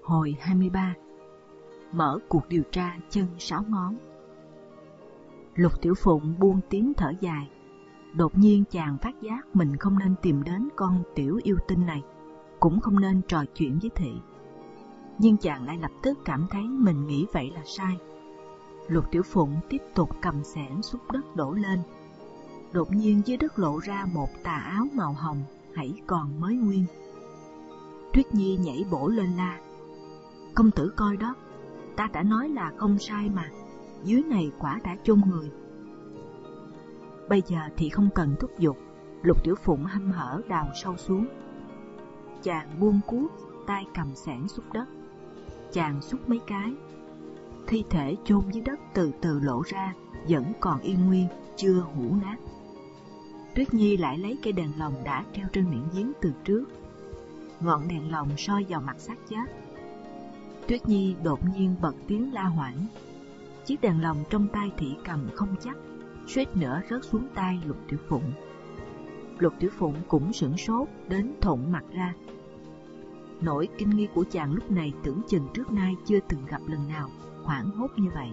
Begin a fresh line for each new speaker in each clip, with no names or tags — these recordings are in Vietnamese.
Hồi 23. Mở cuộc điều tra chân 6 ngón. Lục Tiểu Phụng buông tiếng thở dài. Đột nhiên chàng phát giác mình không nên tìm đến con tiểu yêu tinh này, cũng không nên trò chuyện với Thị. Nhưng chàng lại lập tức cảm thấy mình nghĩ vậy là sai. Lục Tiểu Phụng tiếp tục cầm xẻng xúc đất đổ lên. Đột nhiên dưới đất lộ ra một tà áo màu hồng hãy còn mới nguyên. Tuyết Nhi nhảy bổ lên la: "Công tử coi đó, ta đã nói là không sai mà, dưới này quả đã chôn người." Bây giờ thì không cần thúc giục, Lục Tiểu Phụng hăm hở đào sâu xuống. Chàng buông cuốc, tay cầm xẻng xúc đất. Chàng xúc mấy cái, thi thể chôn dưới đất từ từ lộ ra, vẫn còn yên nguyên, chưa hủ nát. Tuyết Nhi lại lấy cây đèn lồng đã treo trên miệng giếng từ trước. Ngọn đèn lồng soi vào mặt xác chết. Tuyết Nhi đột nhiên bật tiếng la hoảng. Chiếc đèn lồng trong tay Thị cầm không chắc, suýt nữa rớt xuống tay Lục Tiểu Phụng. Lục Tiểu Phụng cũng sửng sốt đến thộn mặt ra. Nỗi kinh nghi của chàng lúc này tưởng chừng trước nay chưa từng gặp lần nào hoảng hốt như vậy.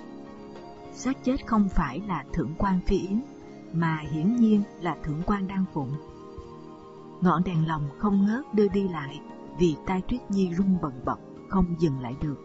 Xác chết không phải là Thượng quan Phi Yến, mà hiển nhiên là Thượng quan Đan Phụng. Ngọn đèn lồng không ngớt đưa đi lại, vì tay Tuyết Nhi run bần bật, không dừng lại được.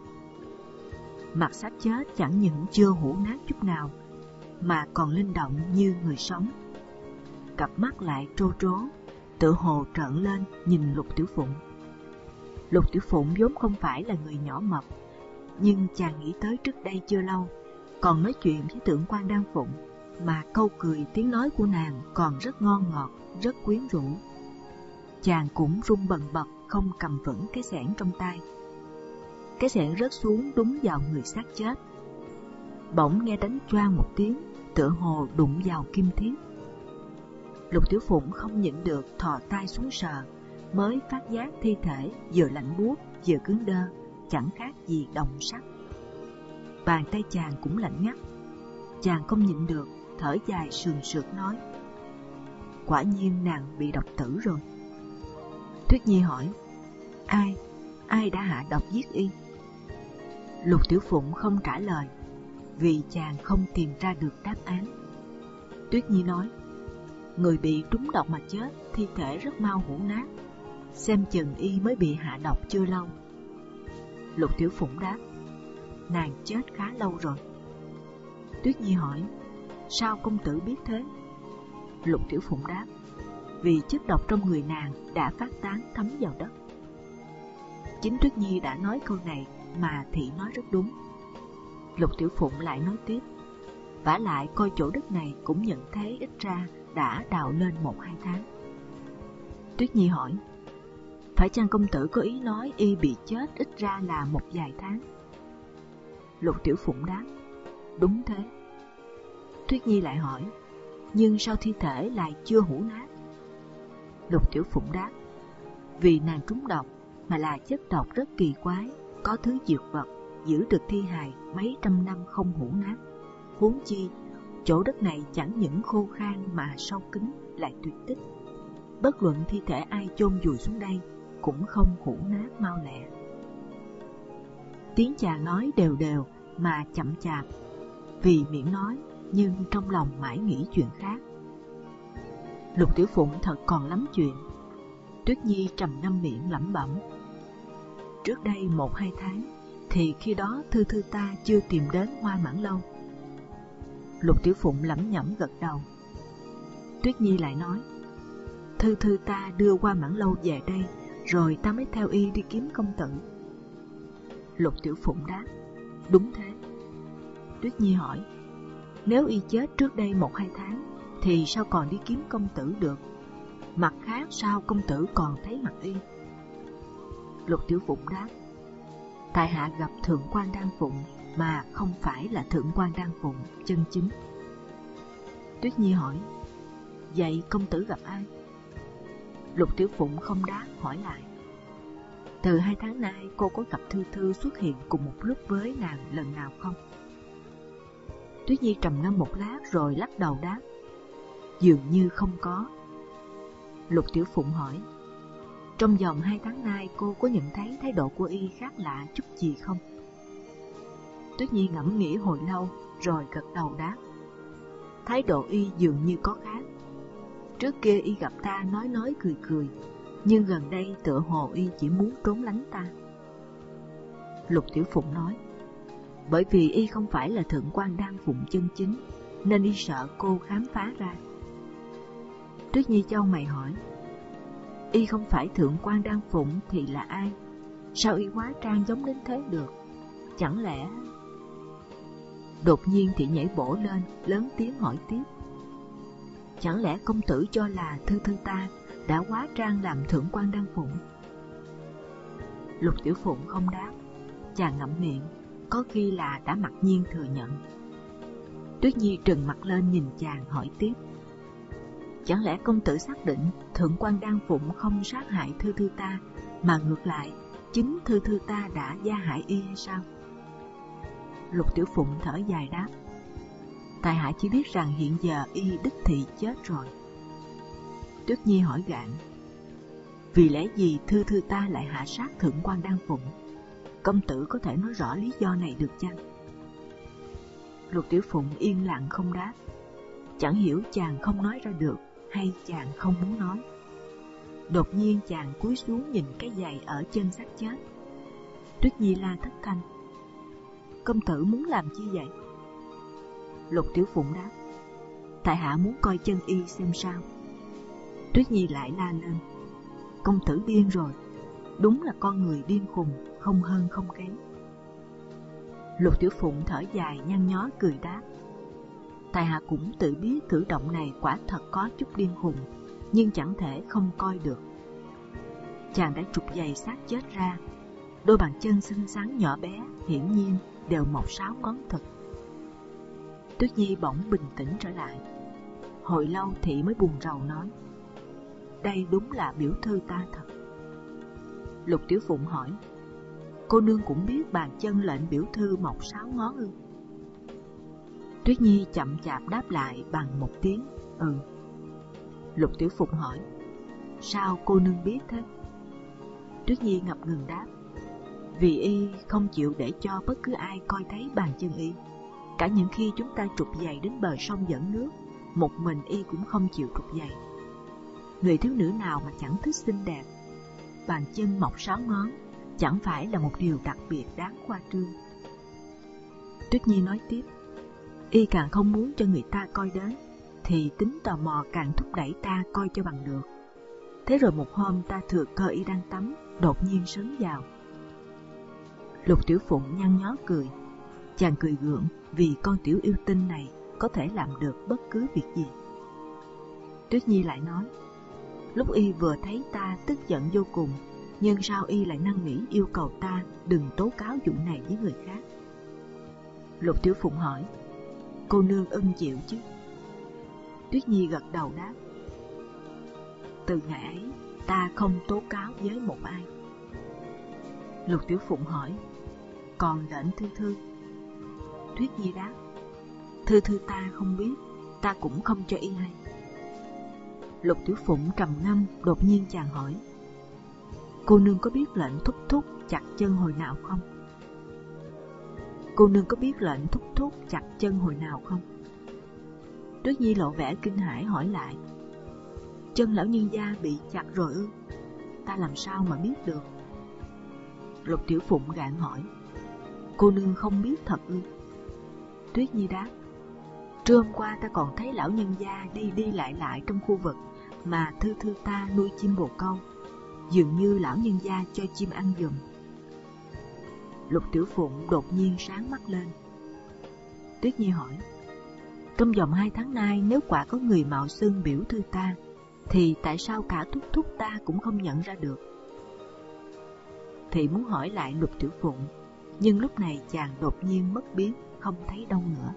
Mặt xác chết chẳng những chưa hủ nát chút nào, mà còn linh động như người sống. Cặp mắt lại trô trố, tựa hồ trợn lên nhìn Lục Tiểu Phụng. Lục Tiểu Phụng vốn không phải là người nhỏ mập, nhưng chàng nghĩ tới trước đây chưa lâu, còn nói chuyện với Thượng quan Đan Phụng, mà câu cười tiếng nói của nàng còn rất ngon ngọt, rất quyến rũ. Chàng cũng run bần bật, không cầm vững cái xẻng trong tay. Cái xẻng rớt xuống đúng vào người xác chết. Bỗng nghe đánh choang một tiếng, tựa hồ đụng vào kim thiết. Lục Tiểu Phụng không nhịn được thò tay xuống sờ, mới phát giác thi thể vừa lạnh buốt vừa cứng đơ, chẳng khác gì đồng sắt. Bàn tay chàng cũng lạnh ngắt. Chàng không nhịn được thở dài sườn sượt nói: "Quả nhiên nàng bị độc tử rồi." Tuyết Nhi hỏi: Ai đã hạ độc giết y?" Lục Tiểu Phụng không trả lời, vì chàng không tìm ra được đáp án. Tuyết Nhi nói: "Người bị trúng độc mà chết, thi thể rất mau hủ nát, xem chừng y mới bị hạ độc chưa lâu." Lục Tiểu Phụng đáp: "Nàng chết khá lâu rồi." Tuyết Nhi hỏi: "Sao công tử biết thế?" Lục Tiểu Phụng đáp: "Vì chất độc trong người nàng đã phát tán thấm vào đất." Chính Tuyết Nhi đã nói câu này mà Thị nói rất đúng. Lục Tiểu Phụng lại nói tiếp: "Vả lại coi chỗ đất này cũng nhận thấy ít ra đã đào lên 1-2 tháng." Tuyết Nhi hỏi: "Phải chăng công tử có ý nói y bị chết ít ra là một vài tháng?" Lục Tiểu Phụng đáp: "Đúng thế." Tuyết Nhi lại hỏi: "Nhưng sao thi thể lại chưa hủ nát?" Lục Tiểu Phụng đáp: "Vì nàng trúng độc, mà là chất độc rất kỳ quái, có thứ dược vật giữ được thi hài mấy trăm năm không hủ nát. Huống chi chỗ đất này chẳng những khô khan mà sâu kín lại tuyệt tích. Bất luận thi thể ai chôn vùi xuống đây cũng không hủ nát mau lẹ." Tiếng chàng nói đều đều mà chậm chạp, vì miệng nói nhưng trong lòng mãi nghĩ chuyện khác. Lục Tiểu Phụng thật còn lắm chuyện. Tuyết Nhi trầm ngâm miệng lẩm bẩm: "Trước đây 1-2 tháng, thì khi đó Thư Thư ta chưa tìm đến Hoa Mãn Lâu." Lục Tiểu Phụng lẩm nhẩm gật đầu. Tuyết Nhi lại nói: "Thư Thư ta đưa Hoa Mãn Lâu về đây, rồi ta mới theo y đi kiếm công tử." Lục Tiểu Phụng đáp: "Đúng thế." Tuyết Nhi hỏi: "Nếu y chết trước đây 1-2 tháng, thì sao còn đi kiếm công tử được? Mặt khác sao công tử còn thấy mặt y?" Lục Tiểu Phụng đáp: "Tại hạ gặp Thượng quan Đan Phụng, mà không phải là Thượng quan Đan Phụng chân chính." Tuyết Nhi hỏi: "Vậy công tử gặp ai?" Lục Tiểu Phụng không đáp, hỏi lại: "Từ 2 tháng nay cô có gặp Thư Thư xuất hiện cùng một lúc với nàng lần nào không?" Tuyết Nhi trầm ngâm một lát rồi lắc đầu đáp: "Dường như không có." Lục Tiểu Phụng hỏi: Trong vòng 2 tháng nay cô có nhận thấy thái độ của y khác lạ chút gì không? Tuyết Nhi ngẫm nghĩ hồi lâu rồi gật đầu đáp. Thái độ y dường như có khác. Trước kia y gặp ta nói cười cười, nhưng gần đây tựa hồ y chỉ muốn trốn lánh ta. Lục Tiểu Phụng nói, bởi vì y không phải là thượng quan Đan Phụng chân chính, nên y sợ cô khám phá ra. Tuyết Nhi chau mày hỏi, y không phải thượng quan Đan Phụng thì là ai? Sao y hóa trang giống đến thế được? Chẳng lẽ... Đột nhiên thì nhảy bổ lên, lớn tiếng hỏi tiếp. Chẳng lẽ công tử cho là Thư Thư ta đã hóa trang làm thượng quan Đan Phụng? Lục Tiểu Phụng không đáp, chàng ngậm miệng, có khi là đã mặc nhiên thừa nhận. Tuyết Nhi trừng mặt lên nhìn chàng hỏi tiếp. Chẳng lẽ công tử xác định thượng quan Đan Phụng không sát hại Thư Thư ta, mà ngược lại chính Thư Thư ta đã gia hại y hay sao? Lục Tiểu Phụng thở dài đáp, tại hạ chỉ biết rằng hiện giờ y đích thị chết rồi. Tuyết Nhi hỏi gạn, vì lẽ gì Thư Thư ta lại hạ sát thượng quan Đan Phụng? Công tử có thể nói rõ lý do này được chăng? Lục Tiểu Phụng yên lặng không đáp, chẳng hiểu chàng không nói ra được hay chàng không muốn nói. Đột nhiên chàng cúi xuống nhìn cái giày ở chân xác chết. Tuyết Nhi la thất thanh, công tử muốn làm chi vậy? Lục Tiểu Phụng đáp, tại hạ muốn coi chân y xem sao. Tuyết Nhi lại la lên, công tử điên rồi, đúng là con người điên khùng, không hơn không kém. Lục Tiểu Phụng thở dài nhăn nhó cười đáp, tại hạ cũng tự biết cử động này quả thật có chút điên khùng, nhưng chẳng thể không coi được. Chàng đã trục giày xác chết ra, đôi bàn chân xinh xắn nhỏ bé hiển nhiên đều mọc 6 ngón thật. Tuyết Nhi bỗng bình tĩnh trở lại, hồi lâu thị mới buồn rầu nói, đây đúng là biểu thư ta thật. Lục Tiểu Phụng hỏi, cô nương cũng biết bàn chân lệnh biểu thư mọc 6 ngón ư? Tuyết Nhi chậm chạp đáp lại bằng một tiếng ừ. Lục Tiểu Phụng hỏi, sao cô nương biết thế? Tuyết Nhi ngập ngừng đáp, vì y không chịu để cho bất cứ ai coi thấy bàn chân y. Cả những khi chúng ta trục giày đến bờ sông dẫn nước, một mình y cũng không chịu trục giày. Người thiếu nữ nào mà chẳng thích xinh đẹp? Bàn chân mọc 6 ngón chẳng phải là một điều đặc biệt đáng khoa trương. Tuyết Nhi nói tiếp, y càng không muốn cho người ta coi đến, thì tính tò mò càng thúc đẩy ta coi cho bằng được. Thế rồi một hôm ta thừa cơ y đang tắm, đột nhiên sấn vào. Lục Tiểu Phụng nhăn nhó cười, chàng cười gượng vì con tiểu yêu tinh này có thể làm được bất cứ việc gì. Tuyết Nhi lại nói, lúc y vừa thấy ta tức giận vô cùng, nhưng sao y lại năn nỉ yêu cầu ta đừng tố cáo vụ này với người khác? Lục Tiểu Phụng hỏi, cô nương ưng chịu chứ? Tuyết Nhi gật đầu đáp, từ ngày ấy ta không tố cáo với một ai. Lục Tiểu Phụng hỏi, còn lệnh Thư Thư? Tuyết Nhi đáp, Thư Thư ta không biết, ta cũng không cho y hay. Lục Tiểu Phụng trầm ngâm, đột nhiên chàng hỏi, cô nương có biết lệnh thúc thúc chặt chân hồi nào không? Cô nương có biết lệnh thúc thúc chặt chân hồi nào không? Tuyết Nhi lộ vẻ kinh hãi hỏi lại, chân lão nhân gia bị chặt rồi ư? Ta làm sao mà biết được? Lục Tiểu Phụng gạn hỏi, cô nương không biết thật ư? Tuyết Nhi đáp, trưa hôm qua ta còn thấy lão nhân gia đi lại trong khu vực mà Thư Thư ta nuôi chim bồ câu, dường như lão nhân gia cho chim ăn giùm. Lục Tiểu Phụng đột nhiên sáng mắt lên. Tuyết Nhi hỏi, trong vòng 2 tháng nay nếu quả có người mạo xưng biểu thư ta, thì tại sao cả thúc thúc ta cũng không nhận ra được? Thị muốn hỏi lại Lục Tiểu Phụng, nhưng lúc này chàng đột nhiên mất biến, không thấy đâu nữa.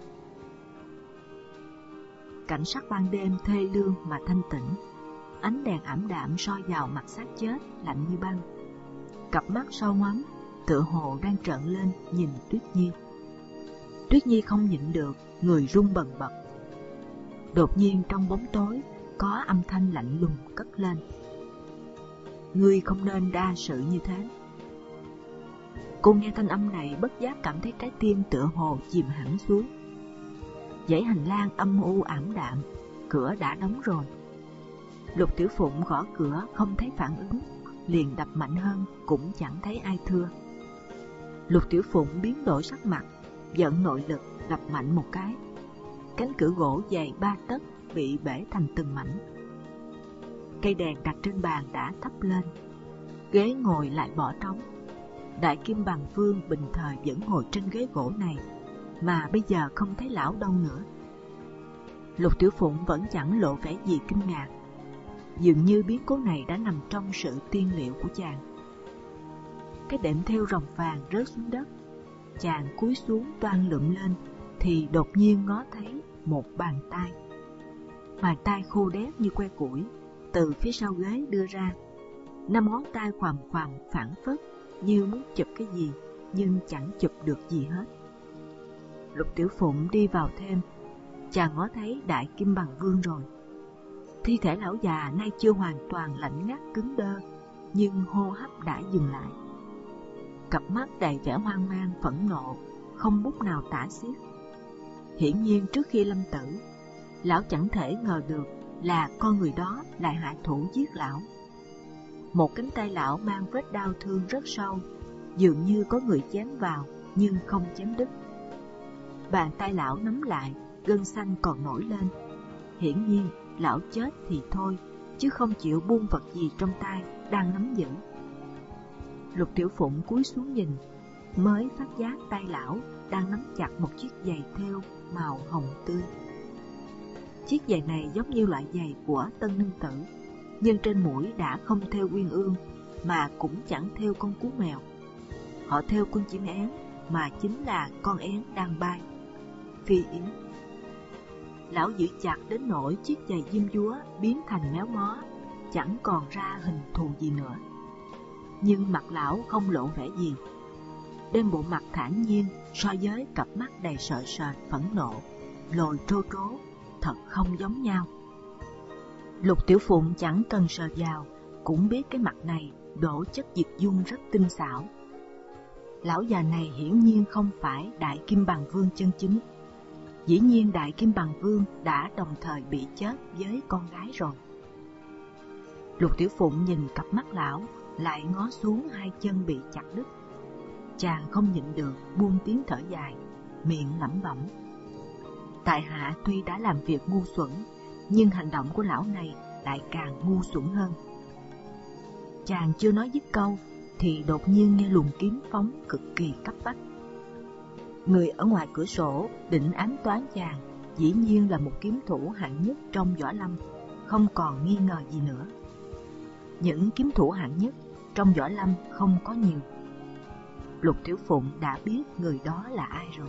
Cảnh sắc ban đêm thê lương mà thanh tĩnh, ánh đèn ảm đạm soi vào mặt xác chết lạnh như băng. Cặp mắt sâu hoắm tựa hồ đang trợn lên nhìn Tuyết Nhi. Tuyết Nhi không nhịn được, người run bần bật. Đột nhiên trong bóng tối có âm thanh lạnh lùng cất lên, ngươi không nên đa sự như thế. Cô nghe thanh âm này bất giác cảm thấy trái tim tựa hồ chìm hẳn xuống. Dãy hành lang âm u ảm đạm, cửa đã đóng rồi. Lục Tiểu Phụng gõ cửa không thấy phản ứng, liền đập mạnh hơn cũng chẳng thấy ai thưa. Lục Tiểu Phụng biến đổi sắc mặt, giận nội lực đập mạnh một cái. Cánh cửa gỗ dày 3 tấc bị bể thành từng mảnh. Cây đèn đặt trên bàn đã thắp lên, ghế ngồi lại bỏ trống. Đại Kim Bằng Vương bình thời vẫn ngồi trên ghế gỗ này, mà bây giờ không thấy lão đâu nữa. Lục Tiểu Phụng vẫn chẳng lộ vẻ gì kinh ngạc, dường như biến cố này đã nằm trong sự tiên liệu của chàng. Cái đệm thêu rồng vàng rớt xuống đất, chàng cúi xuống toan lượm lên, thì đột nhiên ngó thấy một bàn tay. Bàn tay khô đét như que củi, từ phía sau ghế đưa ra. 5 ngón tay khoằm khoằm phảng phất, như muốn chụp cái gì, nhưng chẳng chụp được gì hết. Lục Tiểu Phụng đi vào thêm, chàng ngó thấy Đại Kim Bằng Vương rồi. Thi thể lão già nay chưa hoàn toàn lạnh ngắt cứng đơ, nhưng hô hấp đã dừng lại. Cặp mắt đầy vẻ hoang mang phẫn nộ, không bút nào tả xiết. Hiển nhiên trước khi lâm tử, lão chẳng thể ngờ được là con người đó lại hạ thủ giết lão. Một cánh tay lão mang vết đau thương rất sâu, dường như có người chém vào nhưng không chém đứt. Bàn tay lão nắm lại, gân xanh còn nổi lên. Hiển nhiên lão chết thì thôi, chứ không chịu buông vật gì trong tay đang nắm giữ. Lục Tiểu Phụng cúi xuống nhìn, mới phát giác tay lão đang nắm chặt một chiếc giày thêu màu hồng tươi. Chiếc giày này giống như loại giày của tân nương tử, nhưng trên mũi đã không thêu uyên ương, mà cũng chẳng thêu con cú mèo. Họ thêu con chim én, mà chính là con én đang bay, phi yến. Lão giữ chặt đến nỗi chiếc giày diêm dúa biến thành méo mó, chẳng còn ra hình thù gì nữa. Nhưng mặt lão không lộ vẻ gì, đem bộ mặt thản nhiên so với cặp mắt đầy sợ sệt phẫn nộ, lồi trô trố, thật không giống nhau. Lục Tiểu Phụng chẳng cần sờ vào, cũng biết cái mặt này đổ chất dịch dung rất tinh xảo. Lão già này hiển nhiên không phải Đại Kim Bằng Vương chân chính. Dĩ nhiên Đại Kim Bằng Vương đã đồng thời bị chết với con gái rồi. Lục Tiểu Phụng nhìn cặp mắt lão, lại ngó xuống hai chân bị chặt đứt. Chàng không nhịn được buông tiếng thở dài, miệng lẩm bẩm: tại hạ tuy đã làm việc ngu xuẩn, nhưng hành động của lão này lại càng ngu xuẩn hơn. Chàng chưa nói dứt câu thì đột nhiên nghe luồng kiếm phóng cực kỳ cấp bách. Người ở ngoài cửa sổ định ám toán chàng dĩ nhiên là một kiếm thủ hạng nhất trong võ lâm, không còn nghi ngờ gì nữa. Những kiếm thủ hạng nhất trong võ lâm không có nhiều. Lục Tiểu Phụng đã biết người đó là ai rồi.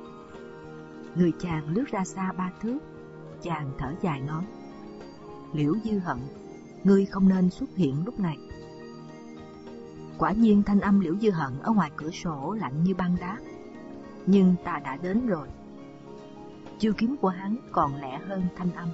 Người chàng lướt ra xa 3 thước, chàng thở dài nói: Liễu Dư Hận, ngươi không nên xuất hiện lúc này. Quả nhiên thanh âm Liễu Dư Hận ở ngoài cửa sổ lạnh như băng đá. Nhưng ta đã đến rồi. Chiêu kiếm của hắn còn lẹ hơn thanh âm.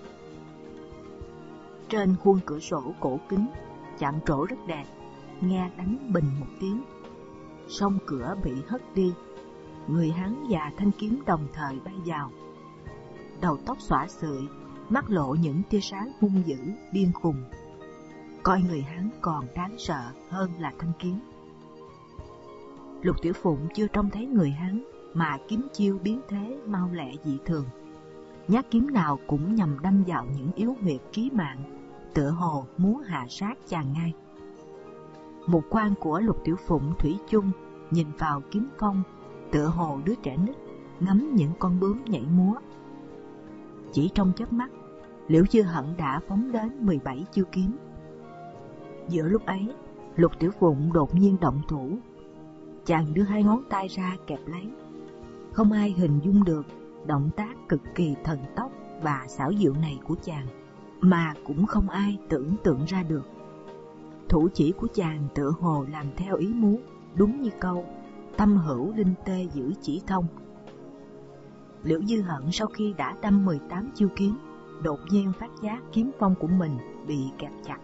Trên khuôn cửa sổ cổ kính, chạm trổ rất đẹp, nghe đánh bình một tiếng. Song cửa bị hất đi, người hắn và thanh kiếm đồng thời bay vào. Đầu tóc xõa xượi, mắt lộ những tia sáng hung dữ, điên khùng. Coi người hắn còn đáng sợ hơn là thanh kiếm. Lục Tiểu Phụng chưa trông thấy người hắn, mà kiếm chiêu biến thế mau lẹ dị thường. Nhát kiếm nào cũng nhằm đâm vào những yếu huyệt trí mạng, tựa hồ muốn hạ sát chàng ngay. Một quan của Lục Tiểu Phụng thủy chung nhìn vào kiếm phong, tựa hồ đứa trẻ nít ngắm những con bướm nhảy múa. Chỉ trong chớp mắt, Liễu Dư Hận đã phóng đến 17 chiêu kiếm. Giữa lúc ấy, Lục Tiểu Phụng đột nhiên động thủ. Chàng đưa hai ngón tay ra kẹp lấy. Không ai hình dung được động tác cực kỳ thần tốc và xảo diệu này của chàng, mà cũng không ai tưởng tượng ra được. Thủ chỉ của chàng tựa hồ làm theo ý muốn, đúng như câu tâm hữu linh tê giữ chỉ thông. Liễu Dư Hận sau khi đã đâm 18 chiêu kiếm, đột nhiên phát giác kiếm phong của mình bị kẹp chặt.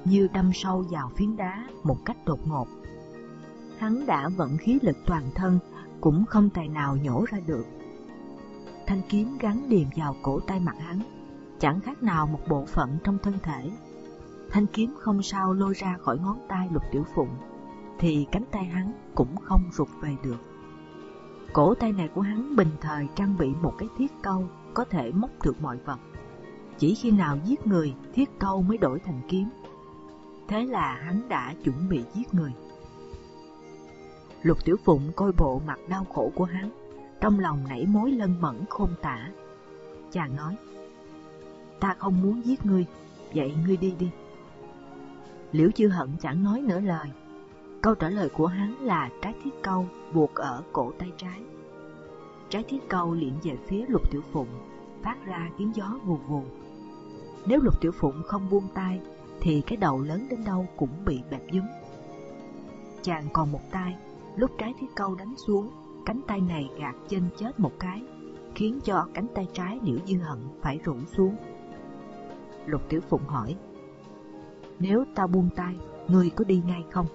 như đâm sâu vào phiến đá một cách đột ngột. Hắn đã vận khí lực toàn thân, cũng không tài nào nhổ ra được. Thanh kiếm gắn điềm vào cổ tay mặt hắn, chẳng khác nào một bộ phận trong thân thể. Thanh kiếm không sao lôi ra khỏi ngón tay Lục Tiểu Phụng, thì cánh tay hắn cũng không rụt về được. Cổ tay này của hắn bình thời trang bị một cái thiết câu có thể móc được mọi vật. Chỉ khi nào giết người, thiết câu mới đổi thành kiếm. Thế là hắn đã chuẩn bị giết người. Lục Tiểu Phụng coi bộ mặt đau khổ của hắn, trong lòng nảy mối lân mẫn khôn tả. Chàng nói: "Ta không muốn giết ngươi, vậy ngươi đi đi." Liễu Dư Hận chẳng nói nửa lời. Câu trả lời của hắn là trái thiết câu buộc ở cổ tay trái. Trái thiết câu liệng về phía Lục Tiểu Phụng, phát ra tiếng gió vù vù. Nếu Lục Tiểu Phụng không buông tay, thì cái đầu lớn đến đâu cũng bị bẹp dúm. Chàng còn một tay, lúc trái thiết câu đánh xuống, cánh tay này gạt chân chết một cái, khiến cho cánh tay trái Liễu Dư Hận phải rũ xuống. Lục Tiểu Phụng hỏi: "Nếu ta buông tay, ngươi có đi ngay không?"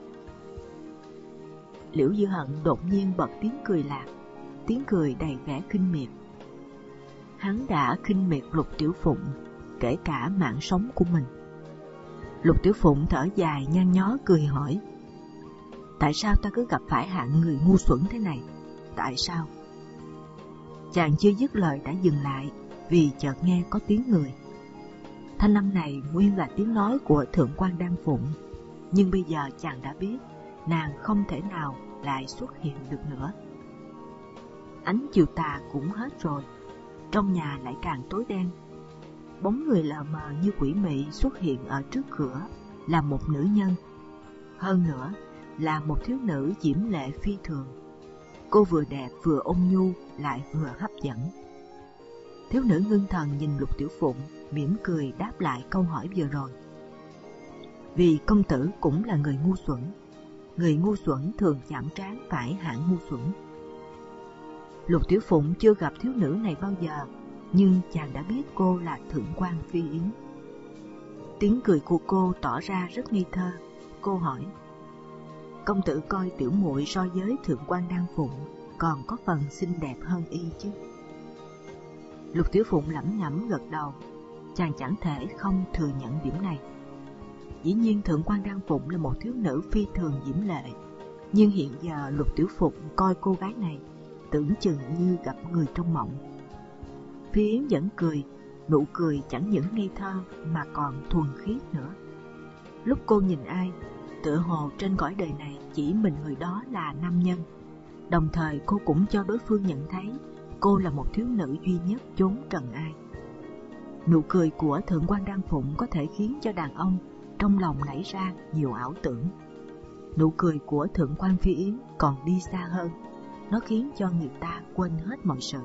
Liễu Dư Hận đột nhiên bật tiếng cười lạc, tiếng cười đầy vẻ khinh miệt. Hắn đã khinh miệt Lục Tiểu Phụng, kể cả mạng sống của mình. Lục Tiểu Phụng thở dài nhăn nhó cười hỏi: "Tại sao ta cứ gặp phải hạng người ngu xuẩn thế này? Tại sao?" Chàng chưa dứt lời đã dừng lại, vì chợt nghe có tiếng người. Thanh âm này nguyên là tiếng nói của Thượng quan Đan Phụng, nhưng bây giờ chàng đã biết nàng không thể nào lại xuất hiện được nữa. Ánh chiều tà cũng hết rồi, trong nhà lại càng tối đen. Bóng người lờ mờ như quỷ mị xuất hiện ở trước cửa là một nữ nhân, hơn nữa là một thiếu nữ diễm lệ phi thường. Cô vừa đẹp vừa ôn nhu lại vừa hấp dẫn. Thiếu nữ ngưng thần nhìn Lục Tiểu Phụng, mỉm cười đáp lại câu hỏi vừa rồi. Vì công tử cũng là người ngu xuẩn. Người ngu xuẩn thường chạm trán phải hạng ngu xuẩn. Lục Tiểu Phụng chưa gặp thiếu nữ này bao giờ, nhưng chàng đã biết cô là Thượng quan Phi Yến. Tiếng cười của cô tỏ ra rất ngây thơ. Cô hỏi: "Công tử coi tiểu muội so với Thượng quan Đan Phụng còn có phần xinh đẹp hơn y chứ?" Lục Tiểu Phụng lẩm nhẩm gật đầu. Chàng chẳng thể không thừa nhận điểm này. Dĩ nhiên Thượng quan Đan Phụng là một thiếu nữ phi thường diễm lệ, nhưng hiện giờ Lục Tiểu Phụng coi cô gái này tưởng chừng như gặp người trong mộng. Phi Yến vẫn cười, nụ cười chẳng những ngây thơ mà còn thuần khiết nữa. Lúc cô nhìn ai, tựa hồ trên cõi đời này chỉ mình người đó là nam nhân. Đồng thời cô cũng cho đối phương nhận thấy cô là một thiếu nữ duy nhất chốn trần ai. Nụ cười của Thượng quan Đan Phụng có thể khiến cho đàn ông trong lòng nảy ra nhiều ảo tưởng. Nụ cười của Thượng quan Phi Yến còn đi xa hơn, nó khiến cho người ta quên hết mọi sự.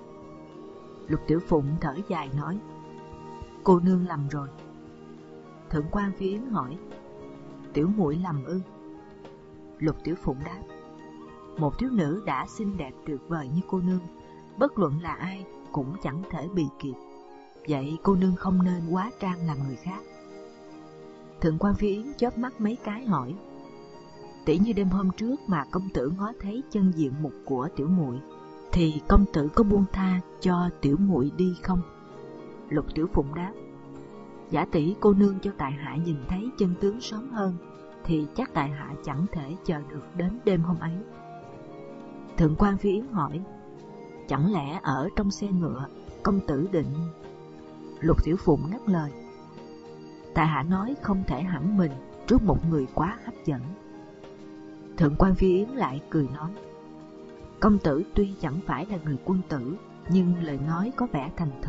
Lục Tiểu Phụng thở dài nói: "Cô nương lầm rồi." Thượng quan Phi Yến hỏi: "Tiểu muội lầm ư?" Lục Tiểu Phụng đáp: "Một thiếu nữ đã xinh đẹp tuyệt vời như cô nương, bất luận là ai cũng chẳng thể bì kịp. Vậy cô nương không nên quá trang làm người khác." Thượng quan Phi Yến chớp mắt mấy cái hỏi: "Tỉ như đêm hôm trước mà công tử ngó thấy chân diện mục của tiểu muội, thì công tử có buông tha cho tiểu muội đi không?" Lục Tiểu Phụng đáp: "Giả tỷ cô nương cho tại hạ nhìn thấy chân tướng sớm hơn, thì chắc tại hạ chẳng thể chờ được đến đêm hôm ấy." Thượng quan Phi Yến hỏi: "Chẳng lẽ ở trong xe ngựa công tử định?" Lục Tiểu Phụng ngắt lời: "Tại hạ nói không thể hãm mình trước một người quá hấp dẫn." Thượng quan Phi Yến lại cười nói: "Công tử tuy chẳng phải là người quân tử, nhưng lời nói có vẻ thành thật."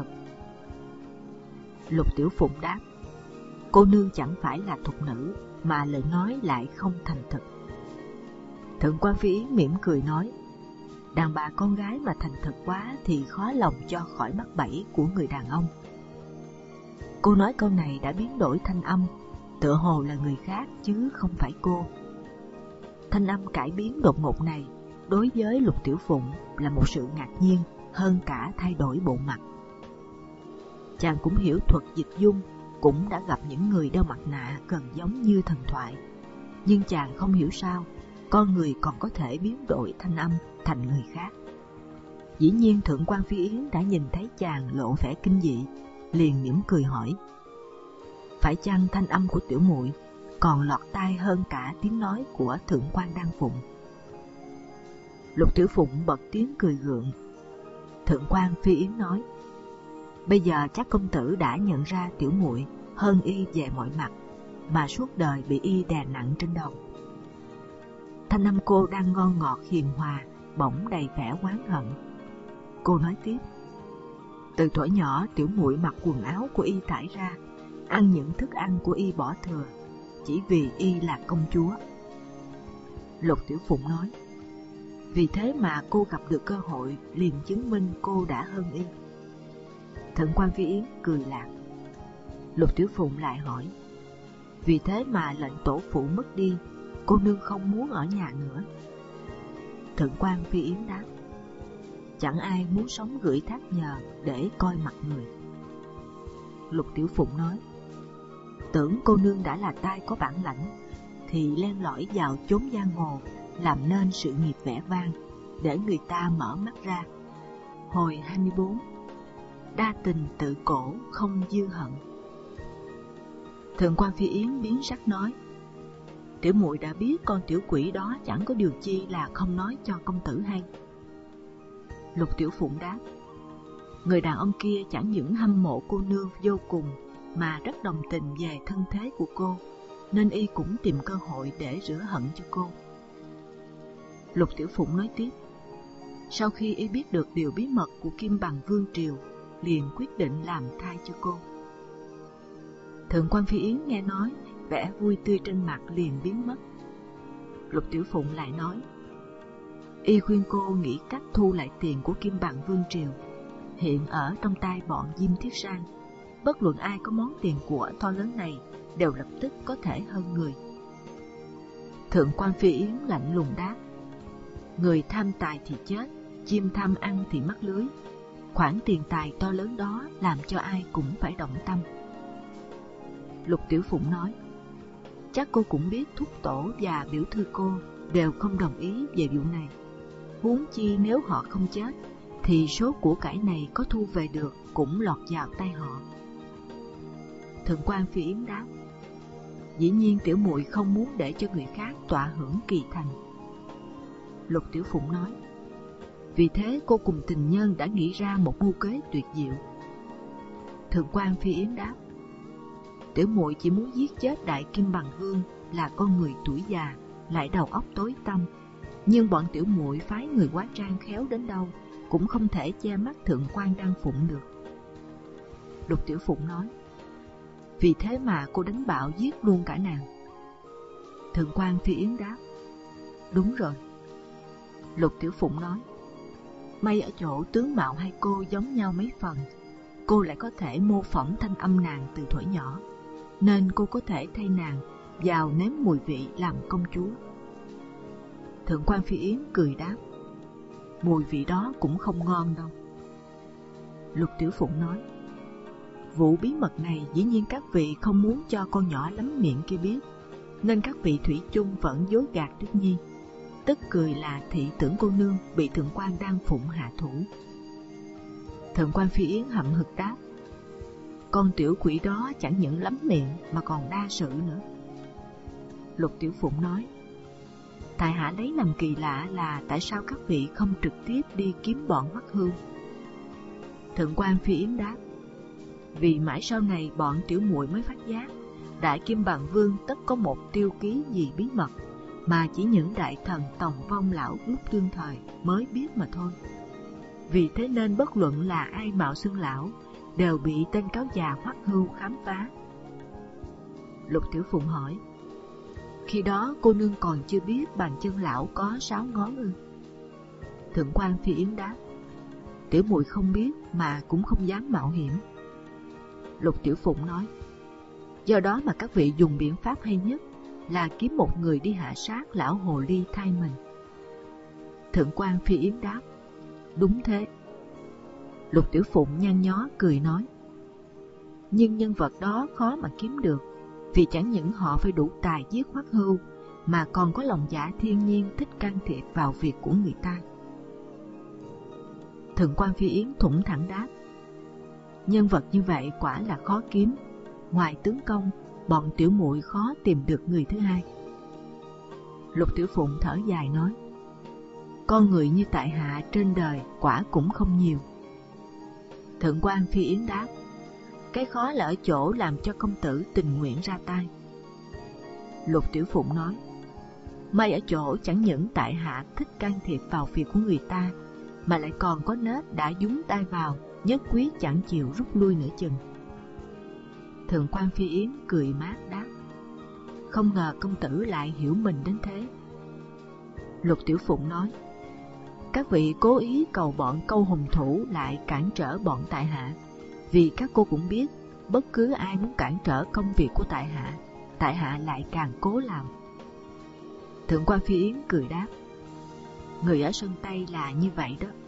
Lục Tiểu Phụng đáp: "Cô nương chẳng phải là thục nữ, mà lời nói lại không thành thật." Thượng quan Phi Yến mỉm cười nói: "Đàn bà con gái mà thành thật quá thì khó lòng cho khỏi mắc bẫy của người đàn ông." Cô nói câu này đã biến đổi thanh âm, tựa hồ là người khác chứ không phải cô. Thanh âm cải biến đột ngột này đối với Lục Tiểu Phụng là một sự ngạc nhiên hơn cả thay đổi bộ mặt. Chàng cũng hiểu thuật dịch dung, cũng đã gặp những người đeo mặt nạ gần giống như thần thoại. Nhưng chàng không hiểu sao con người còn có thể biến đổi thanh âm thành người khác. Dĩ nhiên Thượng quan Phi Yến đã nhìn thấy chàng lộ vẻ kinh dị, liền mỉm cười hỏi: phải chăng thanh âm của tiểu muội còn lọt tai hơn cả tiếng nói của Thượng quan Đan Phụng? Lục Tiểu Phụng bật tiếng cười gượng. Thượng quan Phi Yến nói: bây giờ chắc công tử đã nhận ra tiểu muội hơn y về mọi mặt, mà suốt đời bị y đè nặng trên đầu. Thanh âm cô đang ngon ngọt hiền hòa, bỗng đầy vẻ oán hận. Cô nói tiếp: từ thuở nhỏ tiểu muội mặc quần áo của y thải ra, ăn những thức ăn của y bỏ thừa, chỉ vì y là công chúa. Lục Tiểu Phụng nói: vì thế mà cô gặp được cơ hội liền chứng minh cô đã hơn y. Thượng quan Phi Yến cười lạc. Lục Tiểu Phụng lại hỏi: vì thế mà lệnh tổ phụ mất đi, cô nương không muốn ở nhà nữa? Thượng quan Phi Yến đáp: chẳng ai muốn sống gửi thác nhờ để coi mặt người. Lục Tiểu Phụng nói: tưởng cô nương đã là tai có bản lãnh, thì len lỏi vào chốn giang hồ, làm nên sự nghiệp vẻ vang, để người ta mở mắt ra. Hồi 24: đa tình tự cổ không dư hận. Thượng quan Phi Yến biến sắc nói: tiểu muội đã biết con tiểu quỷ đó chẳng có điều chi là không nói cho công tử hay. Lục Tiểu Phụng đáp: người đàn ông kia chẳng những hâm mộ cô nương vô cùng, mà rất đồng tình về thân thế của cô, nên y cũng tìm cơ hội để rửa hận cho cô. Lục Tiểu Phụng nói tiếp: sau khi y biết được điều bí mật của Kim Bằng Vương Triều, liền quyết định làm thai cho cô. Thượng quan Phi Yến nghe nói, vẻ vui tươi trên mặt liền biến mất. Lục Tiểu Phụng lại nói: y khuyên cô nghĩ cách thu lại tiền của Kim Bằng Vương Triều, hiện ở trong tay bọn Diêm Thiết Sang. Bất luận ai có món tiền của to lớn này đều lập tức có thể hơn người. Thượng quan Phi Yến lạnh lùng đáp: người tham tài thì chết, chim tham ăn thì mắc lưới. Khoản tiền tài to lớn đó làm cho ai cũng phải động tâm. Lục Tiểu Phụng nói: chắc cô cũng biết thúc tổ và biểu thư cô đều không đồng ý về vụ này. Huống chi nếu họ không chết, thì số của cải này có thu về được cũng lọt vào tay họ. Thượng quan Phi Yến đáp: dĩ nhiên tiểu muội không muốn để cho người khác tọa hưởng kỳ thành. Lục Tiểu Phụng nói: vì thế cô cùng tình nhân đã nghĩ ra một mưu kế tuyệt diệu. Thượng quan Phi Yến đáp: tiểu muội chỉ muốn giết chết Đại Kim Bằng Vương là con người tuổi già, lại đầu óc tối tăm, nhưng bọn tiểu muội phái người hóa trang khéo đến đâu cũng không thể che mắt Thượng quan Đan Phụng được. Lục Tiểu Phụng nói: vì thế mà cô đánh bạo giết luôn cả nàng. Thượng quan Phi Yến đáp: đúng rồi. Lục Tiểu Phụng nói: may ở chỗ tướng mạo hai cô giống nhau mấy phần, cô lại có thể mô phỏng thanh âm nàng từ thuở nhỏ, nên cô có thể thay nàng vào nếm mùi vị làm công chúa. Thượng quan Phi Yến cười đáp: mùi vị đó cũng không ngon đâu. Lục Tiểu Phụng nói: vụ bí mật này dĩ nhiên các vị không muốn cho con nhỏ lắm miệng kia biết, nên các vị thủy chung vẫn dối gạt Đức Nhi, tức cười là thị tưởng cô nương bị Thượng quan Đan Phụng hạ thủ. Thượng quan Phi Yến hậm hực đáp: con tiểu quỷ đó chẳng những lắm miệng mà còn đa sự nữa. Lục Tiểu Phụng nói: tại hạ lấy làm kỳ lạ là tại sao các vị không trực tiếp đi kiếm bọn Hoắc Hưu. Thượng quan Phi Yến đáp: vì mãi sau này bọn tiểu muội mới phát giác Đại Kim Bằng Vương tất có một tiêu ký gì bí mật mà chỉ những đại thần tòng vong lão lúc đương thời mới biết mà thôi. Vì thế nên bất luận là ai mạo xưng lão đều bị tên cáo già Hoắc Hưu khám phá. Lục Tiểu Phụng hỏi: khi đó cô nương còn chưa biết bàn chân lão có 6 ngón ư? Thượng quan Phi Yến đáp: tiểu muội không biết mà cũng không dám mạo hiểm. Lục Tiểu Phụng nói: do đó mà các vị dùng biện pháp hay nhất là kiếm một người đi hạ sát lão hồ ly thay mình. Thượng quan Phi Yến đáp: đúng thế. Lục Tiểu Phụng nhăn nhó cười nói: Nhưng nhân vật đó khó mà kiếm được, vì chẳng những họ phải đủ tài giết Hoắc Hưu, mà còn có lòng dạ thiên nhiên thích can thiệp vào việc của người ta. Thượng quan Phi Yến thủng thẳng đáp: nhân vật như vậy quả là khó kiếm, ngoài tướng công, bọn tiểu muội khó tìm được người thứ hai. Lục Tiểu Phụng thở dài nói: con người như tại hạ trên đời quả cũng không nhiều. Thượng quan Phi Yến đáp: cái khó là ở chỗ làm cho công tử tình nguyện ra tay. Lục Tiểu Phụng nói: may ở chỗ chẳng những tại hạ thích can thiệp vào việc của người ta, mà lại còn có nết đã nhúng tay vào, nhất quyết chẳng chịu rút lui nửa chừng. Thượng quan Phi Yến cười mát đáp: không ngờ công tử lại hiểu mình đến thế. Lục Tiểu Phụng nói: các vị cố ý cầu bọn Câu Hùng Thủ lại cản trở bọn tại hạ, vì các cô cũng biết bất cứ ai muốn cản trở công việc của tại hạ lại càng cố làm. Thượng quan Phi Yến cười đáp: người ở Sơn Tây là như vậy đó.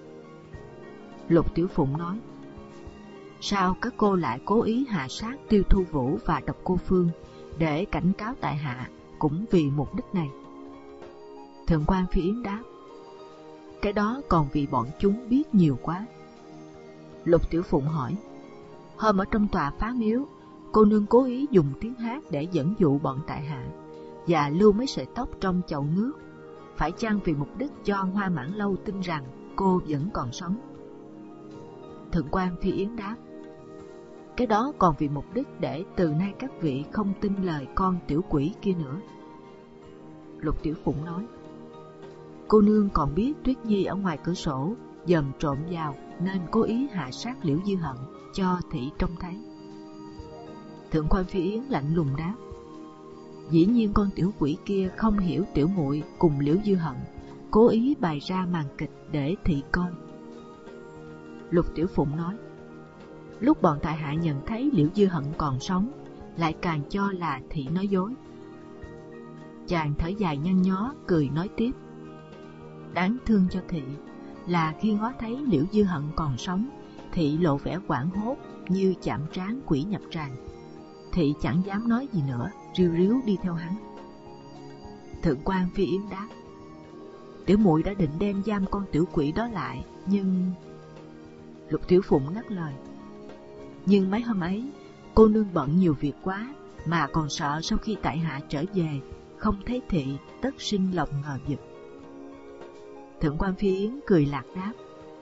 Lục Tiểu Phụng nói: sao các cô lại cố ý hạ sát Tiêu Thu Vũ và Độc Cô Phương để cảnh cáo tại hạ cũng vì mục đích này? Thượng quan Phi Yến đáp: cái đó còn vì bọn chúng biết nhiều quá. Lục Tiểu Phụng hỏi: hôm ở trong tòa phá miếu, cô nương cố ý dùng tiếng hát để dẫn dụ bọn tại hạ và lưu mấy sợi tóc trong chậu nước, phải chăng vì mục đích cho Hoa Mãn Lâu tin rằng cô vẫn còn sống? Thượng quan Phi Yến đáp: cái đó còn vì mục đích để từ nay các vị không tin lời con tiểu quỷ kia nữa. Lục Tiểu Phụng nói: cô nương còn biết Tuyết Nhi ở ngoài cửa sổ dòm trộm vào, nên cố ý hạ sát Liễu Dư Hận cho thị trông thấy. Thượng quan Phi Yến lạnh lùng đáp: dĩ nhiên con tiểu quỷ kia không hiểu tiểu muội cùng Liễu Dư Hận cố ý bày ra màn kịch để thị coi. Lục Tiểu Phụng nói: lúc bọn tại hạ nhận thấy Liễu Dư Hận còn sống, lại càng cho là thị nói dối. Chàng thở dài nhăn nhó cười nói tiếp: đáng thương cho thị là khi ngó thấy Liễu Dư Hận còn sống, thị lộ vẻ hoảng hốt như chạm trán quỷ nhập tràng. Thị chẳng dám nói gì nữa, ríu ríu đi theo hắn. Thượng quan Phi Yến đáp: tiểu muội đã định đem giam con tiểu quỷ đó lại, nhưng... Lục Tiểu Phụng ngắt lời: nhưng mấy hôm ấy cô nương bận nhiều việc quá, mà còn sợ sau khi tại hạ trở về không thấy thị tất sinh lòng ngờ vực. Thượng quan Phi Yến cười lạc đáp: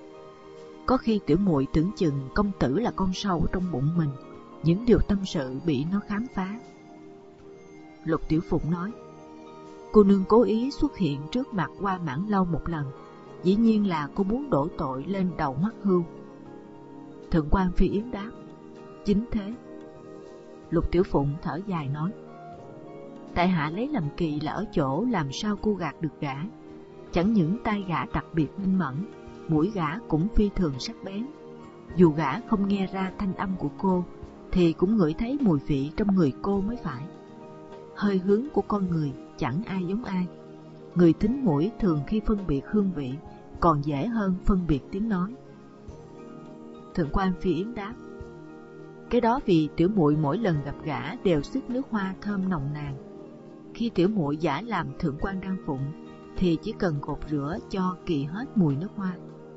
có khi tiểu muội tưởng chừng công tử là con sâu trong bụng mình, những điều tâm sự bị nó khám phá. Lục Tiểu Phụng nói: cô nương cố ý xuất hiện trước mặt Hoa Mãn Lâu một lần, dĩ nhiên là cô muốn đổ tội lên đầu Hoắc Hưu. Thượng quan Phi Yến đáp: chính thế. Lục Tiểu Phụng thở dài nói: tại hạ lấy làm kỳ là ở chỗ làm sao cô gạt được gã. Chẳng những tai gã đặc biệt linh mẫn, mũi gã cũng phi thường sắc bén. Dù gã không nghe ra thanh âm của cô, thì cũng ngửi thấy mùi vị trong người cô mới phải. Hơi hướng của con người chẳng ai giống ai. Người thính mũi thường khi phân biệt hương vị còn dễ hơn phân biệt tiếng nói. Thượng quan Phi Yến đáp: cái đó vì tiểu muội mỗi lần gặp gã đều xức nước hoa thơm nồng nàn. Khi tiểu muội giả làm thượng quan Đan Phụng thì chỉ cần gột rửa cho kỳ hết mùi nước hoa.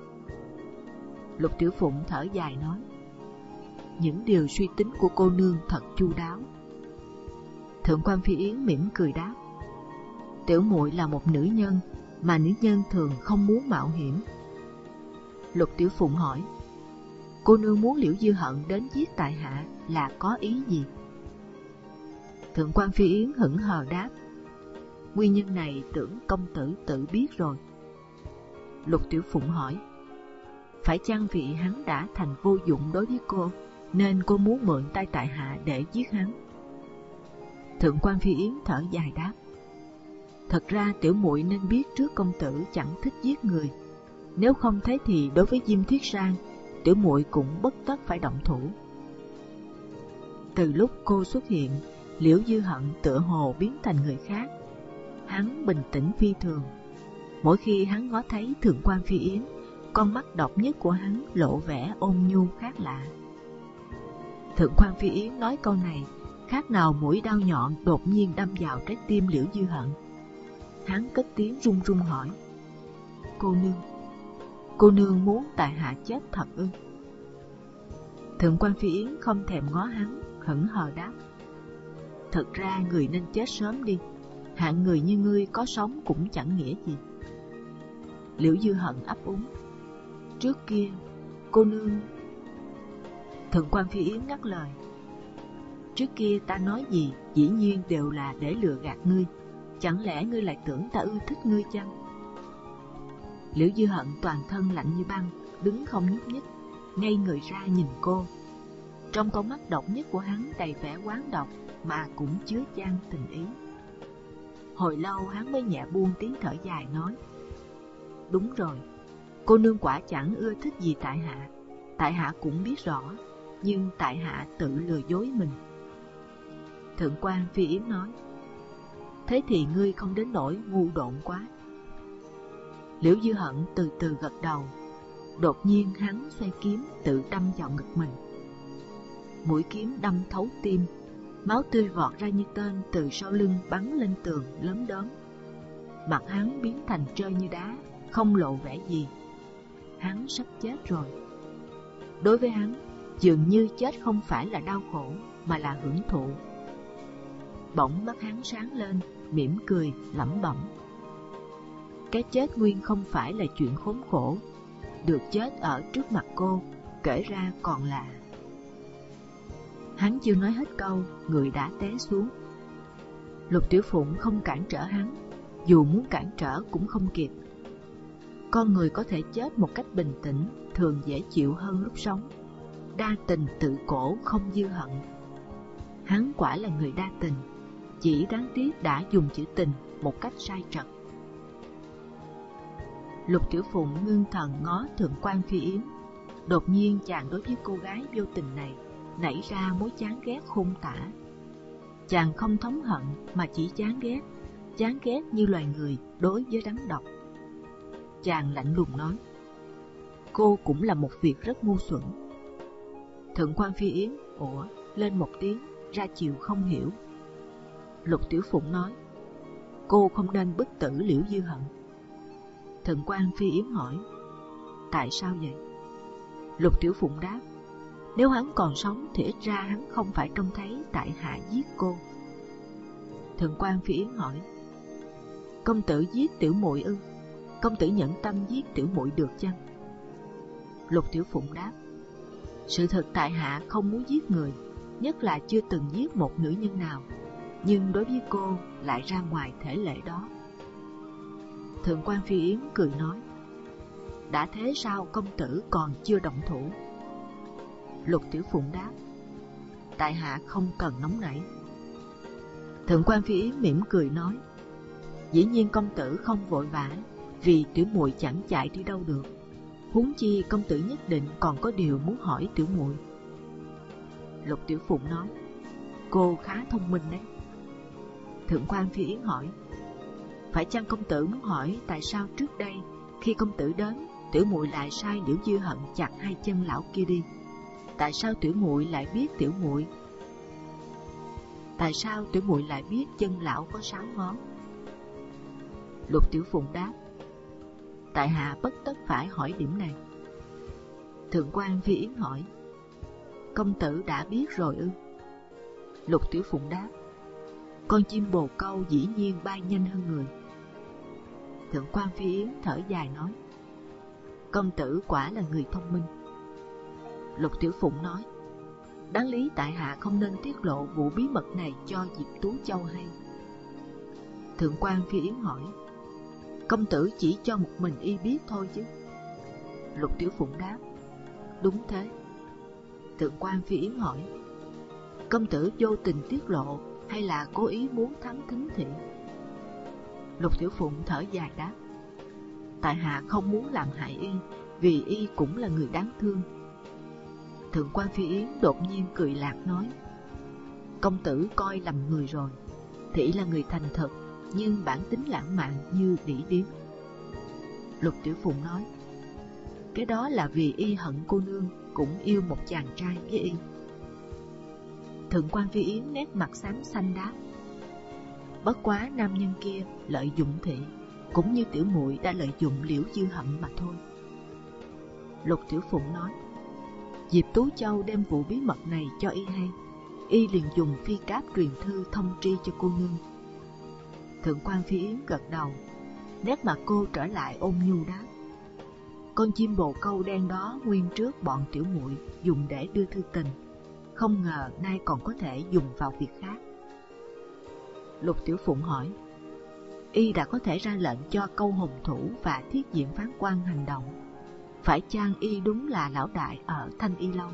Lục Tiểu Phụng thở dài nói: những điều suy tính của cô nương thật chu đáo. Thượng quan Phi Yến mỉm cười đáp: tiểu muội là một nữ nhân, mà nữ nhân thường không muốn mạo hiểm. Lục Tiểu Phụng hỏi: cô nương muốn Liễu Dư Hận đến giết tại hạ là có ý gì? Thượng quan Phi Yến hững hờ đáp: nguyên nhân này tưởng công tử tự biết rồi. Lục Tiểu Phụng hỏi: phải chăng vì hắn đã thành vô dụng đối với cô, nên cô muốn mượn tay tại hạ để giết hắn? Thượng quan Phi Yến thở dài đáp: thật ra tiểu muội nên biết trước công tử chẳng thích giết người. Nếu không thế thì đối với Diêm Thiết Sang, tiểu muội cũng bất tất phải động thủ. Từ lúc cô xuất hiện, Liễu Dư Hận tựa hồ biến thành người khác. Hắn bình tĩnh phi thường. Mỗi khi hắn ngó thấy Thượng quan Phi Yến, con mắt độc nhất của hắn lộ vẻ ôn nhu khác lạ. Thượng quan Phi Yến nói câu này khác nào mũi đao nhọn đột nhiên đâm vào trái tim Liễu Dư Hận. Hắn cất tiếng run run hỏi: cô nương muốn tại hạ chết thật ư? Thượng quan Phi Yến không thèm ngó hắn, hững hờ đáp: thật ra người nên chết sớm đi, hạng người như ngươi có sống cũng chẳng nghĩa gì. Liễu Dư Hận ấp úng: trước kia cô nương... Thượng quan Phi Yến ngắt lời: trước kia ta nói gì dĩ nhiên đều là để lừa gạt ngươi, chẳng lẽ ngươi lại tưởng ta ưa thích ngươi chăng? Liễu Dư Hận toàn thân lạnh như băng, đứng không nhúc nhích, ngây người ra nhìn cô. Trong con mắt độc nhất của hắn đầy vẻ oán độc mà cũng chứa chan tình ý. Hồi lâu hắn mới nhẹ buông tiếng thở dài nói: đúng rồi, cô nương quả chẳng ưa thích gì tại hạ cũng biết rõ, nhưng tại hạ tự lừa dối mình. Thượng quan Phi Yến nói: thế thì ngươi không đến nỗi ngu độn quá. Liễu Dư Hận từ từ gật đầu. Đột nhiên hắn xoay kiếm tự đâm vào ngực mình. Mũi kiếm đâm thấu tim, máu tươi vọt ra như tên từ sau lưng bắn lên tường lấm đốm. Mặt hắn biến thành trơ như đá, không lộ vẻ gì. Hắn sắp chết rồi. Đối với hắn, dường như chết không phải là đau khổ mà là hưởng thụ. Bỗng mắt hắn sáng lên, mỉm cười lẩm bẩm: cái chết nguyên không phải là chuyện khốn khổ, được chết ở trước mặt cô kể ra còn là... Hắn chưa nói hết câu, người đã té xuống. Lục Tiểu Phụng không cản trở hắn, dù muốn cản trở cũng không kịp. Con người có thể chết một cách bình tĩnh thường dễ chịu hơn lúc sống. Đa tình tự cổ không dư hận. Hắn quả là người đa tình, chỉ đáng tiếc đã dùng chữ tình một cách sai trật. Lục Tiểu Phụng ngưng thần ngó Thượng quan Phi Yến. Đột nhiên chàng đối với cô gái vô tình này nảy ra mối chán ghét khôn tả. Chàng không thống hận mà chỉ chán ghét như loài người đối với rắn độc. Chàng lạnh lùng nói: cô cũng là một việc rất ngu xuẩn. Thượng quan Phi Yến ủa lên một tiếng, ra chiều không hiểu. Lục Tiểu Phụng nói: cô không nên bức tử Liễu Dư Hận. Thượng quan Phi Yến hỏi: tại sao vậy? Lục Tiểu Phụng đáp: nếu hắn còn sống thì ít ra hắn không phải trông thấy tại hạ giết cô. Thượng quan Phi Yến hỏi: công tử giết tiểu muội ư? Công tử nhẫn tâm giết tiểu muội được chăng? Lục Tiểu Phụng đáp: sự thật tại hạ không muốn giết người, nhất là chưa từng giết một nữ nhân nào, nhưng đối với cô lại ra ngoài thể lệ đó. Thượng quan Phi Yến cười nói: đã thế sao công tử còn chưa động thủ? Lục Tiểu Phụng đáp: tại hạ không cần nóng nảy. Thượng quan Phi Yến mỉm cười nói: dĩ nhiên công tử không vội vã, vì tiểu muội chẳng chạy đi đâu được. Huống chi công tử nhất định còn có điều muốn hỏi tiểu muội. Lục Tiểu Phụng nói: cô khá thông minh đấy. Thượng quan Phi Yến hỏi: phải chăng công tử muốn hỏi tại sao trước đây khi công tử đến, tiểu muội lại sai Liễu Dư Hận chặt hai chân lão kia đi? Tại sao tiểu muội lại biết chân lão có 6 ngón? Lục Tiểu Phụng đáp: tại hạ bất tất phải hỏi điểm này. Thượng quan Phi Yến hỏi: công tử đã biết rồi ư? Lục Tiểu Phụng đáp: con chim bồ câu dĩ nhiên bay nhanh hơn người. Thượng quan Phi Yến thở dài nói: công tử quả là người thông minh. Lục Tiểu Phụng nói: đáng lý tại hạ không nên tiết lộ vụ bí mật này cho Diệp Tú Châu hay. Thượng quan Phi Yến hỏi: công tử chỉ cho một mình y biết thôi chứ? Lục Tiểu Phụng đáp: đúng thế. Thượng quan Phi Yến hỏi: công tử vô tình tiết lộ hay là cố ý muốn thám thính thị? Lục Tiểu Phụng thở dài đáp: tại hạ không muốn làm hại y, vì y cũng là người đáng thương. Thượng quan Phi Yến đột nhiên cười lạc nói: công tử coi lầm người rồi. Thị là người thành thật, nhưng bản tính lãng mạn như đĩ điếm. Lục Tiểu Phụng nói: cái đó là vì y hận cô nương cũng yêu một chàng trai với y. Thượng quan Phi Yến nét mặt xám xanh đáp: Bất quá nam nhân kia lợi dụng thị, cũng như tiểu muội đã lợi dụng Liễu Dư Hận mà thôi. Lục Tiểu Phụng nói: Diệp Tú Châu đem vụ bí mật này cho y hay, y liền dùng phi cáp truyền thư thông tri cho cô nương. Thượng quan Phi Yến gật đầu, nét mặt cô trở lại ôn nhu đáp: Con chim bồ câu đen đó nguyên trước bọn tiểu muội dùng để đưa thư tình, không ngờ nay còn có thể dùng vào việc khác. Lục Tiểu Phụng hỏi: Y đã có thể ra lệnh cho Câu Hồn Thủ và Thiết Diện Phán Quan hành động, phải chăng y đúng là lão đại ở Thanh Y Lâu?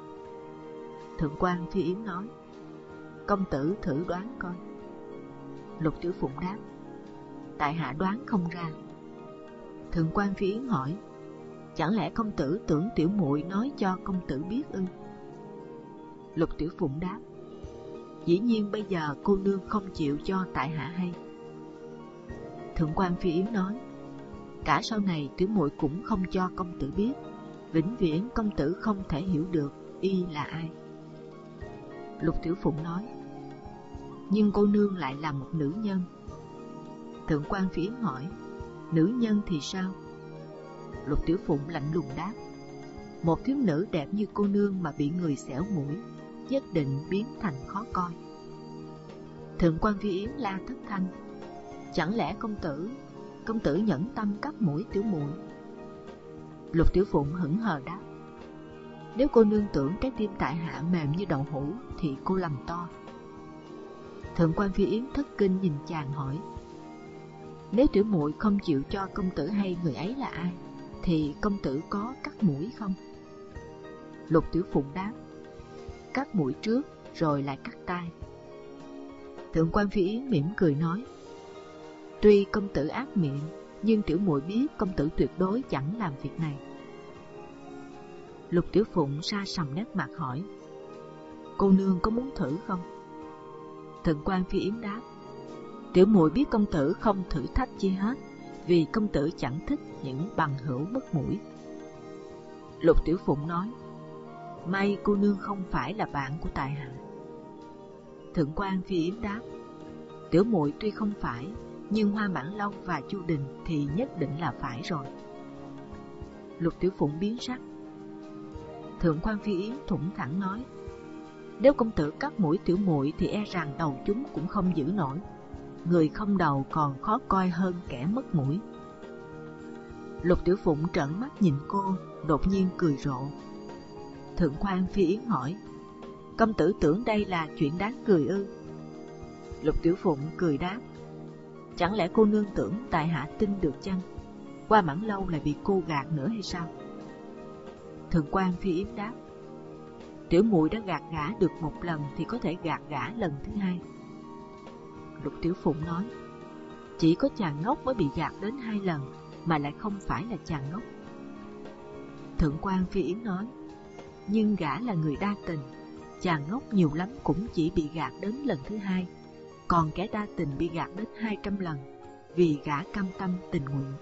Thượng quan Phi Yến nói: Công tử thử đoán coi. Lục Tiểu Phụng đáp: Tại hạ đoán không ra. Thượng quan Phi Yến hỏi: Chẳng lẽ công tử tưởng tiểu muội nói cho công tử biết ư? Lục Tiểu Phụng đáp: Dĩ nhiên bây giờ cô nương không chịu cho tại hạ hay. Thượng quan Phi Yến nói: Cả sau này tiểu muội cũng không cho công tử biết, vĩnh viễn công tử không thể hiểu được y là ai. Lục Tiểu Phụng nói: Nhưng cô nương lại là một nữ nhân. Thượng quan Phi Yến hỏi: Nữ nhân thì sao? Lục Tiểu Phụng lạnh lùng đáp: Một thiếu nữ đẹp như cô nương mà bị người xẻo mũi, nhất định biến thành khó coi. Thượng quan Phi Yến la thất thanh: Chẳng lẽ công tử nhẫn tâm cắt mũi tiểu muội? Lục Tiểu Phụng hững hờ đáp: Nếu cô nương tưởng trái tim tại hạ mềm như đậu hũ thì cô lầm to. Thượng quan Phi Yến thất kinh nhìn chàng hỏi: Nếu tiểu muội không chịu cho công tử hay người ấy là ai, thì công tử có cắt mũi không? Lục Tiểu Phụng đáp: Cắt mũi trước rồi lại cắt tai. Thượng quan Phi Yến mỉm cười nói: Tuy công tử ác miệng, nhưng tiểu muội biết công tử tuyệt đối chẳng làm việc này. Lục Tiểu Phụng sa sầm nét mặt hỏi: Cô nương có muốn thử không? Thượng quan Phi Yến đáp: Tiểu muội biết công tử không thử thách chi hết, vì công tử chẳng thích những bằng hữu mất mũi. Lục Tiểu Phụng nói: May cô nương không phải là bạn của tại hạ. Thượng quan Phi Yến đáp: Tiểu muội tuy không phải, nhưng Hoa Mãn Long và Chu Đình thì nhất định là phải rồi. Lục Tiểu Phụng biến sắc. Thượng quan Phi Yến thủng thẳng nói: Nếu công tử cắt mũi tiểu muội thì e rằng đầu chúng cũng không giữ nổi. Người không đầu còn khó coi hơn kẻ mất mũi. Lục Tiểu Phụng trợn mắt nhìn cô, đột nhiên cười rộ. Thượng quan Phi Yến hỏi: Công tử tưởng đây là chuyện đáng cười ư? Lục Tiểu Phụng cười đáp: Chẳng lẽ cô nương tưởng tại hạ tin được chăng? Qua Mãn Lâu lại bị cô gạt nữa hay sao? Thượng quan Phi Yến đáp: Tiểu muội đã gạt gã được một lần thì có thể gạt gã lần thứ hai. Lục Tiểu Phụng nói: Chỉ có chàng ngốc mới bị gạt đến 2 lần, mà lại không phải là chàng ngốc. Thượng quan Phi Yến nói: Nhưng gã là người đa tình, chàng ngốc nhiều lắm cũng chỉ bị gạt đến lần thứ 2, còn kẻ đa tình bị gạt đến 200 lần, vì gã cam tâm tình nguyện.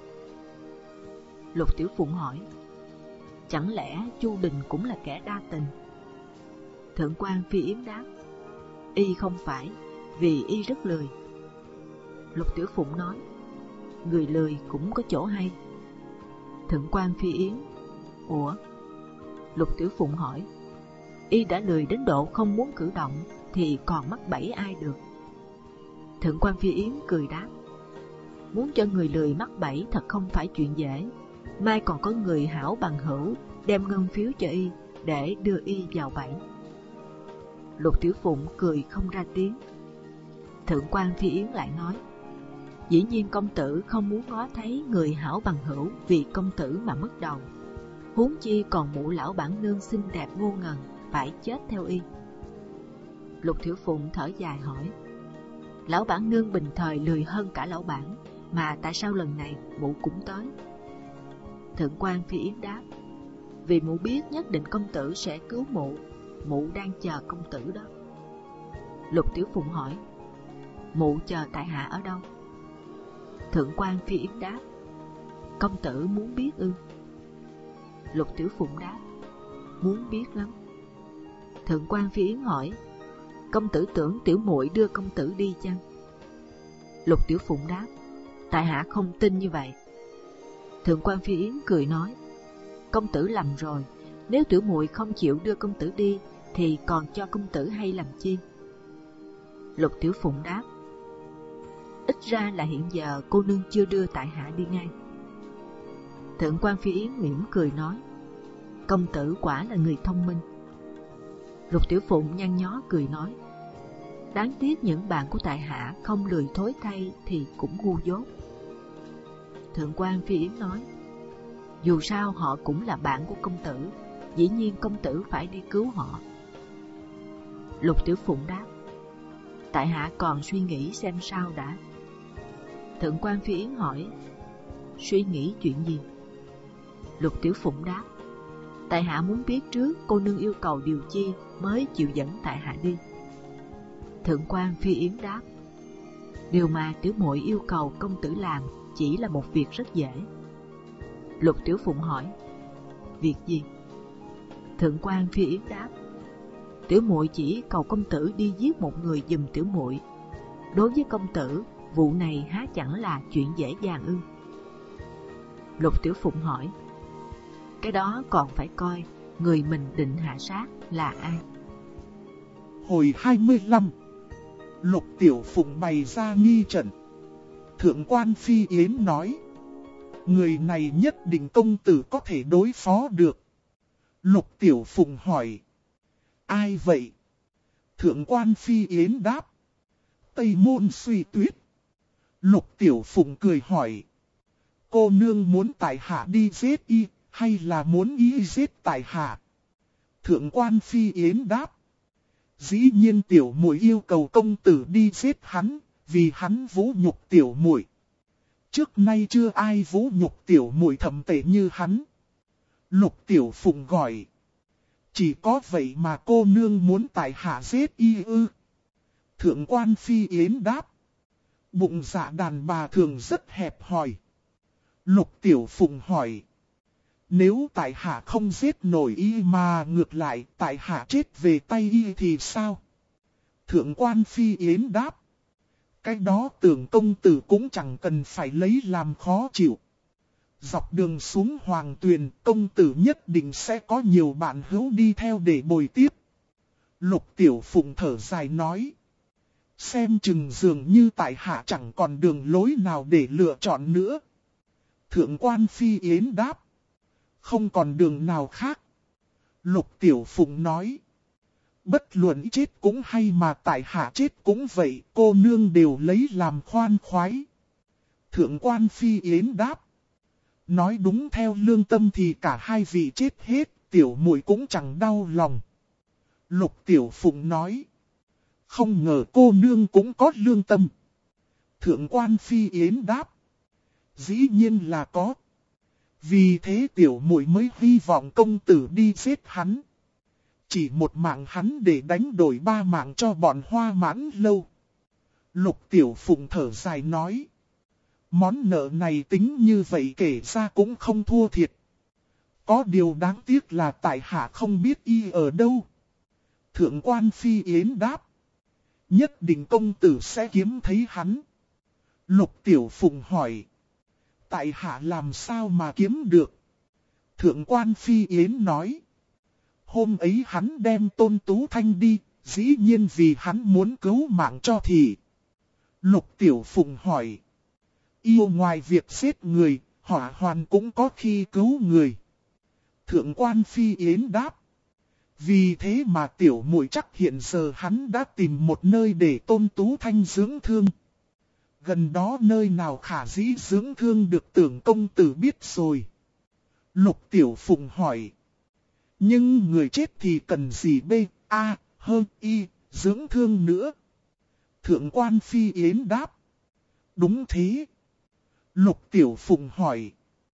Lục Tiểu Phụng hỏi: Chẳng lẽ Chu Đình cũng là kẻ đa tình? Thượng quan Phi Yến đáp: Y không phải, vì y rất lười. Lục Tiểu Phụng nói: Người lười cũng có chỗ hay. Thượng quan Phi Yến: Ủa? Lục Tiểu Phụng hỏi: Y đã lười đến độ không muốn cử động thì còn mắc bẫy ai được? Thượng quan Phi Yến cười đáp: Muốn cho người lười mắc bẫy thật không phải chuyện dễ. Mai còn có người hảo bằng hữu đem ngân phiếu cho y để đưa y vào bẫy. Lục Tiểu Phụng cười không ra tiếng. Thượng quan Phi Yến lại nói: Dĩ nhiên công tử không muốn ngó thấy người hảo bằng hữu vì công tử mà mất đầu, huống chi còn mụ lão bản nương xinh đẹp vô ngần phải chết theo y. Lục Tiểu Phụng thở dài hỏi: Lão bản nương bình thời lười hơn cả lão bản, mà tại sao lần này mụ cũng tới? Thượng quan Phi Yến đáp: Vì mụ biết nhất định công tử sẽ cứu mụ đang chờ công tử đó. Lục Tiểu Phụng hỏi: Mụ chờ tại hạ ở đâu? Thượng quan Phi Yến đáp: Công tử muốn biết ư? Lục Tiểu Phụng đáp: Muốn biết lắm. Thượng quan Phi Yến hỏi: Công tử tưởng tiểu muội đưa công tử đi chăng? Lục Tiểu Phụng đáp, tại hạ không tin như vậy. Thượng quan Phi Yến cười nói, công tử lầm rồi, nếu tiểu muội không chịu đưa công tử đi thì còn cho công tử hay làm chi? Lục Tiểu Phụng đáp, ít ra là hiện giờ cô nương chưa đưa tại hạ đi ngay. Thượng quan Phi Yến mỉm cười nói, công tử quả là người thông minh. Lục Tiểu Phụng nhăn nhó cười nói, đáng tiếc những bạn của tại hạ không lười thối thay thì cũng ngu dốt. Thượng quan Phi Yến nói, dù sao họ cũng là bạn của công tử, dĩ nhiên công tử phải đi cứu họ. Lục Tiểu Phụng đáp, tại hạ còn suy nghĩ xem sao đã. Thượng quan Phi Yến hỏi, suy nghĩ chuyện gì? Lục Tiểu Phụng đáp, tại hạ muốn biết trước cô nương yêu cầu điều chi mới chịu dẫn tại hạ đi. Thượng quan Phi Yến đáp, điều mà tiểu muội yêu cầu công tử làm chỉ là một việc rất dễ. Lục Tiểu Phụng hỏi, việc gì? Thượng quan Phi Yến đáp, tiểu muội chỉ cầu công tử đi giết một người giùm tiểu muội. Đối với công tử, vụ này há chẳng là chuyện dễ dàng ư? Lục Tiểu Phụng hỏi, cái đó còn phải coi người mình định hạ sát là ai.
Hồi 25, Lục Tiểu Phụng bày ra nghi trận. Thượng quan Phi Yến nói, người này nhất định công tử có thể đối phó được. Lục Tiểu Phụng hỏi, ai vậy? Thượng quan Phi Yến đáp, Tây Môn Suy Tuyết. Lục Tiểu Phụng cười hỏi, cô nương muốn tại hạ đi giết y, hay là muốn y giết tại hạ? Thượng quan Phi Yến đáp, dĩ nhiên tiểu muội yêu cầu công tử đi giết hắn, vì hắn vũ nhục tiểu muội. Trước nay chưa ai vũ nhục tiểu muội thậm tệ như hắn. Lục Tiểu Phụng gọi, chỉ có vậy mà cô nương muốn tại hạ giết y ư? Thượng quan Phi Yến đáp, bụng dạ đàn bà thường rất hẹp hòi. Lục Tiểu Phụng hỏi, nếu tại hạ không giết nổi y mà ngược lại tại hạ chết về tay y thì sao? Thượng quan Phi Yến đáp, cái đó tưởng công tử cũng chẳng cần phải lấy làm khó chịu. Dọc đường xuống Hoàng Tuyền, công tử nhất định sẽ có nhiều bạn hữu đi theo để bồi tiếp. Lục Tiểu Phụng thở dài nói, xem chừng dường như tại hạ chẳng còn đường lối nào để lựa chọn nữa. Thượng quan Phi Yến đáp, không còn đường nào khác. Lục Tiểu Phụng nói, bất luận chết cũng hay mà tại hạ chết cũng vậy, cô nương đều lấy làm khoan khoái. Thượng quan Phi Yến đáp, nói đúng theo lương tâm thì cả hai vị chết hết, tiểu muội cũng chẳng đau lòng. Lục Tiểu Phụng nói, không ngờ cô nương cũng có lương tâm. Thượng quan Phi Yến đáp, dĩ nhiên là có. Vì thế tiểu muội mới hy vọng công tử đi giết hắn. Chỉ một mạng hắn để đánh đổi 3 mạng cho bọn Hoa Mãn Lâu. Lục Tiểu Phụng thở dài nói, món nợ này tính như vậy kể ra cũng không thua thiệt. Có điều đáng tiếc là tại hạ không biết y ở đâu. Thượng quan Phi Yến đáp, nhất định công tử sẽ kiếm thấy hắn. Lục Tiểu Phụng hỏi, tại hạ làm sao mà kiếm được? Thượng quan Phi Yến nói, hôm ấy hắn đem Tôn Tú Thanh đi, dĩ nhiên vì hắn muốn cứu mạng cho thì. Lục Tiểu Phụng hỏi, yêu ngoài việc giết người, hỏa hoàn cũng có khi cứu người. Thượng quan Phi Yến đáp, vì thế mà tiểu muội chắc hiện giờ hắn đã tìm một nơi để Tôn Tú Thanh dưỡng thương. Gần đó nơi nào khả dĩ dưỡng thương được tưởng công tử biết rồi. Lục Tiểu Phụng hỏi, nhưng người chết thì cần gì hơn y, dưỡng thương nữa? Thượng quan Phi Yến đáp, đúng thế. Lục Tiểu Phụng hỏi,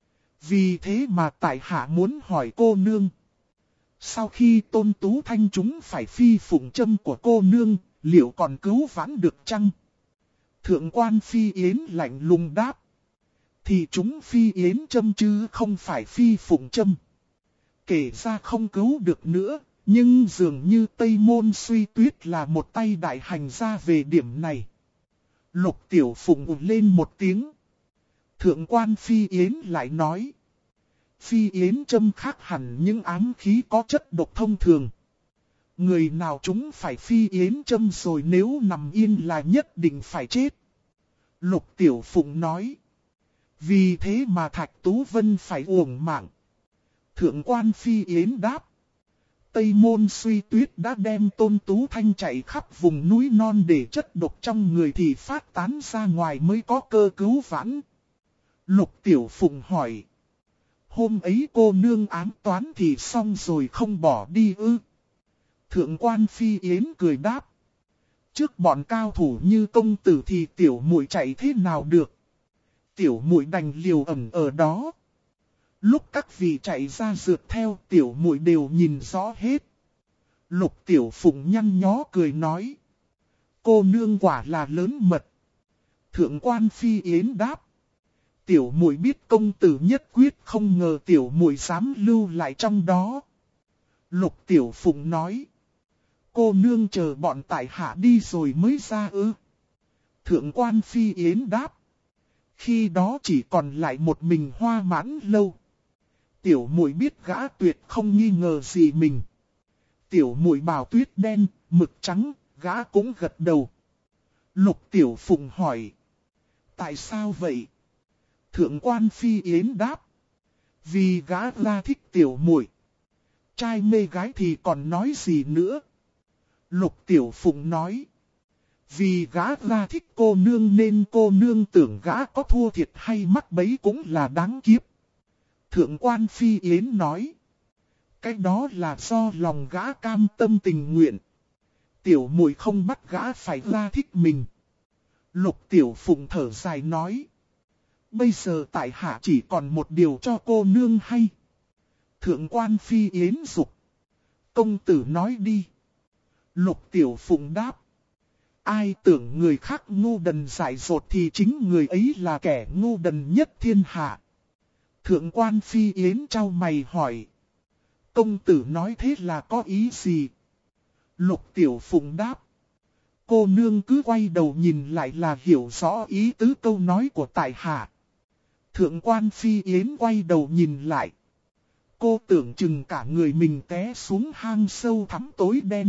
vì thế mà tại hạ muốn hỏi cô nương. Sau khi Tôn Tú Thanh chúng phải phi phụng châm của cô nương, liệu còn cứu vãn được chăng? Thượng quan Phi Yến lạnh lùng đáp, thì chúng phi yến châm chứ không phải phi phụng châm. Kể ra không cứu được nữa, Nhưng dường như Tây Môn Suy Tuyết là một tay đại hành gia về điểm này. Lục Tiểu Phụng ùn lên một tiếng. Thượng quan Phi Yến lại nói. Phi Yến châm khác hẳn những ám khí có chất độc thông thường. Người nào chúng phải Phi Yến châm rồi nếu nằm yên là nhất định phải chết. Lục Tiểu Phụng nói. Vì thế mà Thạch Tú Vân phải uổng mạng. Thượng quan Phi Yến đáp. Tây Môn Suy Tuyết đã đem Tôn Tú Thanh chạy khắp vùng núi non để chất độc trong người thì phát tán ra ngoài mới có cơ cứu vãn. Lục Tiểu Phụng hỏi. Hôm ấy cô nương ám toán thì xong rồi không bỏ đi ư? Thượng quan Phi Yến cười đáp. Trước bọn cao thủ như công tử thì tiểu muội chạy thế nào được? Tiểu muội đành liều ẩn ở đó. Lúc các vị chạy ra rượt theo tiểu muội đều nhìn rõ hết. Lục Tiểu Phụng nhăn nhó cười nói. Cô nương quả là lớn mật. Thượng quan Phi Yến đáp. Tiểu muội biết công tử nhất quyết không ngờ tiểu muội dám lưu lại trong đó. Lục Tiểu Phụng nói. Cô nương chờ bọn tại hạ đi rồi mới ra ư? Thượng quan Phi Yến đáp. Khi đó chỉ còn lại một mình Hoa Mãn Lâu. Tiểu muội biết gã tuyệt không nghi ngờ gì mình. Tiểu muội bảo tuyết đen, mực trắng, gã cũng gật đầu. Lục Tiểu Phụng hỏi. Tại sao vậy? Thượng quan Phi Yến đáp. Vì gã la thích tiểu muội. Trai mê gái thì còn nói gì nữa? Lục Tiểu Phụng nói. Vì gã la thích cô nương nên cô nương tưởng gã có thua thiệt hay mắc bẫy cũng là đáng kiếp. Thượng quan Phi Yến nói. Cái đó là do lòng gã cam tâm tình nguyện. Tiểu muội không bắt gã phải la thích mình. Lục Tiểu Phụng thở dài nói. Bây giờ tại hạ chỉ còn một điều cho cô nương hay. Thượng quan Phi Yến dục. Công tử nói đi. Lục Tiểu Phụng đáp. Ai tưởng người khác ngu đần dại dột thì chính người ấy là kẻ ngu đần nhất thiên hạ. Thượng quan Phi Yến trao mày hỏi. Công tử nói thế là có ý gì? Lục Tiểu Phụng đáp. Cô nương cứ quay đầu nhìn lại là hiểu rõ ý tứ câu nói của tại hạ. Thượng quan Phi Yến quay đầu nhìn lại. Cô tưởng chừng cả người mình té xuống hang sâu thẳm tối đen.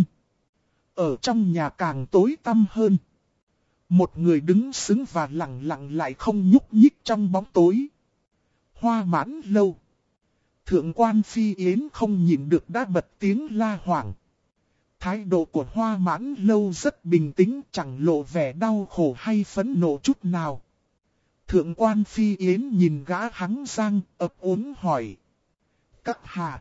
Ở trong nhà càng tối tăm hơn. Một người đứng sững và lặng lặng lại không nhúc nhích trong bóng tối. Hoa Mãn Lâu. Thượng quan Phi Yến không nhịn được đã bật tiếng la hoảng. Thái độ của Hoa Mãn Lâu rất bình tĩnh, chẳng lộ vẻ đau khổ hay phẫn nộ chút nào. Thượng quan Phi Yến nhìn gã hắng răng, ấp úng hỏi. Các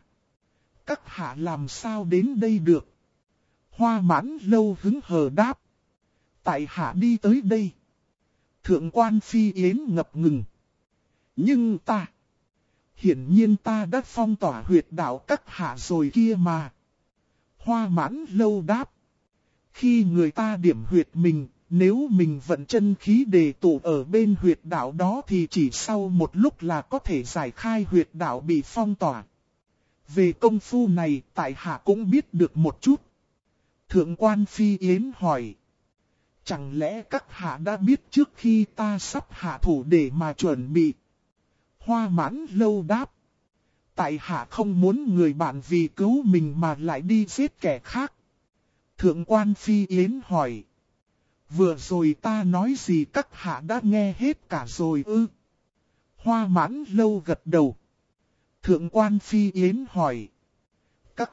hạ làm sao đến đây được? Hoa Mãn Lâu hứng hờ đáp. Tại hạ đi tới đây. Thượng quan Phi Yến ngập ngừng. Nhưng hiển nhiên ta đã phong tỏa huyệt đạo các hạ rồi kia mà. Hoa Mãn Lâu đáp. Khi người ta điểm huyệt mình, nếu mình vận chân khí đề tụ ở bên huyệt đạo đó thì chỉ sau một lúc là có thể giải khai huyệt đạo bị phong tỏa. Về công phu này, tại hạ cũng biết được một chút. Thượng quan Phi Yến hỏi. Chẳng lẽ các hạ đã biết trước khi ta sắp hạ thủ để mà chuẩn bị? Hoa Mãn Lâu đáp. Tại hạ không muốn người bạn vì cứu mình mà lại đi giết kẻ khác. Thượng quan Phi Yến hỏi. Vừa rồi ta nói gì các hạ đã nghe hết cả rồi ư? Hoa Mãn Lâu gật đầu. Thượng quan Phi Yến hỏi. Các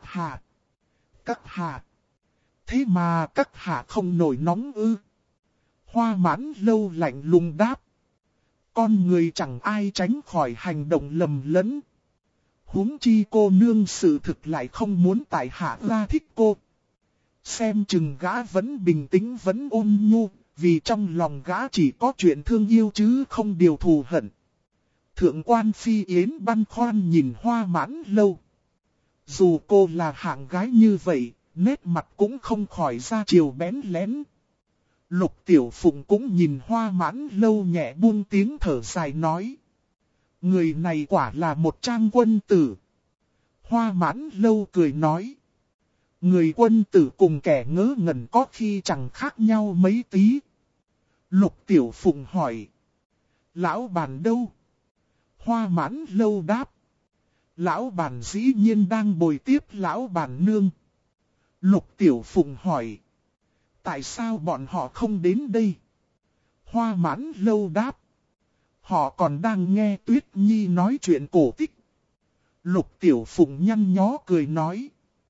hạ. Thế mà các hạ không nổi nóng ư? Hoa Mãn Lâu lạnh lùng đáp. Con người chẳng ai tránh khỏi hành động lầm lẫn. Huống chi cô nương sự thực lại không muốn tại hạ la thích cô. Xem chừng gã vẫn bình tĩnh vẫn ôn nhu, vì trong lòng gã chỉ có chuyện thương yêu chứ không điều thù hận. Thượng quan Phi Yến băn khoăn nhìn Hoa Mãn Lâu. Dù cô là hạng gái như vậy, nét mặt cũng không khỏi ra chiều bén lén. Lục Tiểu Phụng cũng nhìn Hoa Mãn Lâu nhẹ buông tiếng thở dài nói. Người này quả là một trang quân tử. Hoa Mãn Lâu cười nói. Người quân tử cùng kẻ ngớ ngẩn có khi chẳng khác nhau mấy tí. Lục Tiểu Phụng hỏi. Lão bản đâu? Hoa Mãn Lâu đáp. Lão bản dĩ nhiên đang bồi tiếp lão bản nương. Lục Tiểu Phụng hỏi. Tại sao bọn họ không đến đây? Hoa Mãn Lâu đáp. Họ còn đang nghe Tuyết Nhi nói chuyện cổ tích. Lục Tiểu Phụng nhăn nhó cười nói.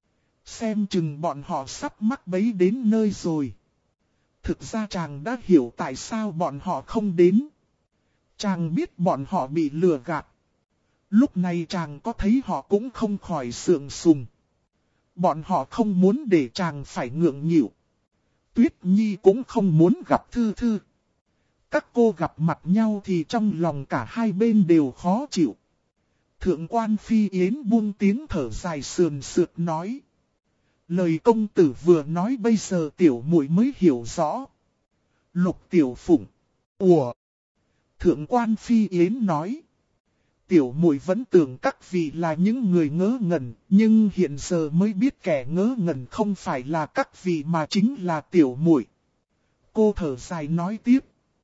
Xem chừng bọn họ sắp mắc bẫy đến nơi rồi. Thực ra chàng đã hiểu tại sao bọn họ không đến. Chàng biết bọn họ bị lừa gạt. Lúc này chàng có thấy họ cũng không khỏi sượng sùng. Bọn họ không muốn để chàng phải ngượng nghịu. Tuyết Nhi cũng không muốn gặp Thư Thư. Các cô gặp mặt nhau thì trong lòng cả hai bên đều khó chịu. Thượng quan Phi Yến buông tiếng thở dài sườn sượt nói. Lời công tử vừa nói bây giờ tiểu muội mới hiểu rõ. Lục Tiểu Phụng. Ủa? Thượng quan Phi Yến nói. Tiểu muội vẫn tưởng các vị là những người ngớ ngẩn, nhưng hiện giờ mới biết kẻ ngớ ngẩn không phải là các vị mà chính là tiểu muội. Cô thở dài nói tiếp.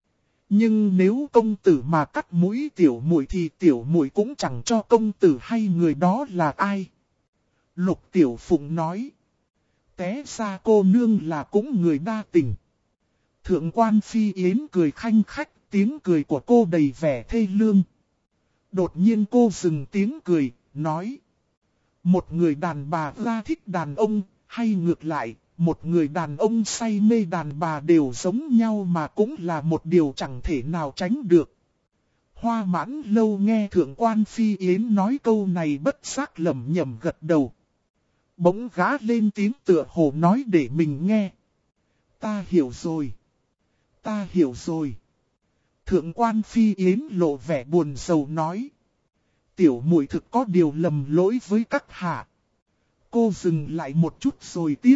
Nhưng nếu công tử mà cắt mũi tiểu muội thì tiểu muội cũng chẳng cho công tử hay người đó là ai. Lục Tiểu Phụng nói. Té ra cô nương là cũng người đa tình. Thượng quan Phi Yến cười khanh khách, tiếng cười của cô đầy vẻ thê lương. Đột nhiên cô dừng tiếng cười, nói. Một người đàn bà ra thích đàn ông, hay ngược lại, một người đàn ông say mê đàn bà đều giống nhau mà cũng là một điều chẳng thể nào tránh được. Hoa Mãn Lâu nghe Thượng quan Phi Yến nói câu này bất giác lẩm nhẩm gật đầu. Bỗng gã lên tiếng tựa hồ nói để mình nghe. Ta hiểu rồi. Ta hiểu rồi. Thượng quan Phi Yến lộ vẻ buồn rầu nói. Tiểu muội thực có điều lầm lỗi với các hạ. Cô dừng lại một chút rồi tiếp.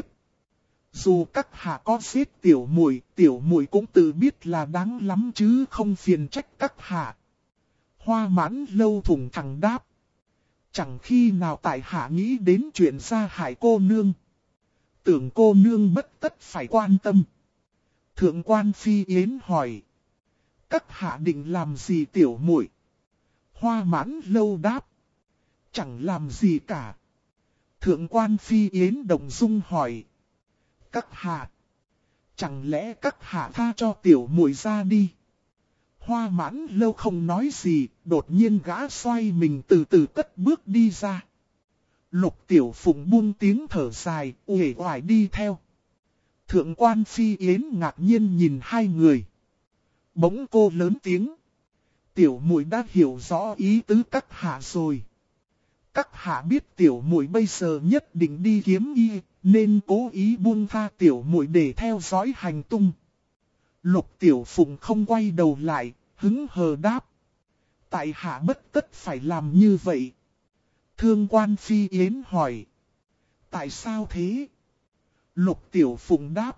Dù các hạ có giết tiểu muội cũng tự biết là đáng lắm chứ không phiền trách các hạ. Hoa Mãn Lâu thủng thẳng đáp. Chẳng khi nào tại hạ nghĩ đến chuyện ra hại cô nương. Tưởng cô nương bất tất phải quan tâm. Thượng quan Phi Yến hỏi. Các hạ định làm gì tiểu muội? Hoa Mãn Lâu đáp. Chẳng làm gì cả. Thượng quan Phi Yến động dung hỏi. Các hạ. Chẳng lẽ các hạ tha cho tiểu muội ra đi? Hoa Mãn Lâu không nói gì, đột nhiên gã xoay mình từ từ cất bước đi ra. Lục Tiểu Phụng buông tiếng thở dài, uể oải đi theo. Thượng quan Phi Yến ngạc nhiên nhìn hai người. Bỗng cô lớn tiếng. Tiểu muội đã hiểu rõ ý tứ các hạ rồi. Các hạ biết tiểu muội bây giờ nhất định đi kiếm y, nên cố ý buông tha tiểu muội để theo dõi hành tung. Lục Tiểu Phụng không quay đầu lại, hứng hờ đáp. Tại hạ bất tất phải làm như vậy. Thượng quan Phi Yến hỏi. Tại sao thế? Lục Tiểu Phụng đáp.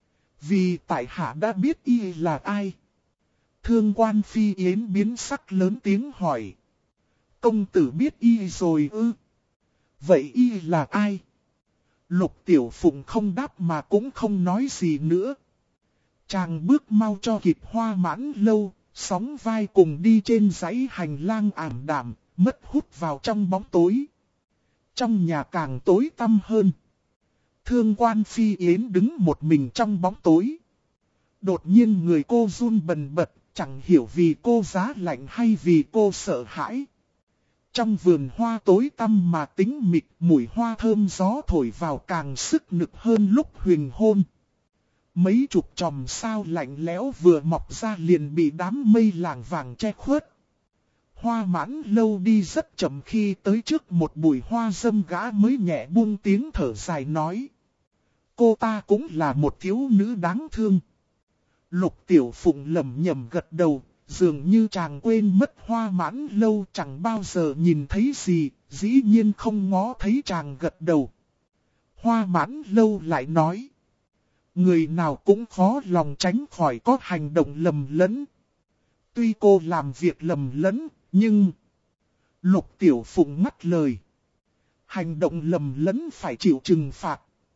Vì tại hạ đã biết y là ai. Thượng quan Phi Yến biến sắc lớn tiếng hỏi. Công tử biết y rồi ư? Vậy y là ai? Lục Tiểu Phụng không đáp mà cũng không nói gì nữa. Chàng bước mau cho kịp Hoa Mãn Lâu, sóng vai cùng đi trên dãy hành lang ảm đạm, mất hút vào trong bóng tối. Trong nhà càng tối tăm hơn. Thượng quan Phi Yến đứng một mình trong bóng tối. Đột nhiên người cô run bần bật, chẳng hiểu vì cô giá lạnh hay vì cô sợ hãi. Trong vườn hoa tối tăm mà tĩnh mịch, mùi hoa thơm gió thổi vào càng sức nực hơn lúc huỳnh hôn. Mấy chục chòm sao lạnh lẽo vừa mọc ra liền bị đám mây làng vàng che khuất. Hoa Mãn Lâu đi rất chậm khi tới trước một bụi hoa dâm, gã mới nhẹ buông tiếng thở dài nói. Cô ta cũng là một thiếu nữ đáng thương. Lục Tiểu Phụng lẩm nhẩm gật đầu, dường như chàng quên mất Hoa Mãn Lâu chẳng bao giờ nhìn thấy gì, dĩ nhiên không ngó thấy chàng gật đầu. Hoa Mãn Lâu lại nói. Người nào cũng khó lòng tránh khỏi có hành động lầm lẫn. Tuy cô làm việc lầm lẫn, nhưng... Lục Tiểu Phụng ngắt lời. Hành động lầm lẫn phải chịu trừng phạt.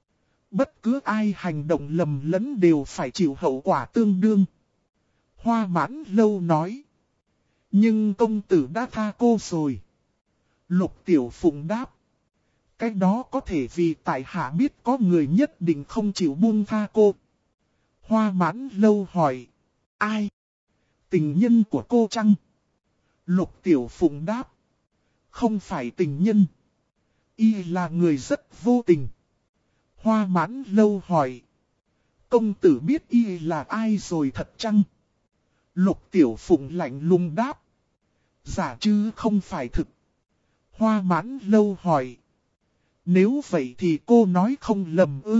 Bất cứ ai hành động lầm lẫn đều phải chịu hậu quả tương đương. Hoa Mãn Lâu nói. Nhưng công tử đã tha cô rồi. Lục Tiểu Phụng đáp. Cái đó có thể vì tại hạ biết có người nhất định không chịu buông tha cô. Hoa Mãn Lâu hỏi. Ai? Tình nhân của cô chăng? Lục Tiểu Phụng đáp. Không phải tình nhân. Y là người rất vô tình. Hoa Mãn Lâu hỏi. Công tử biết y là ai rồi thật chăng? Lục Tiểu Phụng lạnh lùng đáp. Giả chứ không phải thực. Hoa Mãn Lâu hỏi. Nếu vậy thì cô nói không lầm ư?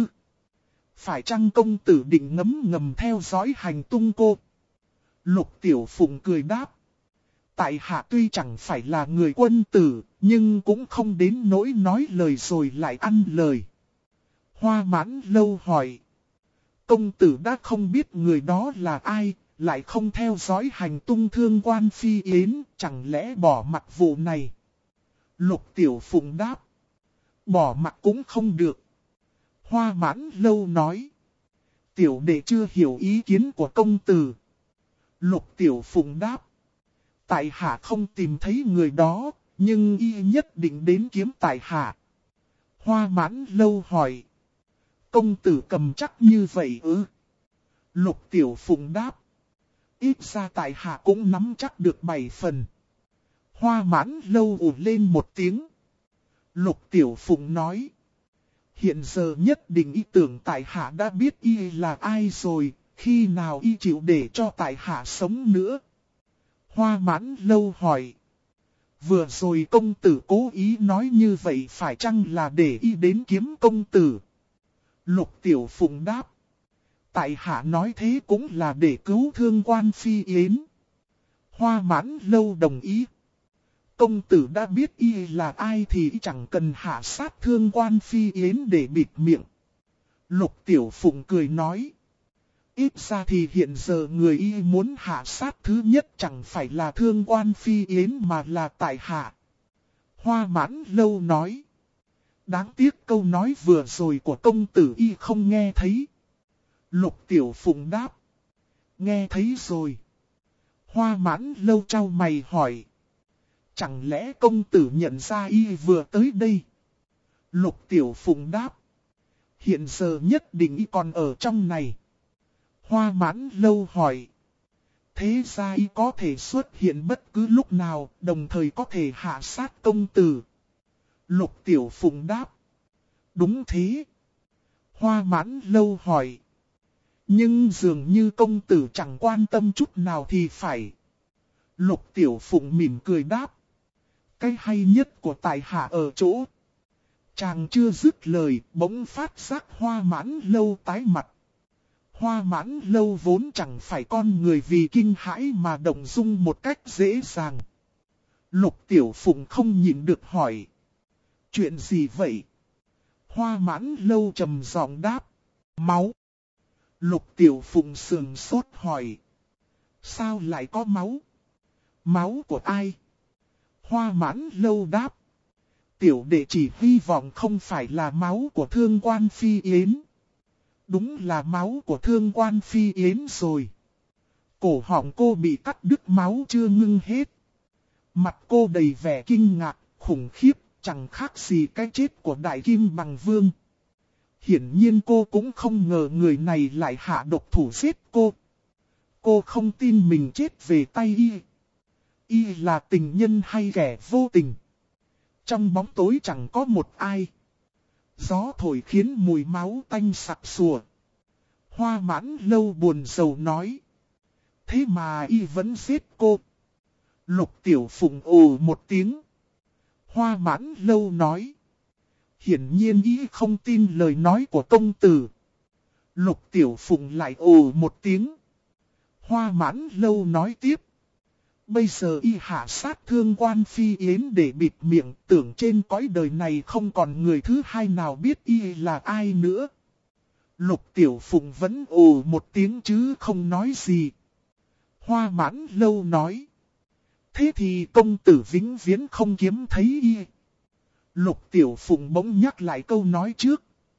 Phải chăng công tử định ngấm theo dõi hành tung cô? Lục Tiểu Phụng cười đáp. Tại hạ tuy chẳng phải là người quân tử, nhưng cũng không đến nỗi nói lời rồi lại ăn lời. Hoa Mãn Lâu hỏi. Công tử đã không biết người đó là ai, lại không theo dõi hành tung Thương Quan Phi Yến, chẳng lẽ bỏ mặc vụ này? Lục Tiểu Phụng đáp. Bỏ mặc cũng không được. Hoa Mãn Lâu nói. Tiểu đệ chưa hiểu ý kiến của công tử. Lục Tiểu Phụng đáp. Tại hạ không tìm thấy người đó, nhưng y nhất định đến kiếm tại hạ. Hoa Mãn Lâu hỏi. Công tử cầm chắc như vậy ư? Lục Tiểu Phụng đáp. Ít ra tại hạ cũng nắm chắc được 7 phần. Hoa Mãn Lâu ủ lên một tiếng. Lục Tiểu Phụng nói. Hiện giờ nhất định y tưởng tại hạ đã biết y là ai rồi, khi nào y chịu để cho tại hạ sống nữa. Hoa Mãn Lâu hỏi. Vừa rồi công tử cố ý nói như vậy phải chăng là để y đến kiếm công tử? Lục Tiểu Phụng đáp. Tại hạ nói thế cũng là để cứu Thương Quan Phi Yến. Hoa Mãn Lâu đồng ý. Công tử đã biết y là ai thì chẳng cần hạ sát Thương Quan Phi Yến để bịt miệng. Lục Tiểu Phụng cười nói. Ít ra thì hiện giờ người y muốn hạ sát thứ nhất chẳng phải là Thương Quan Phi Yến mà là tại hạ. Hoa Mãn Lâu nói. Đáng tiếc câu nói vừa rồi của công tử y không nghe thấy. Lục Tiểu Phụng đáp. Nghe thấy rồi. Hoa Mãn Lâu trao mày hỏi. Chẳng lẽ công tử nhận ra y vừa tới đây? Lục Tiểu Phụng đáp. Hiện giờ nhất định y còn ở trong này. Hoa Mãn Lâu hỏi. Thế ra y có thể xuất hiện bất cứ lúc nào, đồng thời có thể hạ sát công tử. Lục Tiểu Phụng đáp. Đúng thế. Hoa Mãn Lâu hỏi. Nhưng dường như công tử chẳng quan tâm chút nào thì phải. Lục Tiểu Phụng mỉm cười đáp. Cái hay nhất của tại hạ ở chỗ. Chàng chưa dứt lời, bỗng phát giác Hoa Mãn Lâu tái mặt. Hoa Mãn Lâu vốn chẳng phải con người vì kinh hãi mà động dung một cách dễ dàng. Lục Tiểu Phụng không nhịn được hỏi. Chuyện gì vậy? Hoa Mãn Lâu trầm giọng đáp. Máu. Lục Tiểu Phụng sườn sốt hỏi. Sao lại có máu? Máu của ai? Hoa Mãn Lâu đáp. Tiểu đệ chỉ hy vọng không phải là máu của Thương Quan Phi Yến. Đúng là máu của Thương Quan Phi Yến rồi. Cổ họng cô bị cắt đứt máu chưa ngưng hết. Mặt cô đầy vẻ kinh ngạc, khủng khiếp, chẳng khác gì cái chết của Đại Kim Bằng Vương. Hiển nhiên cô cũng không ngờ người này lại hạ độc thủ giết cô. Cô không tin mình chết về tay y. Y là tình nhân hay kẻ vô tình. Trong bóng tối chẳng có một ai. Gió thổi khiến mùi máu tanh sặc sùa. Hoa Mãn Lâu buồn rầu nói. Thế mà y vẫn giết cô. Lục Tiểu Phụng ồ một tiếng. Hoa Mãn Lâu nói. Hiển nhiên y không tin lời nói của công tử. Lục Tiểu Phụng lại ồ một tiếng. Hoa Mãn Lâu nói tiếp. Bây giờ y hạ sát Thương Quan Phi Yến để bịt miệng, tưởng trên cõi đời này không còn người thứ hai nào biết y là ai nữa. Lục Tiểu Phụng vẫn ồ một tiếng chứ không nói gì. Hoa Mãn Lâu nói. Thế thì công tử vĩnh viễn không kiếm thấy y. Lục Tiểu Phụng bỗng nhắc lại câu nói trước.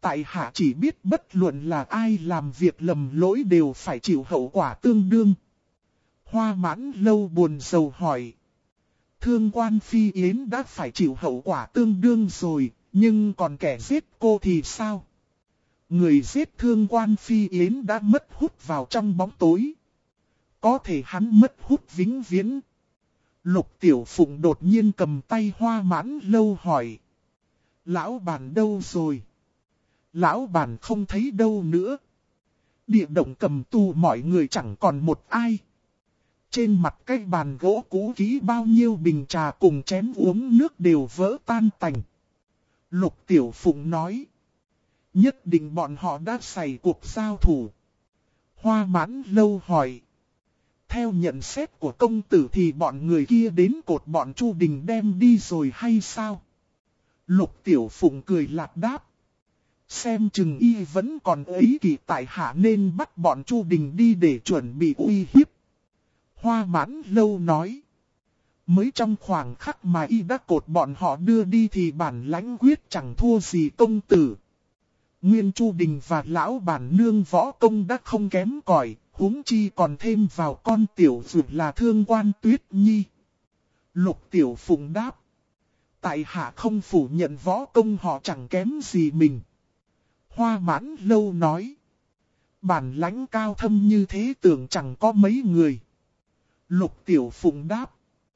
Tại hạ chỉ biết bất luận là ai làm việc lầm lỗi đều phải chịu hậu quả tương đương. Hoa Mãn Lâu buồn rầu hỏi. Thương quan Phi Yến đã phải chịu hậu quả tương đương rồi, nhưng còn kẻ giết cô thì sao? Người giết thương quan Phi Yến đã mất hút vào trong bóng tối. Có thể hắn mất hút vĩnh viễn. Lục Tiểu Phụng đột nhiên cầm tay Hoa Mãn Lâu hỏi. Lão bản đâu rồi? Lão bản không thấy đâu nữa. Địa động cầm tù mọi người chẳng còn một ai. Trên mặt cái bàn gỗ cũ kỹ bao nhiêu bình trà cùng chén uống nước đều vỡ tan tành. Lục Tiểu Phụng nói. Nhất định bọn họ đã xảy cuộc giao thủ. Hoa Mãn Lâu hỏi. Theo nhận xét của công tử thì bọn người kia đến cột bọn Chu Đình đem đi rồi hay sao? Lục Tiểu Phụng cười lạt đáp. Xem chừng y vẫn còn ấy kỳ tại hạ nên bắt bọn Chu Đình đi để chuẩn bị uy hiếp. Hoa Mãn Lâu nói. Mới trong khoảng khắc mà y đã cột bọn họ đưa đi thì bản lãnh quyết chẳng thua gì công tử. Nguyên Chu Đình và lão bản nương võ công đã không kém cỏi, huống chi còn thêm vào con tiểu dược là Thương Quan Tuyết Nhi. Lục Tiểu Phụng đáp. Tại hạ không phủ nhận võ công họ chẳng kém gì mình. Hoa Mãn Lâu nói. Bản lãnh cao thâm như thế tưởng chẳng có mấy người. Lục Tiểu Phụng đáp.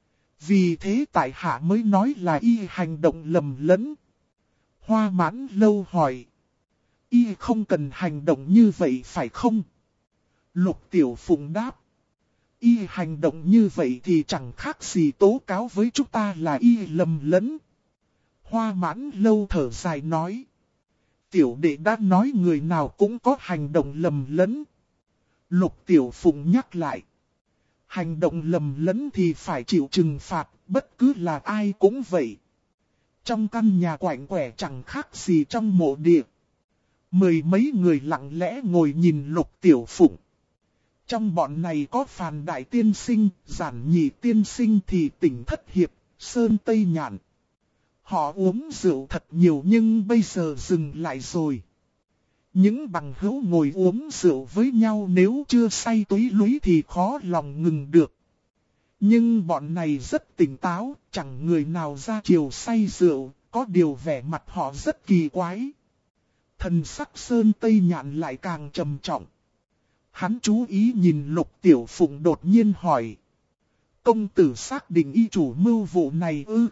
Vì thế tại hạ mới nói là y hành động lầm lẫn. Hoa Mãn Lâu hỏi. Y không cần hành động như vậy phải không? Lục Tiểu Phụng đáp. Y hành động như vậy thì chẳng khác gì tố cáo với chúng ta là y lầm lẫn. Hoa Mãn Lâu thở dài nói. Tiểu đệ đã nói người nào cũng có hành động lầm lẫn. Lục Tiểu Phụng nhắc lại. Hành động lầm lẫn thì phải chịu trừng phạt, bất cứ là ai cũng vậy. Trong căn nhà quạnh quẻ chẳng khác gì trong mộ địa. Mười mấy người lặng lẽ ngồi nhìn Lục Tiểu Phụng. Trong bọn này có Phàn Đại Tiên Sinh, Giản Nhị Tiên Sinh thì Tỉnh Thất Hiệp, Sơn Tây Nhạn. Họ uống rượu thật nhiều nhưng bây giờ dừng lại rồi. Những bằng hữu ngồi uống rượu với nhau nếu chưa say túy lúy thì khó lòng ngừng được. Nhưng bọn này rất tỉnh táo, chẳng người nào ra chiều say rượu, có điều vẻ mặt họ rất kỳ quái. Thần sắc Sơn Tây Nhạn lại càng trầm trọng. Hắn chú ý nhìn Lục Tiểu Phụng đột nhiên hỏi. Công tử xác định y chủ mưu vụ này ư?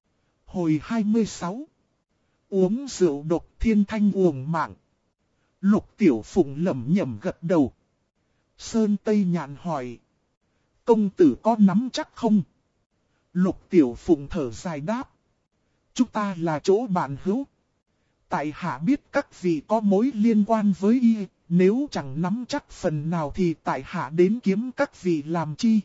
Hồi 26. Uống rượu độc thiên thanh uổng mạng. Lục Tiểu Phụng lẩm nhẩm gật đầu. Sơn Tây Nhạn hỏi. Công tử có nắm chắc không? Lục Tiểu Phụng thở dài đáp. Chúng ta là chỗ bạn hữu. Tại hạ biết các vị có mối liên quan với y. Nếu chẳng nắm chắc phần nào thì tại hạ đến kiếm các vị làm chi?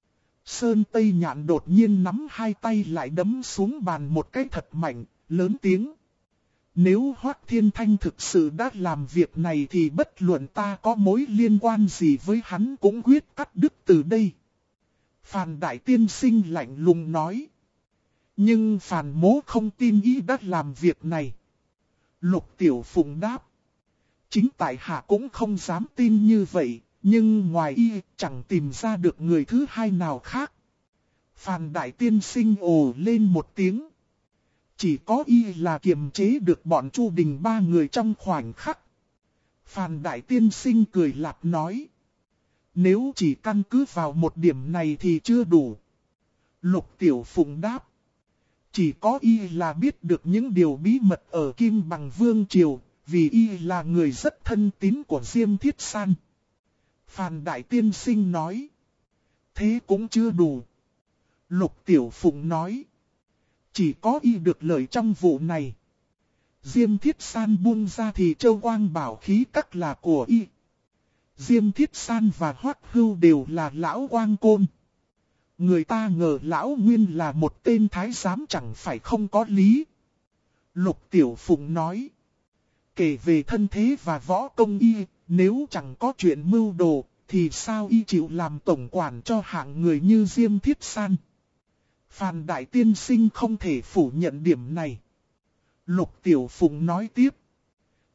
Sơn Tây Nhạn đột nhiên nắm hai tay lại đấm xuống bàn một cái thật mạnh, lớn tiếng. Nếu Hoắc Thiên Thanh thực sự đã làm việc này thì bất luận ta có mối liên quan gì với hắn cũng quyết cắt đứt từ đây. Phàn Đại Tiên Sinh lạnh lùng nói. Nhưng Phàn Mỗ không tin y đã làm việc này. Lục Tiểu Phụng đáp. Chính tại hạ cũng không dám tin như vậy, nhưng ngoài y chẳng tìm ra được người thứ hai nào khác. Phàn Đại Tiên Sinh ồ lên một tiếng. Chỉ có y là kiềm chế được bọn Chu Đình ba người trong khoảnh khắc. Phàn Đại Tiên Sinh cười lạt nói. Nếu chỉ căn cứ vào một điểm này thì chưa đủ. Lục Tiểu Phụng đáp. Chỉ có y là biết được những điều bí mật ở Kim Bằng Vương Triều, vì y là người rất thân tín của Diêm Thiết San. Phàn Đại Tiên Sinh nói. Thế cũng chưa đủ. Lục Tiểu Phụng nói. Chỉ có y được lợi trong vụ này. Diêm Thiết San buông ra thì Châu Quang Bảo khí các là của y. Diêm Thiết San và Hoắc Hưu đều là lão quang côn. Người ta ngờ lão Nguyên là một tên thái giám chẳng phải không có lý. Lục Tiểu Phụng nói. Kể về thân thế và võ công y, nếu chẳng có chuyện mưu đồ, thì sao y chịu làm tổng quản cho hạng người như Diêm Thiết San? Phàn Đại Tiên Sinh không thể phủ nhận điểm này. Lục Tiểu Phụng nói tiếp.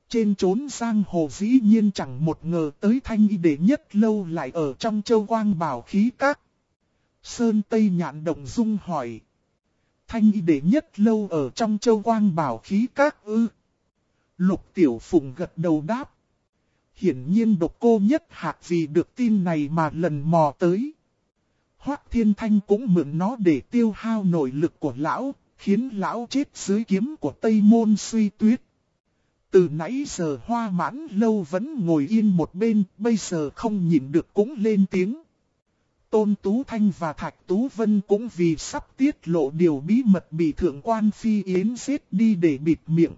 Trên chốn giang hồ dĩ nhiên chẳng một ngờ tới Thanh Y Đệ Nhất Lâu lại ở trong Châu Quang Bảo Khí Các. Sơn Tây Nhạn động dung hỏi. Thanh Y Đệ Nhất Lâu ở trong Châu Quang Bảo Khí Các ư? Lục Tiểu Phụng gật đầu đáp. Hiển nhiên Độc Cô Nhất Hạc vì được tin này mà lần mò tới. Hoắc Thiên Thanh cũng mượn nó để tiêu hao nội lực của lão, khiến lão chết dưới kiếm của Tây Môn Suy Tuyết. Từ nãy giờ Hoa Mãn Lâu vẫn ngồi yên một bên, bây giờ không nhịn được cũng lên tiếng. Tôn Tú Thanh và Thạch Tú Vân cũng vì sắp tiết lộ điều bí mật bị Thượng quan Phi Yến giết đi để bịt miệng.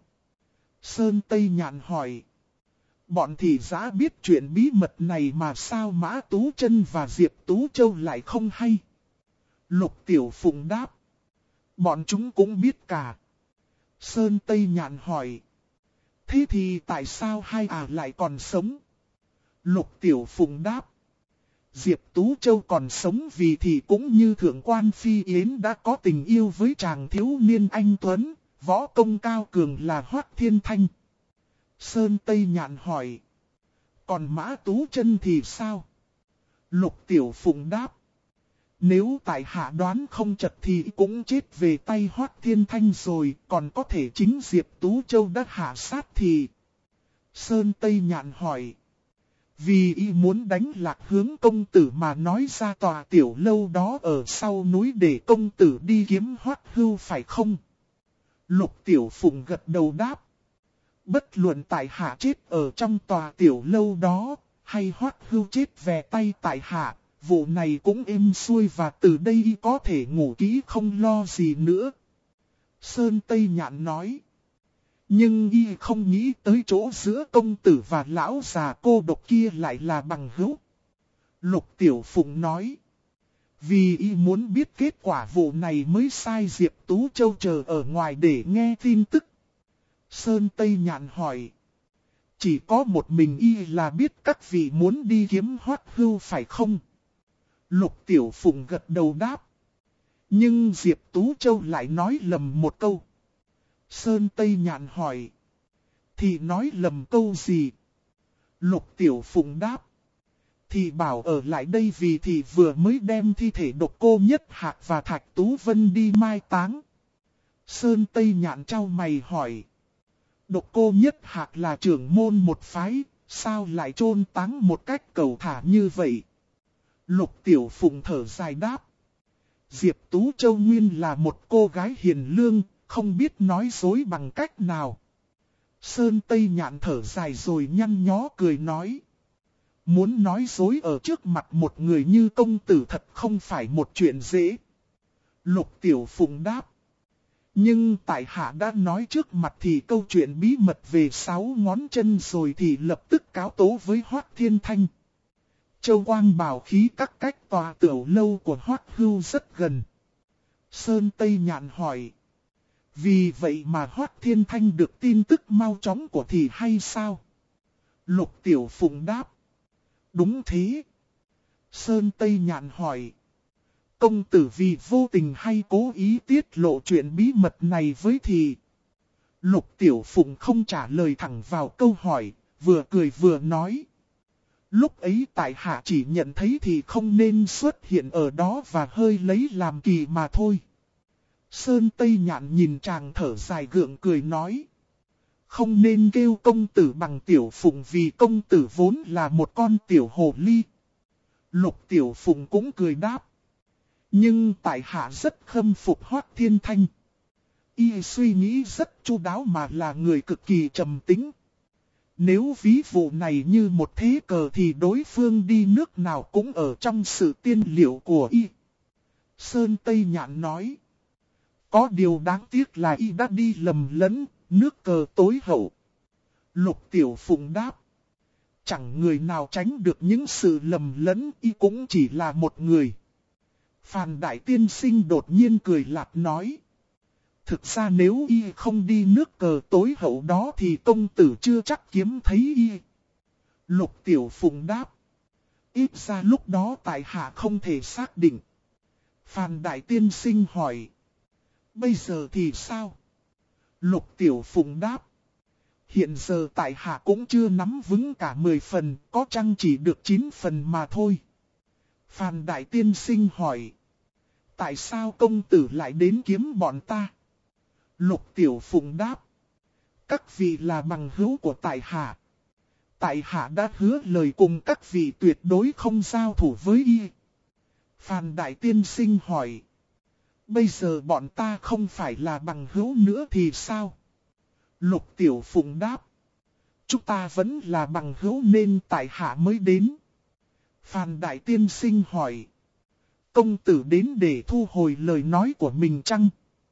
Sơn Tây Nhạn hỏi. Bọn thị giã biết chuyện bí mật này mà sao Mã Tú Chân và Diệp Tú Châu lại không hay? Lục Tiểu Phụng đáp. Bọn chúng cũng biết cả. Sơn Tây Nhạn hỏi. Thế thì tại sao hai lại còn sống? Lục Tiểu Phụng đáp. Diệp Tú Châu còn sống vì thì cũng như Thượng quan Phi Yến đã có tình yêu với chàng thiếu niên anh Tuấn, võ công cao cường là Hoắc Thiên Thanh. Sơn Tây Nhạn hỏi. Còn Mã Tú Chân thì sao? Lục Tiểu Phụng đáp. Nếu tại hạ đoán không chật thì cũng chết về tay Hoắc Thiên Thanh rồi, còn có thể chính Diệp Tú Châu đã hạ sát thì... Sơn Tây Nhạn hỏi. Vì y muốn đánh lạc hướng công tử mà nói ra tòa tiểu lâu đó ở sau núi để công tử đi kiếm Hoắc Hưu phải không? Lục Tiểu Phụng gật đầu đáp. Bất luận tại hạ chết ở trong tòa tiểu lâu đó, hay Hoắc Hưu chết về tay tại hạ, vụ này cũng êm xuôi và từ đây y có thể ngủ kỹ không lo gì nữa. Sơn Tây Nhạn nói. Nhưng y không nghĩ tới chỗ giữa công tử và lão già cô độc kia lại là bằng hữu. Lục Tiểu Phụng nói. Vì y muốn biết kết quả vụ này mới sai Diệp Tú Châu chờ ở ngoài để nghe tin tức. Sơn Tây Nhạn hỏi. Chỉ có một mình y là biết các vị muốn đi kiếm Hoắc Hưu phải không? Lục Tiểu Phụng gật đầu đáp. Nhưng Diệp Tú Châu lại nói lầm một câu. Sơn Tây Nhạn hỏi. Thì nói lầm câu gì? Lục Tiểu Phụng đáp. Thì bảo ở lại đây vì thì vừa mới đem thi thể Độc Cô Nhất Hạc và Thạch Tú Vân đi mai táng. Sơn Tây Nhạn trao mày hỏi. Độc Cô Nhất Hạc là trưởng môn một phái, sao lại chôn táng một cách cầu thả như vậy? Lục Tiểu Phụng thở dài đáp. Diệp Tú Châu nguyên là một cô gái hiền lương, không biết nói dối bằng cách nào. Sơn Tây Nhạn thở dài rồi nhăn nhó cười nói. Muốn nói dối ở trước mặt một người như công tử thật không phải một chuyện dễ. Lục Tiểu Phụng đáp. Nhưng tại hạ đã nói trước mặt thì câu chuyện bí mật về 6 ngón chân rồi thì lập tức cáo tố với Hoắc Thiên Thanh. Châu Quang Bảo Khí các cách tòa tiểu lâu của Hoắc Hưu rất gần. Sơn Tây Nhạn hỏi. Vì vậy mà Hoắc Thiên Thanh được tin tức mau chóng của thì hay sao? Lục Tiểu Phụng đáp. Đúng thế. Sơn Tây Nhạn hỏi. Công tử vì vô tình hay cố ý tiết lộ chuyện bí mật này với thì? Lục Tiểu Phụng không trả lời thẳng vào câu hỏi, vừa cười vừa nói. Lúc ấy tại hạ chỉ nhận thấy thì không nên xuất hiện ở đó và hơi lấy làm kỳ mà thôi. Sơn Tây Nhạn nhìn chàng thở dài gượng cười nói. Không nên kêu công tử bằng Tiểu Phụng vì công tử vốn là một con tiểu hồ ly. Lục Tiểu Phụng cũng cười đáp. Nhưng tại hạ rất khâm phục Hoắc Thiên Thanh. Y suy nghĩ rất chu đáo mà là người cực kỳ trầm tính. Nếu ví dụ này như một thế cờ thì đối phương đi nước nào cũng ở trong sự tiên liệu của Y. Sơn Tây Nhạn nói. Có điều đáng tiếc là Y đã đi lầm lẫn, nước cờ tối hậu. Lục Tiểu Phụng đáp. Chẳng người nào tránh được những sự lầm lẫn, Y cũng chỉ là một người. Phan Đại Tiên Sinh đột nhiên cười lạt nói. Thực ra nếu Y không đi nước cờ tối hậu đó thì công tử chưa chắc kiếm thấy Y. Lục Tiểu Phụng đáp. Ít ra lúc đó tại hạ không thể xác định. Phan Đại Tiên Sinh hỏi. Bây giờ thì sao? Lục Tiểu Phụng đáp. Hiện giờ tại hạ cũng chưa nắm vững cả 10 phần, có chăng chỉ được 9 phần mà thôi. Phan Đại Tiên Sinh hỏi. Tại sao công tử lại đến kiếm bọn ta? Lục Tiểu Phụng đáp. Các vị là bằng hữu của tại hạ. Tại hạ đã hứa lời cùng các vị tuyệt đối không giao thủ với y. Phan Đại Tiên Sinh hỏi. Bây giờ bọn ta không phải là bằng hữu nữa thì sao? Lục Tiểu Phụng đáp. Chúng ta vẫn là bằng hữu nên tại hạ mới đến. Phan Đại Tiên Sinh hỏi. Công tử đến để thu hồi lời nói của mình chăng?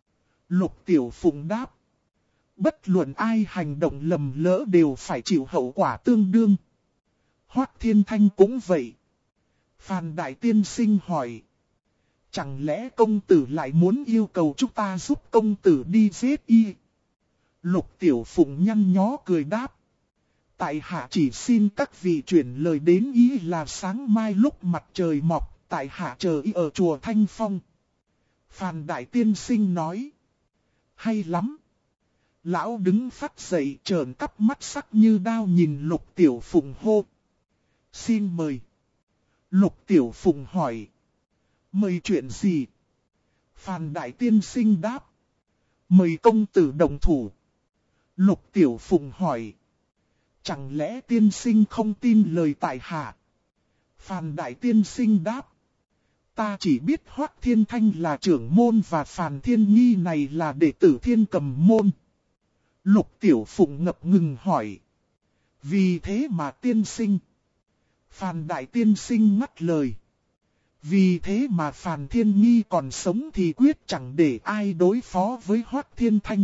Lục Tiểu Phụng đáp. Bất luận ai hành động lầm lỡ đều phải chịu hậu quả tương đương. Hoắc Thiên Thanh cũng vậy. Phan Đại Tiên Sinh hỏi. Chẳng lẽ công tử lại muốn yêu cầu chúng ta giúp công tử đi giết y? Lục Tiểu Phụng nhăn nhó cười đáp. Tại hạ chỉ xin các vị chuyển lời đến y là sáng mai lúc mặt trời mọc, tại hạ chờ y ở chùa Thanh Phong. Phan Đại Tiên Sinh nói. Hay lắm. Lão đứng phát dậy trợn cắp mắt sắc như đao nhìn Lục Tiểu Phụng hô. Xin mời. Lục Tiểu Phụng hỏi. Mời chuyện gì? Phan Đại Tiên Sinh đáp. Mời công tử đồng thủ. Lục Tiểu Phụng hỏi. Chẳng lẽ tiên sinh không tin lời tại hạ? Phan Đại Tiên Sinh đáp. Ta chỉ biết Hoắc Thiên Thanh là trưởng môn và Phàn Thiên Nhi này là đệ tử Thiên Cầm môn. Lục Tiểu Phụng ngập ngừng hỏi. Vì thế mà tiên sinh. Phan Đại Tiên Sinh ngắt lời. Vì thế mà Phàn Thiên Nhi còn sống thì quyết chẳng để ai đối phó với Hoắc Thiên Thanh.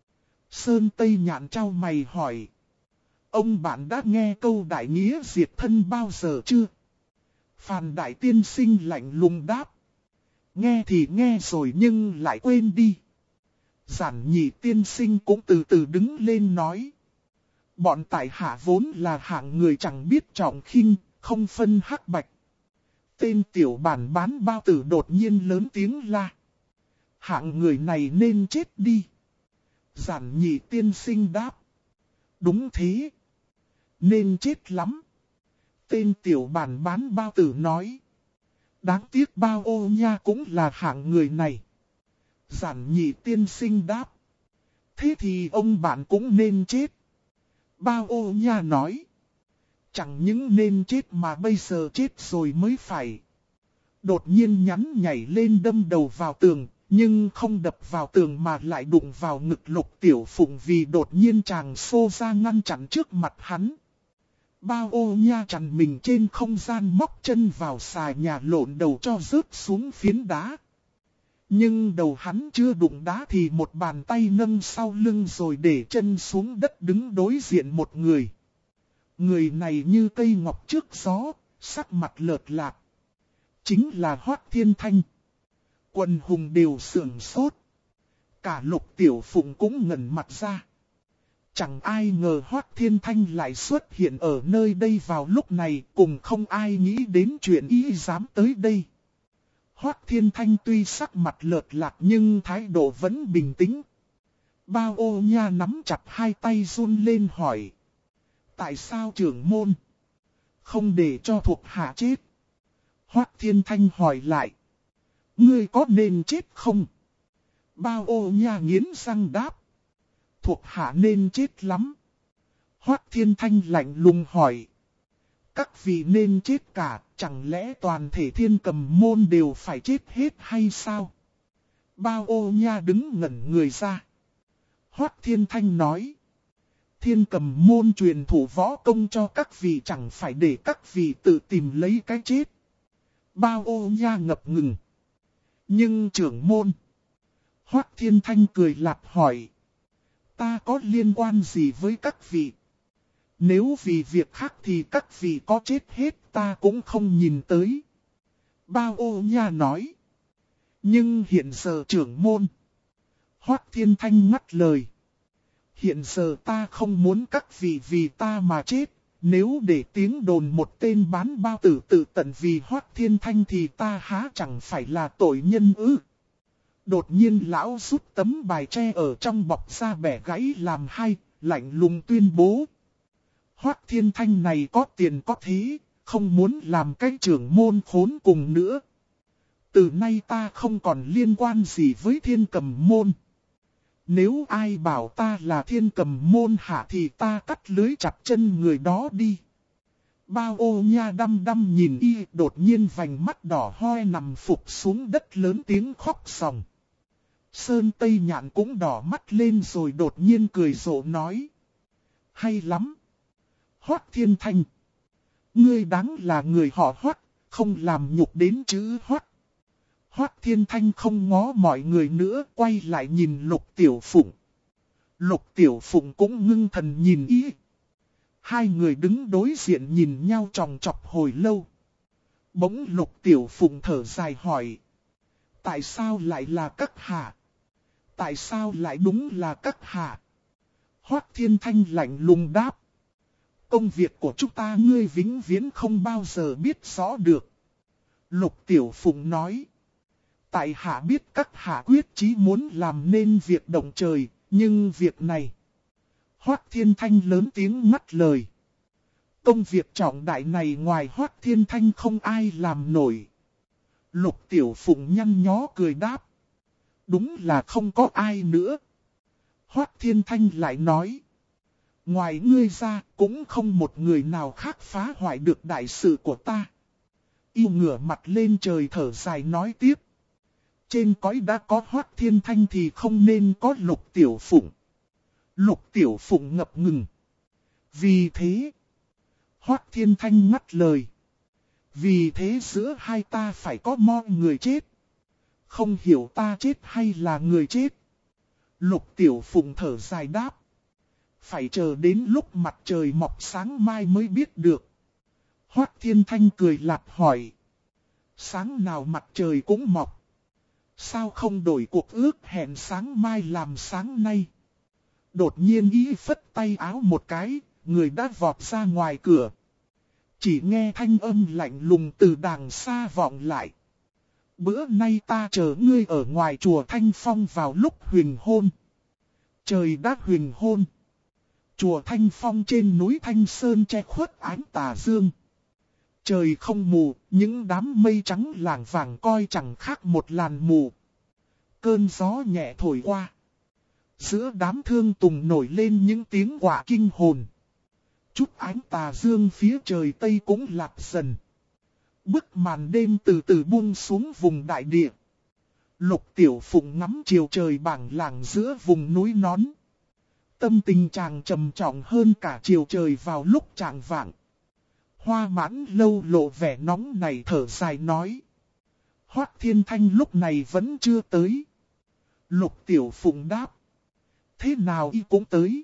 Sơn Tây Nhạn trao mày hỏi. Ông bạn đã nghe câu đại nghĩa diệt thân bao giờ chưa? Phan Đại Tiên Sinh lạnh lùng đáp. Nghe thì nghe rồi nhưng lại quên đi. Giản Nhị Tiên Sinh cũng từ từ đứng lên nói. Bọn tại hạ vốn là hạng người chẳng biết trọng khinh, không phân hắc bạch. Tên tiểu bản bán bao tử đột nhiên lớn tiếng la. Hạng người này nên chết đi. Giản Nhị Tiên Sinh đáp. Đúng thế. Nên chết lắm. Tên tiểu bản bán bao tử nói. Đáng tiếc Bao Ô Nha cũng là hạng người này. Giản Nhị Tiên Sinh đáp. Thế thì ông bạn cũng nên chết. Bao Ô Nha nói. Chẳng những nên chết mà bây giờ chết rồi mới phải. Đột nhiên nhắn nhảy lên đâm đầu vào tường. Nhưng không đập vào tường mà lại đụng vào ngực Lục Tiểu Phụng vì đột nhiên chàng xô ra ngăn chặn trước mặt hắn. Bao Ô Nha chặn mình trên không gian móc chân vào xà nhà lộn đầu cho rớt xuống phiến đá. Nhưng đầu hắn chưa đụng đá thì một bàn tay nâng sau lưng rồi để chân xuống đất đứng đối diện một người. Người này như cây ngọc trước gió, sắc mặt lợt lạc. Chính là Hoắc Thiên Thanh. Quần hùng đều sưởng sốt. Cả Lục Tiểu Phụng cũng ngẩn mặt ra. Chẳng ai ngờ Hoắc Thiên Thanh lại xuất hiện ở nơi đây vào lúc này, cùng không ai nghĩ đến chuyện y dám tới đây. Hoắc Thiên Thanh tuy sắc mặt lợt lạc nhưng thái độ vẫn bình tĩnh. Bao Ô Nha nắm chặt hai tay run lên hỏi. Tại sao trưởng môn không để cho thuộc hạ chết? Hoắc Thiên Thanh hỏi lại. Ngươi có nên chết không? Bao Ô Nha nghiến răng đáp. Thuộc hạ nên chết lắm. Hoắc Thiên Thanh lạnh lùng hỏi. Các vị nên chết cả, chẳng lẽ toàn thể Thiên Cầm môn đều phải chết hết hay sao? Bao Ô Nha đứng ngẩn người ra. Hoắc Thiên Thanh nói. Thiên Cầm môn truyền thủ võ công cho các vị chẳng phải để các vị tự tìm lấy cái chết. Bao Ô Nha ngập ngừng. Nhưng trưởng môn. Hoắc Thiên Thanh cười lạt hỏi. Ta có liên quan gì với các vị? Nếu vì việc khác thì các vị có chết hết ta cũng không nhìn tới. Bao Ô Nha nói. Nhưng hiện giờ trưởng môn. Hoắc Thiên Thanh ngắt lời. Hiện giờ ta không muốn các vị vì ta mà chết. Nếu để tiếng đồn một tên bán bao tử tự tận vì Hoắc Thiên Thanh thì ta há chẳng phải là tội nhân ư? Đột nhiên lão rút tấm bài tre ở trong bọc ra bẻ gãy làm hai, lạnh lùng tuyên bố. Hoắc Thiên Thanh này có tiền có thế, không muốn làm cái trưởng môn khốn cùng nữa. Từ nay ta không còn liên quan gì với Thiên Cầm môn. Nếu ai bảo ta là Thiên Cầm môn hạ thì ta cắt lưới chặt chân người đó đi. Bao ô nha đăm đăm nhìn y, đột nhiên vành mắt đỏ hoe nằm phục xuống đất lớn tiếng khóc sòng. Sơn Tây Nhạn cũng đỏ mắt lên rồi đột nhiên cười rộ nói. Hay lắm. Hoắc Thiên Thanh. Ngươi đáng là người họ Hoắc, không làm nhục đến chữ Hoắc. Hoắc Thiên Thanh không ngó mọi người nữa, quay lại nhìn Lục Tiểu Phụng. Lục Tiểu Phụng cũng ngưng thần nhìn y. Hai người đứng đối diện nhìn nhau chòng chọc hồi lâu. Bỗng Lục Tiểu Phụng thở dài hỏi. Tại sao lại là các hạ? Tại sao lại đúng là các hạ? Hoắc Thiên Thanh lạnh lùng đáp. Công việc của chúng ta ngươi vĩnh viễn không bao giờ biết rõ được. Lục Tiểu Phụng nói. Tại hạ biết các hạ quyết chí muốn làm nên việc động trời, nhưng việc này... Hoắc Thiên Thanh lớn tiếng ngắt lời. Công việc trọng đại này ngoài Hoắc Thiên Thanh không ai làm nổi. Lục Tiểu Phụng nhăn nhó cười đáp. Đúng là không có ai nữa. Hoắc Thiên Thanh lại nói. Ngoài ngươi ra cũng không một người nào khác phá hoại được đại sự của ta. Yêu ngửa mặt lên trời thở dài nói tiếp. Trên cõi đã có Hoắc Thiên Thanh thì không nên có Lục Tiểu Phụng. Lục Tiểu Phụng ngập ngừng. Vì thế, Hoắc Thiên Thanh ngắt lời. Vì thế giữa hai ta phải có mo người chết. Không hiểu ta chết hay là người chết. Lục Tiểu Phụng thở dài đáp. Phải chờ đến lúc mặt trời mọc sáng mai mới biết được. Hoắc Thiên Thanh cười lạt hỏi. Sáng nào mặt trời cũng mọc. Sao không đổi cuộc ước hẹn sáng mai làm sáng nay? Đột nhiên y phất tay áo một cái, người đã vọt ra ngoài cửa. Chỉ nghe thanh âm lạnh lùng từ đàng xa vọng lại. Bữa nay ta chờ ngươi ở ngoài chùa Thanh Phong vào lúc huỳnh hôn. Trời đã huỳnh hôn. Chùa Thanh Phong trên núi Thanh Sơn che khuất ánh tà dương. Trời không mù, những đám mây trắng lảng vàng coi chẳng khác một làn mù. Cơn gió nhẹ thổi qua. Giữa đám thương tùng nổi lên những tiếng quạ kinh hồn. Chút ánh tà dương phía trời Tây cũng lạc dần. Bức màn đêm từ từ buông xuống vùng đại địa. Lục Tiểu Phụng ngắm chiều trời bảng làng giữa vùng núi nón. Tâm tình chàng trầm trọng hơn cả chiều trời vào lúc chạng vạng. Hoa Mãn Lâu lộ vẻ nóng này thở dài nói. Hoắc Thiên Thanh lúc này vẫn chưa tới. Lục Tiểu Phụng đáp. Thế nào y cũng tới.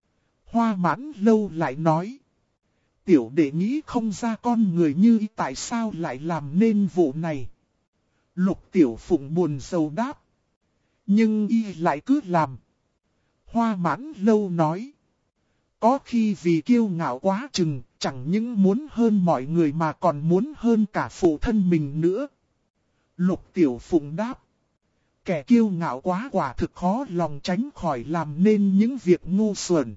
Hoa Mãn Lâu lại nói. Tiểu đệ nghĩ không ra con người như y tại sao lại làm nên vụ này. Lục Tiểu Phụng buồn sầu đáp. Nhưng y lại cứ làm. Hoa Mãn Lâu nói. Có khi vì kiêu ngạo quá chừng, chẳng những muốn hơn mọi người mà còn muốn hơn cả phụ thân mình nữa. Lục Tiểu Phụng đáp. Kẻ kiêu ngạo quá quả thực khó lòng tránh khỏi làm nên những việc ngu xuẩn.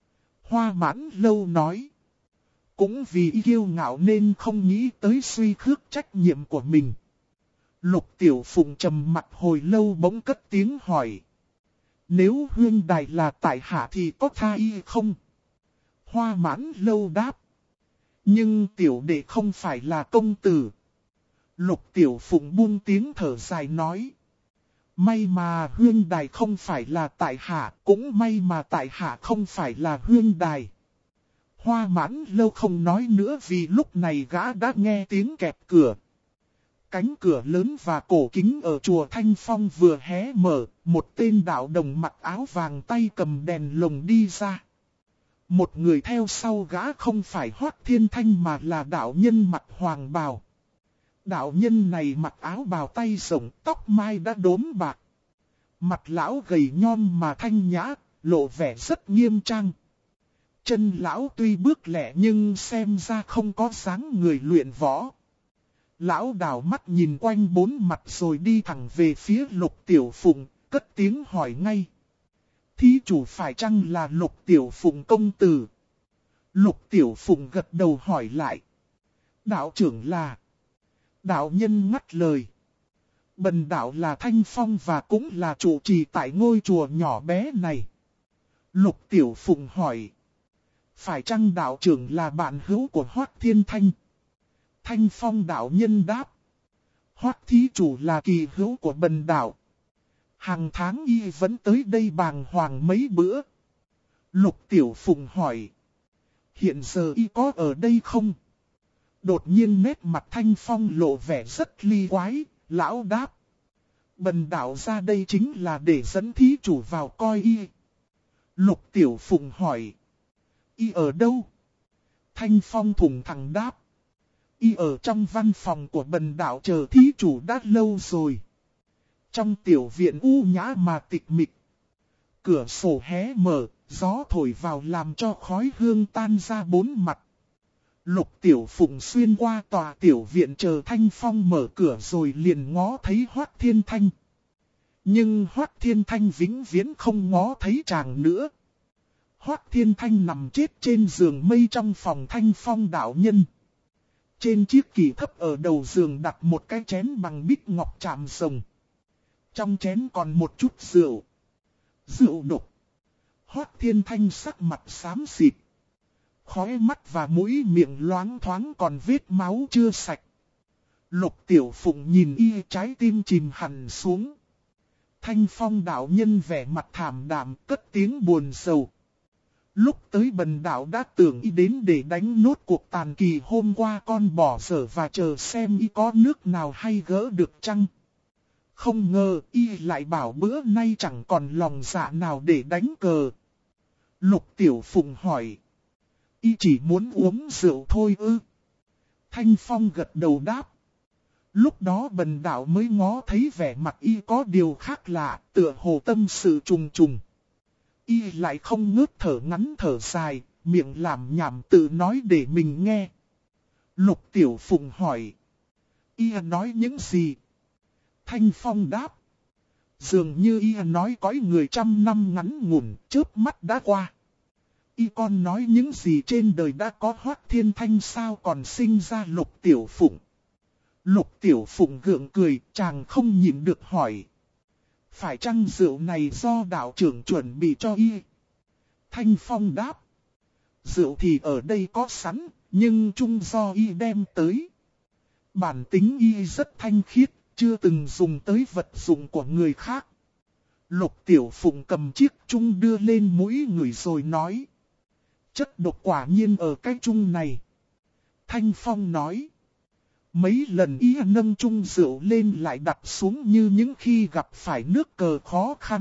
Hoa Mãn Lâu nói. Cũng vì kiêu ngạo nên không nghĩ tới suy khước trách nhiệm của mình. Lục Tiểu Phụng trầm mặt hồi lâu bỗng cất tiếng hỏi. Nếu huyên đài là tại hạ thì có tha y không? Hoa Mãn Lâu đáp. Nhưng tiểu đệ không phải là công tử. Lục Tiểu Phụng buông tiếng thở dài nói. May mà huyên đài không phải là tại hạ, cũng may mà tại hạ không phải là huyên đài. Hoa Mãn Lâu không nói nữa vì lúc này gã đã nghe tiếng kẹp cửa. Cánh cửa lớn và cổ kính ở chùa Thanh Phong vừa hé mở, một tên đạo đồng mặc áo vàng tay cầm đèn lồng đi ra. Một người theo sau gã không phải Hoắc Thiên Thanh mà là đạo nhân mặc hoàng bào. Đạo nhân này mặc áo bào tay rộng, tóc mai đã đốm bạc. Mặt lão gầy nhom mà thanh nhã, lộ vẻ rất nghiêm trang. Chân lão tuy bước lẹ nhưng xem ra không có dáng người luyện võ. Lão đảo mắt nhìn quanh bốn mặt rồi đi thẳng về phía Lục Tiểu Phụng, cất tiếng hỏi ngay. thí chủ phải chăng là Lục Tiểu Phụng công tử? Lục Tiểu Phụng gật đầu hỏi lại. Đạo trưởng là... Đạo nhân ngắt lời. Bần đạo là Thanh Phong và cũng là trụ trì tại ngôi chùa nhỏ bé này. Lục Tiểu Phụng hỏi. Phải chăng đạo trưởng là bạn hữu của Hoắc Thiên Thanh? Thanh Phong đạo nhân đáp. Hoắc thí chủ là kỳ hữu của bần đạo. Hàng tháng y vẫn tới đây bàng hoàng mấy bữa. Lục Tiểu Phụng hỏi. Hiện giờ y có ở đây không? Đột nhiên nét mặt Thanh Phong lộ vẻ rất ly quái, lão đáp. Bần đạo ra đây chính là để dẫn thí chủ vào coi y. Lục Tiểu Phụng hỏi. Y ở đâu? Thanh Phong thủng thẳng đáp. Y ở trong văn phòng của bần đạo chờ thí chủ đã lâu rồi. Trong tiểu viện u nhã mà tịch mịch. Cửa sổ hé mở, gió thổi vào làm cho khói hương tan ra bốn mặt. Lục Tiểu Phụng xuyên qua tòa tiểu viện chờ Thanh Phong mở cửa rồi liền ngó thấy Hoắc Thiên Thanh. Nhưng Hoắc Thiên Thanh vĩnh viễn không ngó thấy chàng nữa. Hoắc Thiên Thanh nằm chết trên giường mây trong phòng Thanh Phong đạo nhân. Trên chiếc kỷ thấp ở đầu giường đặt một cái chén bằng bích ngọc chạm rồng. Trong chén còn một chút rượu. Rượu độc. Hoắc Thiên Thanh sắc mặt xám xịt. Khóe mắt và mũi miệng loáng thoáng còn vết máu chưa sạch. Lục Tiểu Phụng nhìn y trái tim chìm hẳn xuống. Thanh Phong đạo nhân vẻ mặt thảm đạm cất tiếng buồn sầu. Lúc tới bần đạo đã tưởng y đến để đánh nốt cuộc tàn kỳ hôm qua con bỏ dở và chờ xem y có nước nào hay gỡ được chăng. Không ngờ y lại bảo bữa nay chẳng còn lòng dạ nào để đánh cờ. Lục Tiểu Phụng hỏi. Y chỉ muốn uống rượu thôi ư? Thanh Phong gật đầu đáp. Lúc đó bần đạo mới ngó thấy vẻ mặt y có điều khác lạ, tựa hồ tâm sự trùng trùng. Y lại không ngớt thở ngắn thở dài, miệng làm nhảm tự nói để mình nghe. Lục Tiểu Phụng hỏi. Y nói những gì? Thanh Phong đáp. Dường như y nói cõi người trăm năm ngắn ngủn, chớp mắt đã qua. Y con nói những gì trên đời đã có Hoắc Thiên Thanh sao còn sinh ra Lục Tiểu Phụng. Lục Tiểu Phụng gượng cười, chàng không nhịn được hỏi. Phải chăng rượu này do đạo trưởng chuẩn bị cho y? Thanh Phong đáp. Rượu thì ở đây có sẵn, nhưng chung do y đem tới. Bản tính y rất thanh khiết, chưa từng dùng tới vật dụng của người khác. Lục Tiểu Phụng cầm chiếc chung đưa lên mũi người rồi nói. Chất độc quả nhiên ở cái chung này. Thanh Phong nói. Mấy lần y nâng chung rượu lên lại đặt xuống như những khi gặp phải nước cờ khó khăn.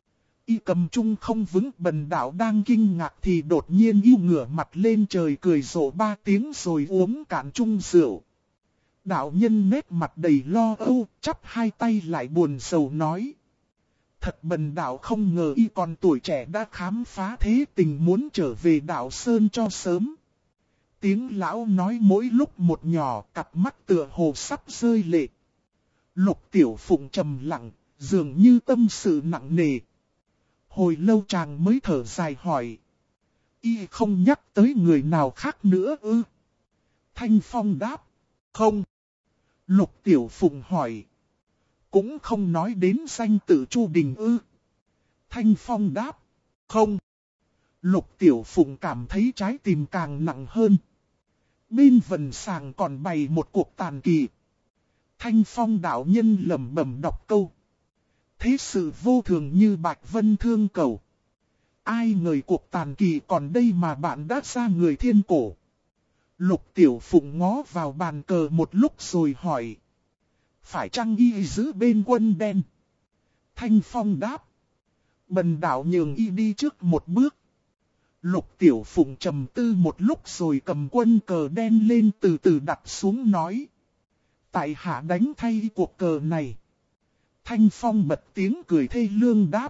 Y cầm chung không vững bần đạo đang kinh ngạc thì đột nhiên y ngửa mặt lên trời cười rộ 3 tiếng rồi uống cạn chung rượu. Đạo nhân nét mặt đầy lo âu, chắp hai tay lại buồn sầu nói. Thật bần đạo không ngờ y còn tuổi trẻ đã khám phá thế tình muốn trở về đạo Sơn cho sớm. Tiếng lão nói mỗi lúc một nhỏ, cặp mắt tựa hồ sắp rơi lệ. Lục Tiểu Phụng trầm lặng, dường như tâm sự nặng nề. Hồi lâu chàng mới thở dài hỏi. Y không nhắc tới người nào khác nữa ư? Thanh Phong đáp. Không. Lục Tiểu Phụng hỏi. Cũng không nói đến danh tự Chu Đình ư? Thanh Phong đáp. Không. Lục Tiểu Phụng cảm thấy trái tim càng nặng hơn. Bên vần sàng còn bày một cuộc tàn kỳ. Thanh Phong đạo nhân lẩm bẩm đọc câu. Thế sự vô thường như Bạch Vân thương cầu. Ai ngờ cuộc tàn kỳ còn đây mà bạn đã ra người thiên cổ. Lục Tiểu Phụng ngó vào bàn cờ một lúc rồi hỏi. Phải chăng y giữ bên quân đen? Thanh Phong đáp. Bần đạo nhường y đi trước một bước. Lục Tiểu Phụng trầm tư một lúc rồi cầm quân cờ đen lên từ từ đặt xuống nói. Tại hạ đánh thay cuộc cờ này. Thanh Phong bật tiếng cười thê lương đáp.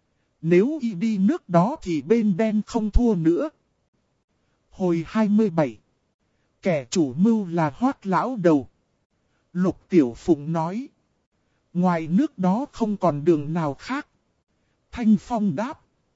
Nếu y đi nước đó thì bên đen không thua nữa. Hồi 27. Kẻ chủ mưu là Hoắc lão đầu. Lục Tiểu Phụng nói. Ngoài nước đó không còn đường nào khác. Thanh Phong đáp.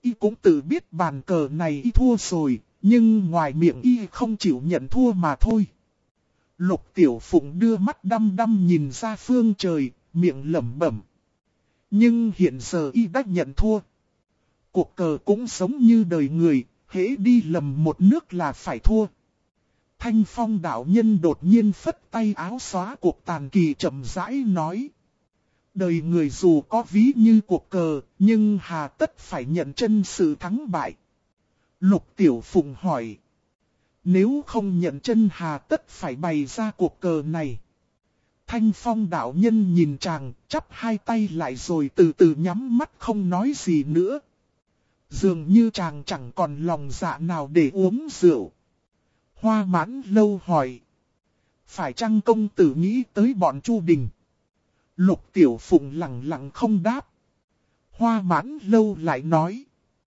y cũng tự biết bàn cờ này y thua rồi, nhưng ngoài miệng y không chịu nhận thua mà thôi. Lục Tiểu Phụng đưa mắt đăm đăm nhìn ra phương trời, miệng lẩm bẩm. Nhưng hiện giờ y đã nhận thua. Cuộc cờ cũng giống như đời người, hễ đi lầm một nước là phải thua. Thanh Phong đạo nhân đột nhiên phất tay áo xóa cuộc tàn kỳ chậm rãi nói. Đời người dù có ví như cuộc cờ, nhưng hà tất phải nhận chân sự thắng bại. Lục Tiểu Phụng hỏi. Nếu không nhận chân hà tất phải bày ra cuộc cờ này. Thanh Phong đạo nhân nhìn chàng, chắp hai tay lại rồi từ từ nhắm mắt không nói gì nữa. Dường như chàng chẳng còn lòng dạ nào để uống rượu. Hoa Mãn Lâu hỏi. Phải chăng công tử nghĩ tới bọn Chu Đình? Lục Tiểu Phụng lặng lặng không đáp. Hoa Mãn Lâu lại nói.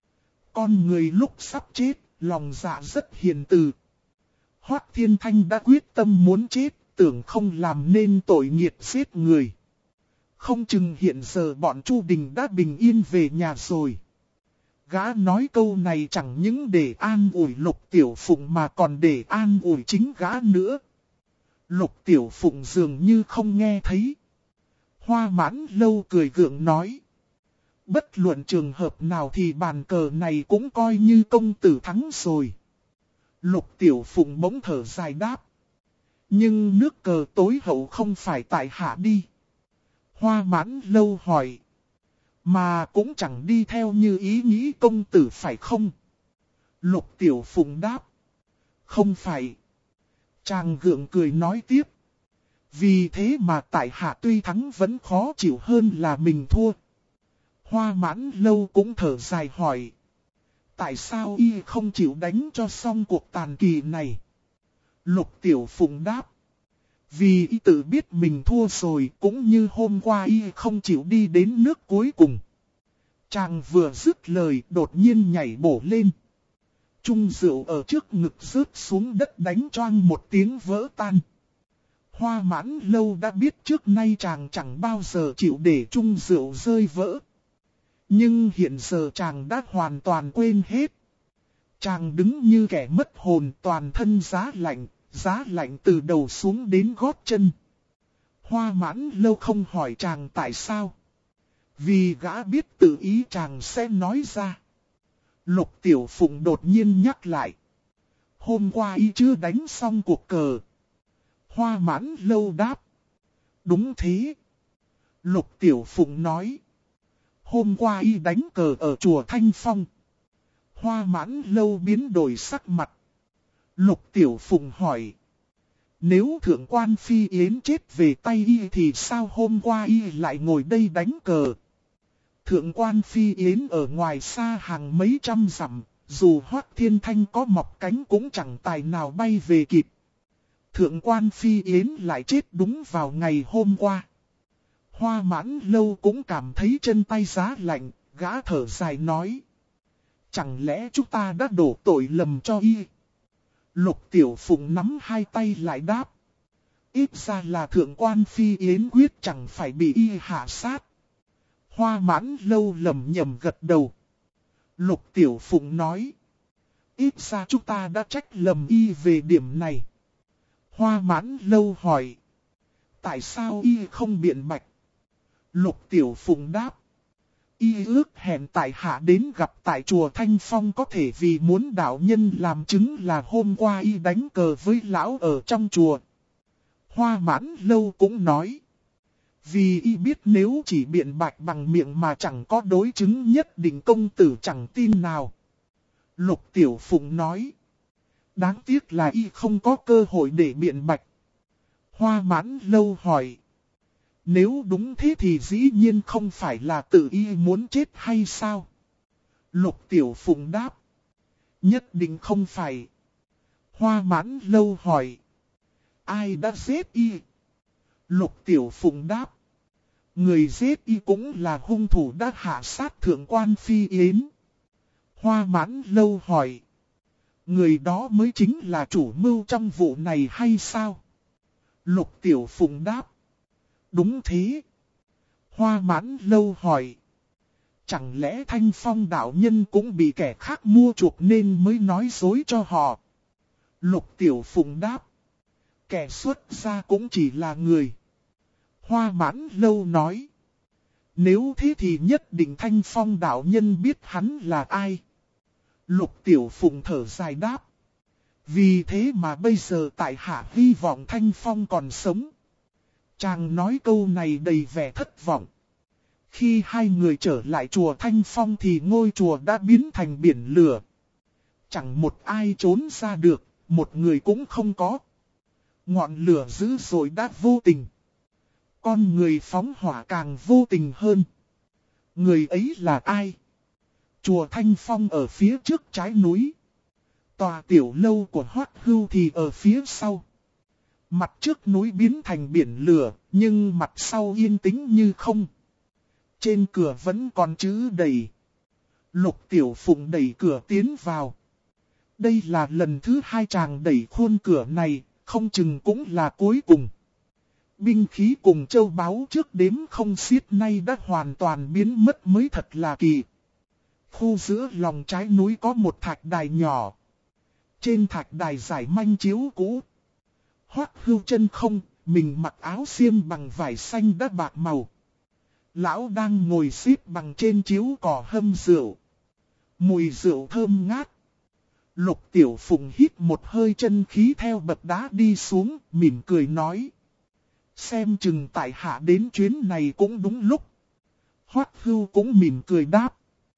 Con người lúc sắp chết, lòng dạ rất hiền từ. Hoắc Thiên Thanh đã quyết tâm muốn chết, tưởng không làm nên tội nghiệt giết người. Không chừng hiện giờ bọn Chu Đình đã bình yên về nhà rồi. Gã nói câu này chẳng những để an ủi Lục Tiểu Phụng mà còn để an ủi chính gã nữa. Lục Tiểu Phụng dường như không nghe thấy. Hoa Mãn Lâu cười gượng nói. Bất luận trường hợp nào thì bàn cờ này cũng coi như công tử thắng rồi. Lục Tiểu Phụng bỗng thở dài đáp. Nhưng nước cờ tối hậu không phải tại hạ đi. Hoa Mãn Lâu hỏi. Mà cũng chẳng đi theo như ý nghĩ công tử phải không? Lục Tiểu Phụng đáp. Không phải. Chàng gượng cười nói tiếp. Vì thế mà tại hạ tuy thắng vẫn khó chịu hơn là mình thua. Hoa Mãn Lâu cũng thở dài hỏi. Tại sao y không chịu đánh cho xong cuộc tàn kỳ này? Lục Tiểu Phụng đáp. Vì y tự biết mình thua rồi, cũng như hôm qua y không chịu đi đến nước cuối cùng. Chàng vừa dứt lời đột nhiên nhảy bổ lên. Chung rượu ở trước ngực rớt xuống đất đánh choang một tiếng vỡ tan. Hoa Mãn Lâu đã biết trước nay chàng chẳng bao giờ chịu để chung rượu rơi vỡ. Nhưng hiện giờ chàng đã hoàn toàn quên hết. Chàng đứng như kẻ mất hồn, toàn thân giá lạnh từ đầu xuống đến gót chân. Hoa Mãn Lâu không hỏi chàng tại sao. Vì gã biết tự ý chàng sẽ nói ra. Lục Tiểu Phụng đột nhiên nhắc lại. Hôm qua y chưa đánh xong cuộc cờ. Hoa Mãn Lâu đáp. Đúng thế. Lục Tiểu Phụng nói. Hôm qua y đánh cờ ở chùa Thanh Phong. Hoa Mãn Lâu biến đổi sắc mặt. Lục Tiểu Phụng hỏi. Nếu Thượng quan Phi Yến chết về tay y thì sao hôm qua y lại ngồi đây đánh cờ? Thượng quan Phi Yến ở ngoài xa hàng mấy trăm dặm, dù Hoắc Thiên Thanh có mọc cánh cũng chẳng tài nào bay về kịp. Thượng quan Phi Yến lại chết đúng vào ngày hôm qua. Hoa Mãn Lâu cũng cảm thấy chân tay giá lạnh, gã thở dài nói. Chẳng lẽ chúng ta đã đổ tội lầm cho y? Lục Tiểu Phụng nắm hai tay lại đáp. Ít ra là Thượng quan Phi Yến quyết chẳng phải bị y hạ sát. Hoa Mãn Lâu lầm nhầm gật đầu. Lục Tiểu Phụng nói. Ít ra chúng ta đã trách lầm y về điểm này. Hoa Mãn Lâu hỏi. Tại sao y không biện bạch? Lục Tiểu Phụng đáp. Y ước hẹn tại hạ đến gặp tại chùa Thanh Phong có thể vì muốn đạo nhân làm chứng là hôm qua y đánh cờ với lão ở trong chùa. Hoa Mãn Lâu cũng nói. Vì y biết nếu chỉ biện bạch bằng miệng mà chẳng có đối chứng nhất định công tử chẳng tin nào. Lục Tiểu Phụng nói. Đáng tiếc là y không có cơ hội để biện bạch. Hoa Mãn Lâu hỏi. Nếu đúng thế thì dĩ nhiên không phải là tự y muốn chết hay sao? Lục Tiểu Phụng đáp. Nhất định không phải. Hoa Mãn Lâu hỏi. Ai đã giết y? Lục Tiểu Phụng đáp. Người giết y cũng là hung thủ đã hạ sát Thượng quan Phi Yến. Hoa Mãn Lâu hỏi. Người đó mới chính là chủ mưu trong vụ này hay sao? Lục Tiểu Phụng đáp. Đúng thế. Hoa Mãn Lâu hỏi. Chẳng lẽ Thanh Phong đạo nhân cũng bị kẻ khác mua chuộc nên mới nói dối cho họ? Lục Tiểu Phụng đáp. Kẻ xuất gia cũng chỉ là người. Hoa Mãn Lâu nói. Nếu thế thì nhất định Thanh Phong đạo nhân biết hắn là ai. Lục Tiểu Phụng thở dài đáp. Vì thế mà bây giờ tại hạ hy vọng Thanh Phong còn sống. Chàng nói câu này đầy vẻ thất vọng. Khi hai người trở lại chùa Thanh Phong thì ngôi chùa đã biến thành biển lửa. Chẳng một ai trốn ra được, một người cũng không có. Ngọn lửa dữ dội đã vô tình. Con người phóng hỏa càng vô tình hơn. Người ấy là ai? Chùa Thanh Phong ở phía trước trái núi. Tòa tiểu lâu của Hoắc Hưu thì ở phía sau. Mặt trước núi biến thành biển lửa, nhưng mặt sau yên tĩnh như không. Trên cửa vẫn còn chữ đầy. Lục Tiểu Phụng đẩy cửa tiến vào. Đây là lần thứ hai chàng đẩy khuôn cửa này, không chừng cũng là cuối cùng. Binh khí cùng châu báu trước đếm không xiết nay đã hoàn toàn biến mất mới thật là kỳ. Khu giữa lòng trái núi có một thạch đài nhỏ. Trên thạch đài giải manh chiếu cũ. Hoắc Hưu chân không, mình mặc áo xiêm bằng vải xanh đã bạc màu. Lão đang ngồi xếp bằng trên chiếu cỏ hâm rượu. Mùi rượu thơm ngát. Lục Tiểu Phụng hít một hơi chân khí theo bậc đá đi xuống, mỉm cười nói. Xem chừng tại hạ đến chuyến này cũng đúng lúc. Hoắc Hưu cũng mỉm cười đáp.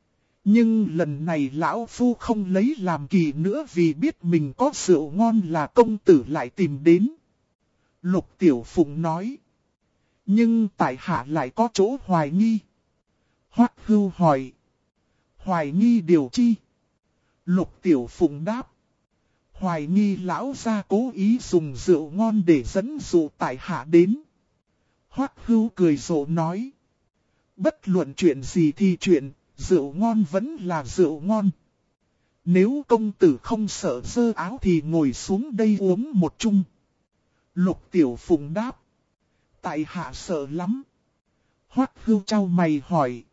Nhưng lần này lão phu không lấy làm kỳ nữa vì biết mình có rượu ngon là công tử lại tìm đến. Lục Tiểu Phụng nói. Nhưng tại hạ lại có chỗ hoài nghi. Hoắc Hưu hỏi. Hoài nghi điều chi? Lục Tiểu Phụng đáp. Hoài nghi lão gia cố ý dùng rượu ngon để dẫn dụ tại hạ đến. Hoắc Hưu cười rộ nói. Bất luận chuyện gì thì chuyện, rượu ngon vẫn là rượu ngon. Nếu công tử không sợ dơ áo thì ngồi xuống đây uống một chung. Lục Tiểu Phụng đáp. Tại hạ sợ lắm. Hoắc Hưu chau mày hỏi.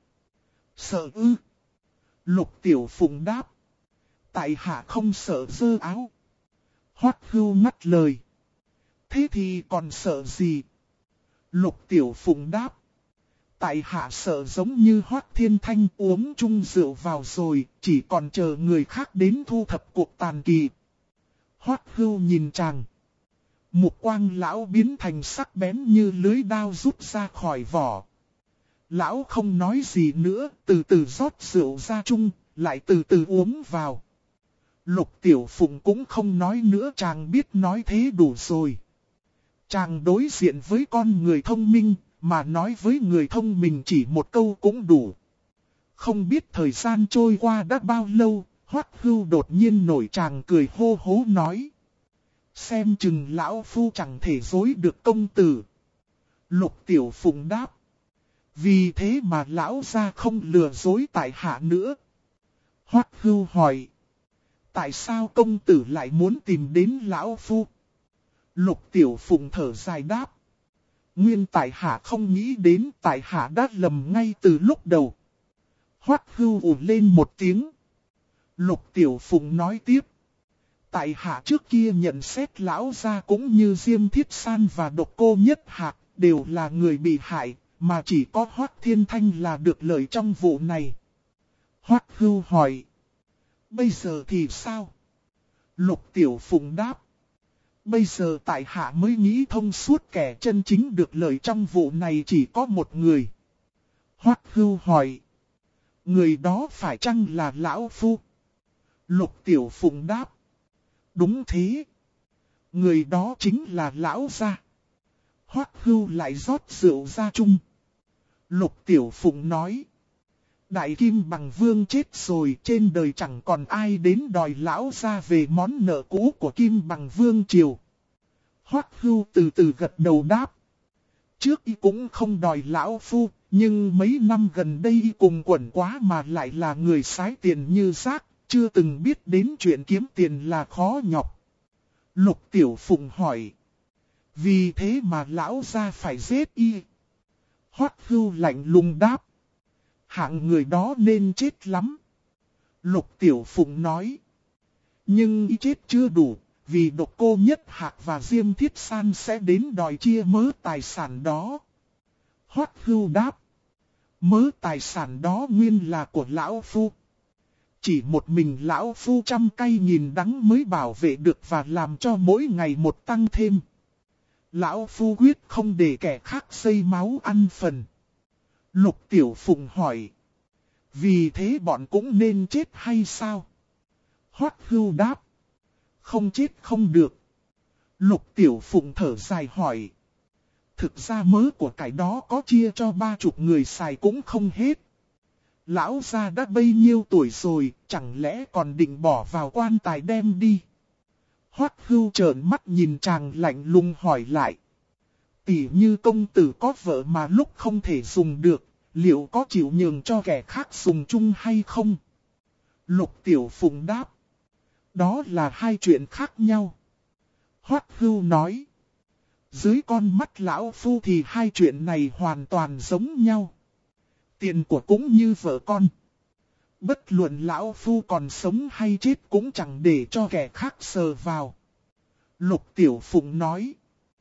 Sợ ư? Lục Tiểu Phụng đáp. Tại hạ không sợ dơ áo. Hoắc Hưu ngắt lời. Thế thì còn sợ gì? Lục Tiểu Phụng đáp. Tại hạ sợ giống như Hoắc Thiên Thanh uống chung rượu vào rồi, chỉ còn chờ người khác đến thu thập cuộc tàn kỳ. Hoắc Hưu nhìn chàng. Mục quang lão biến thành sắc bén như lưới đao rút ra khỏi vỏ. Lão không nói gì nữa, từ từ rót rượu ra chung, lại từ từ uống vào. Lục Tiểu Phụng cũng không nói nữa, chàng biết nói thế đủ rồi. Chàng đối diện với con người thông minh, mà nói với người thông minh chỉ một câu cũng đủ. Không biết thời gian trôi qua đã bao lâu, Hoắc Hưu đột nhiên nổi chàng cười hô hố nói. Xem chừng lão phu chẳng thể dối được công tử. Lục Tiểu Phụng đáp. Vì thế mà lão gia không lừa dối tại hạ nữa. Hoắc Hưu hỏi. Tại sao công tử lại muốn tìm đến lão phu? Lục Tiểu Phụng thở dài đáp. Nguyên tại hạ không nghĩ đến, tại hạ đã lầm ngay từ lúc đầu. Hoắc Hưu ủ lên một tiếng. Lục Tiểu Phụng nói tiếp. Tại hạ trước kia nhận xét lão gia cũng như Diêm Thiết San và Độc Cô Nhất Hạc đều là người bị hại, mà chỉ có Hoắc Thiên Thanh là được lợi trong vụ này. Hoắc Hưu hỏi. Bây giờ thì sao? Lục Tiểu Phụng đáp. Bây giờ tại hạ mới nghĩ thông suốt, kẻ chân chính được lợi trong vụ này chỉ có một người. Hoắc Hưu hỏi. Người đó phải chăng là lão phu? Lục Tiểu Phụng đáp. Đúng thế. Người đó chính là lão gia. Hoắc Hưu lại rót rượu ra chung. Lục Tiểu Phụng nói. Đại Kim Bằng Vương chết rồi, trên đời chẳng còn ai đến đòi lão gia về món nợ cũ của Kim Bằng Vương triều. Hoắc Hưu từ từ gật đầu đáp. Trước y cũng không đòi lão phu, nhưng mấy năm gần đây y cùng quẩn quá mà lại là người sái tiền như rác, chưa từng biết đến chuyện kiếm tiền là khó nhọc. Lục Tiểu Phụng hỏi. Vì thế mà lão gia phải giết y. Hoắc Hưu lạnh lùng đáp. Hạng người đó nên chết lắm. Lục Tiểu Phụng nói. Nhưng ý chết chưa đủ, vì Độc Cô Nhất Hạc và Diêm Thiết San sẽ đến đòi chia mớ tài sản đó. Hoắc Hưu đáp. Mớ tài sản đó nguyên là của Lão Phu. Chỉ một mình Lão Phu trăm cay nghìn đắng mới bảo vệ được và làm cho mỗi ngày một tăng thêm. Lão Phu quyết không để kẻ khác xây máu ăn phần. Lục Tiểu Phụng hỏi. Vì thế bọn cũng nên chết hay sao? Hoắc Hưu đáp. Không chết không được. Lục Tiểu Phụng thở dài hỏi. Thực ra mớ của cải đó có chia cho 30 người xài cũng không hết. Lão gia đã bấy nhiêu tuổi rồi, chẳng lẽ còn định bỏ vào quan tài đem đi? Hoắc Hưu trợn mắt nhìn chàng lạnh lùng hỏi lại. Tỉ như công tử có vợ mà lúc không thể dùng được, liệu có chịu nhường cho kẻ khác dùng chung hay không? Lục Tiểu Phụng đáp. Đó là hai chuyện khác nhau. Hoắc Hưu nói. Dưới con mắt Lão Phu thì hai chuyện này hoàn toàn giống nhau. Tiền của cũng như vợ con. Bất luận Lão Phu còn sống hay chết cũng chẳng để cho kẻ khác sờ vào. Lục Tiểu Phụng nói.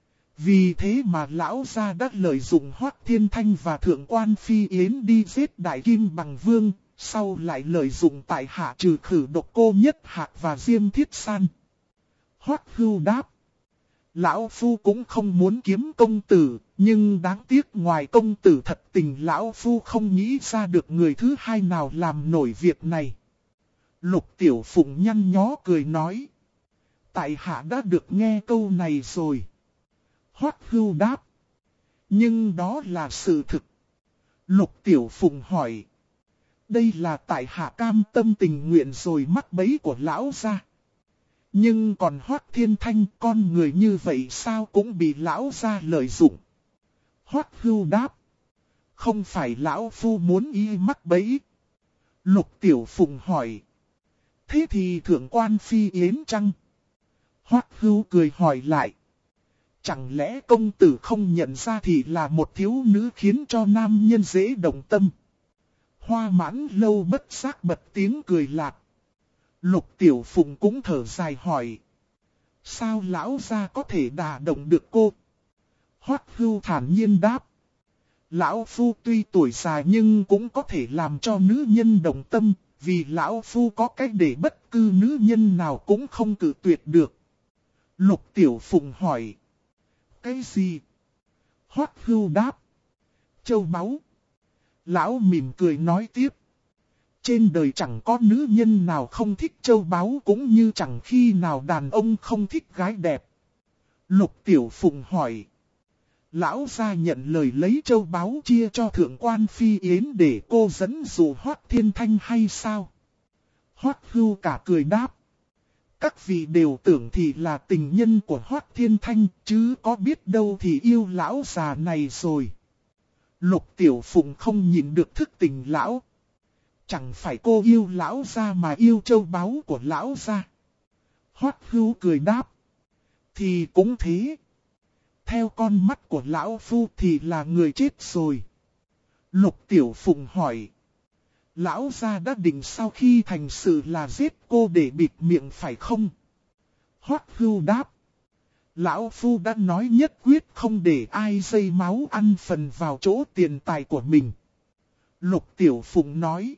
Vì thế mà Lão gia đã lợi dụng Hoắc Thiên Thanh và Thượng Quan Phi Yến đi giết Đại Kim Bằng Vương, sau lại lợi dụng tại hạ trừ khử Độc Cô Nhất Hạc và Diêm Thiết San. Hoắc Hưu đáp. Lão Phu cũng không muốn kiếm công tử, nhưng đáng tiếc ngoài công tử thật tình Lão Phu không nghĩ ra được người thứ hai nào làm nổi việc này. Lục Tiểu Phụng nhăn nhó cười nói. Tại hạ đã được nghe câu này rồi. Hoắc Hưu đáp. Nhưng đó là sự thực. Lục Tiểu Phụng hỏi. Đây là tại hạ cam tâm tình nguyện rồi mắc bẫy của lão gia. Nhưng còn Hoắc Thiên Thanh con người như vậy sao cũng bị lão gia lợi dụng. Hoắc Hưu đáp. Không phải Lão Phu muốn y mắc bẫy. Lục Tiểu Phụng hỏi. Thế thì Thượng Quan Phi Yến chăng? Hoắc Hưu cười hỏi lại. Chẳng lẽ công tử không nhận ra thì là một thiếu nữ khiến cho nam nhân dễ động tâm? Hoa Mãn Lâu bất giác bật tiếng cười lạc. Lục Tiểu Phụng cũng thở dài hỏi. Sao lão gia có thể đả động được cô? Hoắc Hưu thản nhiên đáp. Lão Phu tuy tuổi già nhưng cũng có thể làm cho nữ nhân động tâm, vì Lão Phu có cách để bất cứ nữ nhân nào cũng không cự tuyệt được. Lục Tiểu Phụng hỏi. Cái gì? Hoắc Hưu đáp. Châu báu. Lão mỉm cười nói tiếp. Trên đời chẳng có nữ nhân nào không thích châu báu cũng như chẳng khi nào đàn ông không thích gái đẹp. Lục Tiểu Phụng hỏi. Lão gia nhận lời lấy châu báu chia cho Thượng Quan Phi Yến để cô dẫn dụ Hoắc Thiên Thanh hay sao? Hoắc Hưu cả cười đáp. Các vị đều tưởng thì là tình nhân của Hoắc Thiên Thanh chứ có biết đâu thì yêu lão già này rồi. Lục Tiểu Phụng không nhìn được thức tình lão. Chẳng phải cô yêu lão gia mà yêu châu báu của lão gia. Hoắc Hưu cười đáp. Thì cũng thế. Theo con mắt của lão Phu thì là người chết rồi. Lục Tiểu Phụng hỏi. Lão gia đã định sau khi thành sự là giết cô để bịt miệng phải không? Hoắc Hưu đáp. Lão Phu đã nói nhất quyết không để ai dây máu ăn phần vào chỗ tiền tài của mình. Lục Tiểu Phụng nói.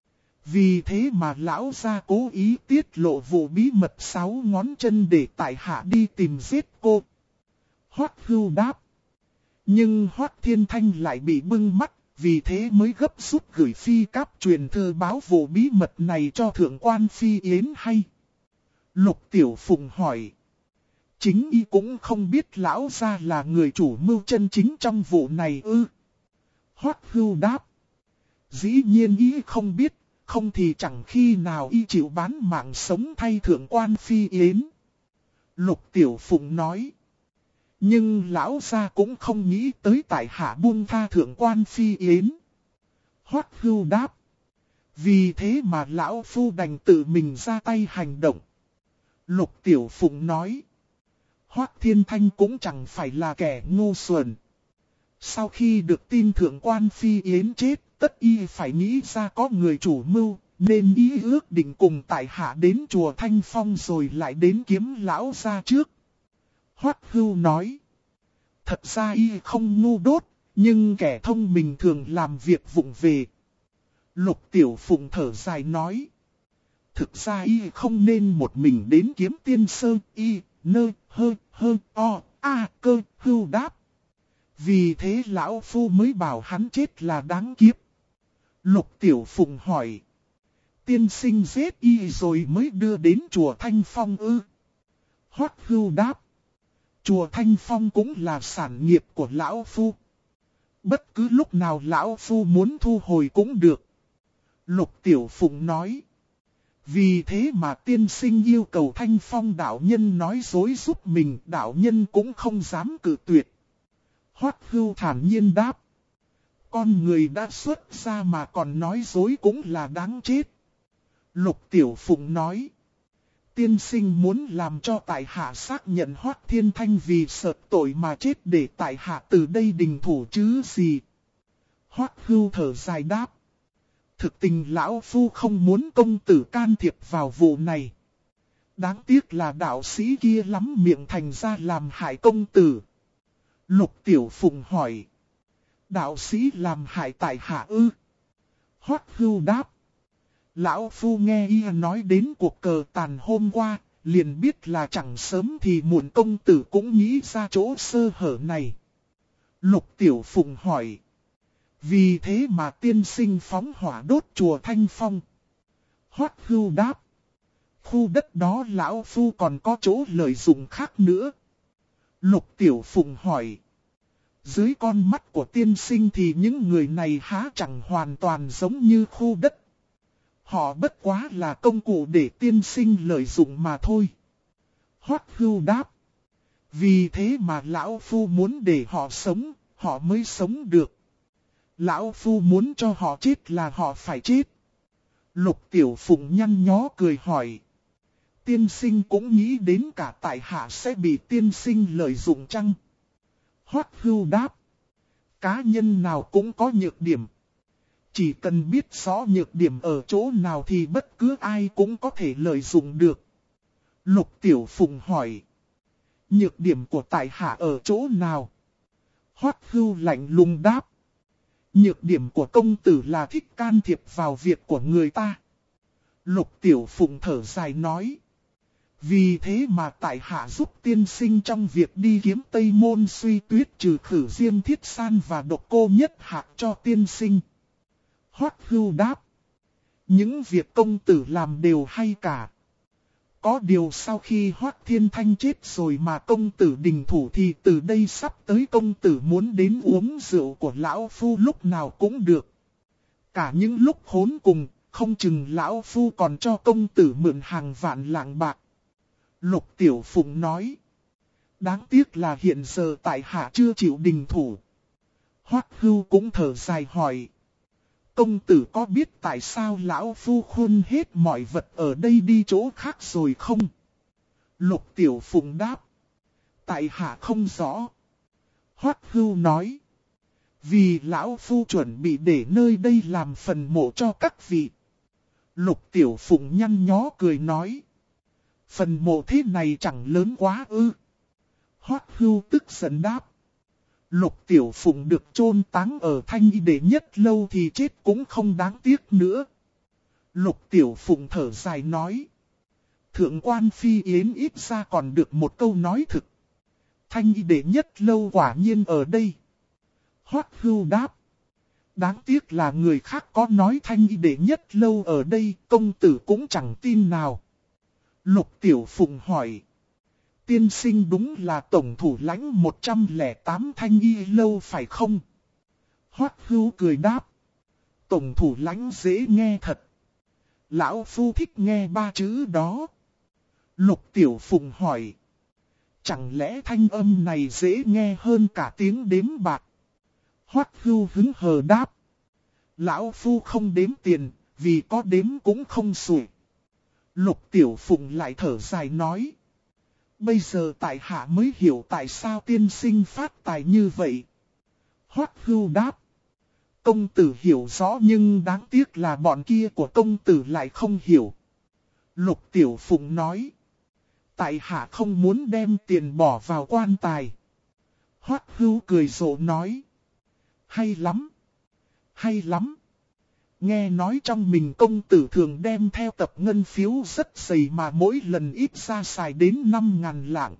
Vì thế mà lão gia cố ý tiết lộ vụ bí mật 6 ngón chân để tại hạ đi tìm giết cô. Hoắc Hưu đáp. Nhưng Hoắc Thiên Thanh lại bị bưng mắt, vì thế mới gấp rút gửi phi cáp truyền thư báo vụ bí mật này cho Thượng Quan Phi Yến hay. Lục Tiểu Phụng hỏi. Chính y cũng không biết lão gia là người chủ mưu chân chính trong vụ này ư? Hoắc Hưu đáp. Dĩ nhiên y không biết, không thì chẳng khi nào y chịu bán mạng sống thay Thượng Quan Phi Yến. Lục Tiểu Phụng nói. Nhưng lão gia cũng không nghĩ tới tại hạ buông tha Thượng Quan Phi Yến. Hoắc Hưu đáp. Vì thế mà lão phu đành tự mình ra tay hành động. Lục Tiểu Phụng nói. Hoắc Thiên Thanh cũng chẳng phải là kẻ ngu xuẩn. Sau khi được tin Thượng Quan Phi Yến chết, tất y phải nghĩ ra có người chủ mưu, nên y ước định cùng tại hạ đến chùa Thanh Phong rồi lại đến kiếm lão gia trước. Hoắc Hưu nói. Thật ra y không ngu đốt, nhưng kẻ thông minh thường làm việc vụng về. Lục Tiểu Phụng thở dài nói. Thực ra y không nên một mình đến kiếm tiên sơ y, nơ, hơ, cơ, Hưu đáp. Vì thế lão phu mới bảo hắn chết là đáng kiếp. Lục Tiểu Phụng hỏi. Tiên sinh giết y rồi mới đưa đến chùa Thanh Phong ư? Hoắc Hưu đáp. Chùa Thanh Phong cũng là sản nghiệp của lão phu. Bất cứ lúc nào lão phu muốn thu hồi cũng được. Lục Tiểu Phụng nói. Vì thế mà tiên sinh yêu cầu Thanh Phong đạo nhân nói dối giúp mình, đạo nhân cũng không dám cự tuyệt. Hoắc Hưu thản nhiên đáp. Con người đã xuất ra mà còn nói dối cũng là đáng chết. Lục Tiểu Phụng nói. Tiên sinh muốn làm cho tại hạ xác nhận Hoắc Thiên Thanh vì sợ tội mà chết để tại hạ từ đây đình thủ chứ gì. Hoắc Hưu thở dài đáp. Thực tình lão phu không muốn công tử can thiệp vào vụ này. Đáng tiếc là đạo sĩ kia lắm miệng thành ra làm hại công tử. Lục Tiểu Phụng hỏi. Đạo sĩ làm hại tại hạ ư? Hoắc Hưu đáp. Lão phu nghe y nói đến cuộc cờ tàn hôm qua, liền biết là chẳng sớm thì muộn công tử cũng nghĩ ra chỗ sơ hở này. Lục Tiểu Phụng hỏi. Vì thế mà tiên sinh phóng hỏa đốt chùa Thanh Phong. Hoắc Hưu đáp. Khu đất đó lão phu còn có chỗ lợi dụng khác nữa. Lục Tiểu Phụng hỏi. Dưới con mắt của tiên sinh thì những người này há chẳng hoàn toàn giống như khu đất. Họ bất quá là công cụ để tiên sinh lợi dụng mà thôi. Hoắc Hưu đáp. Vì thế mà lão phu muốn để họ sống, họ mới sống được. Lão phu muốn cho họ chết là họ phải chết. Lục Tiểu Phụng nhăn nhó cười hỏi. Tiên sinh cũng nghĩ đến cả tại hạ sẽ bị tiên sinh lợi dụng chăng? Hoắc Hưu đáp. Cá nhân nào cũng có nhược điểm. Chỉ cần biết rõ nhược điểm ở chỗ nào thì bất cứ ai cũng có thể lợi dụng được. Lục Tiểu Phụng hỏi. Nhược điểm của tại hạ ở chỗ nào? Hoắc Hưu lạnh lùng đáp. Nhược điểm của công tử là thích can thiệp vào việc của người ta. Lục Tiểu Phụng thở dài nói. Vì thế mà tại hạ giúp tiên sinh trong việc đi kiếm Tây Môn Suy Tuyết trừ khử Diêm Thiết San và Độc Cô Nhất Hạc cho tiên sinh. Hoắc Hưu đáp. Những việc công tử làm đều hay cả. Có điều sau khi Hoắc Thiên Thanh chết rồi mà công tử đình thủ thì từ đây sắp tới công tử muốn đến uống rượu của lão phu lúc nào cũng được. Cả những lúc khốn cùng, không chừng lão phu còn cho công tử mượn hàng vạn lạng bạc. Lục Tiểu Phụng nói. Đáng tiếc là hiện giờ tại hạ chưa chịu đình thủ. Hoắc Hưu cũng thở dài hỏi. Công tử có biết tại sao lão phu khuôn hết mọi vật ở đây đi chỗ khác rồi không? Lục Tiểu Phụng đáp. Tại hạ không rõ. Hoắc Hưu nói. Vì lão phu chuẩn bị để nơi đây làm phần mộ cho các vị. Lục Tiểu Phụng nhăn nhó cười nói. Phần mộ thế này chẳng lớn quá ư? Hoắc Hưu tức giận đáp. Lục Tiểu Phụng được chôn táng ở Thanh Y Đệ Nhất Lâu thì chết cũng không đáng tiếc nữa. Lục Tiểu Phụng thở dài nói. Thượng quan Phi Yến ít ra còn được một câu nói thực. Thanh Y Đệ Nhất Lâu quả nhiên ở đây. Hoắc Hưu đáp. Đáng tiếc là người khác có nói Thanh Y Đệ Nhất Lâu ở đây, công tử cũng chẳng tin nào. Lục Tiểu Phụng hỏi. Tiên sinh đúng là tổng thủ lãnh 108 Thanh Y Lâu phải không? Hoắc Hưu cười đáp. Tổng thủ lãnh dễ nghe thật. Lão phu thích nghe ba chữ đó. Lục Tiểu Phụng hỏi. Chẳng lẽ thanh âm này dễ nghe hơn cả tiếng đếm bạc? Hoắc Hưu hứng hờ đáp. Lão phu không đếm tiền, vì có đếm cũng không sủi. Lục Tiểu Phụng lại thở dài nói. Bây giờ tại hạ mới hiểu tại sao tiên sinh phát tài như vậy. Hoắc Hưu đáp. Công tử hiểu rõ nhưng đáng tiếc là bọn kia của công tử lại không hiểu. Lục Tiểu Phụng nói. Tại hạ không muốn đem tiền bỏ vào quan tài. Hoắc Hưu cười rộ nói. Hay lắm. Hay lắm. Nghe nói trong mình công tử thường đem theo tập ngân phiếu rất dày mà mỗi lần ít ra xài đến 5.000 lạng.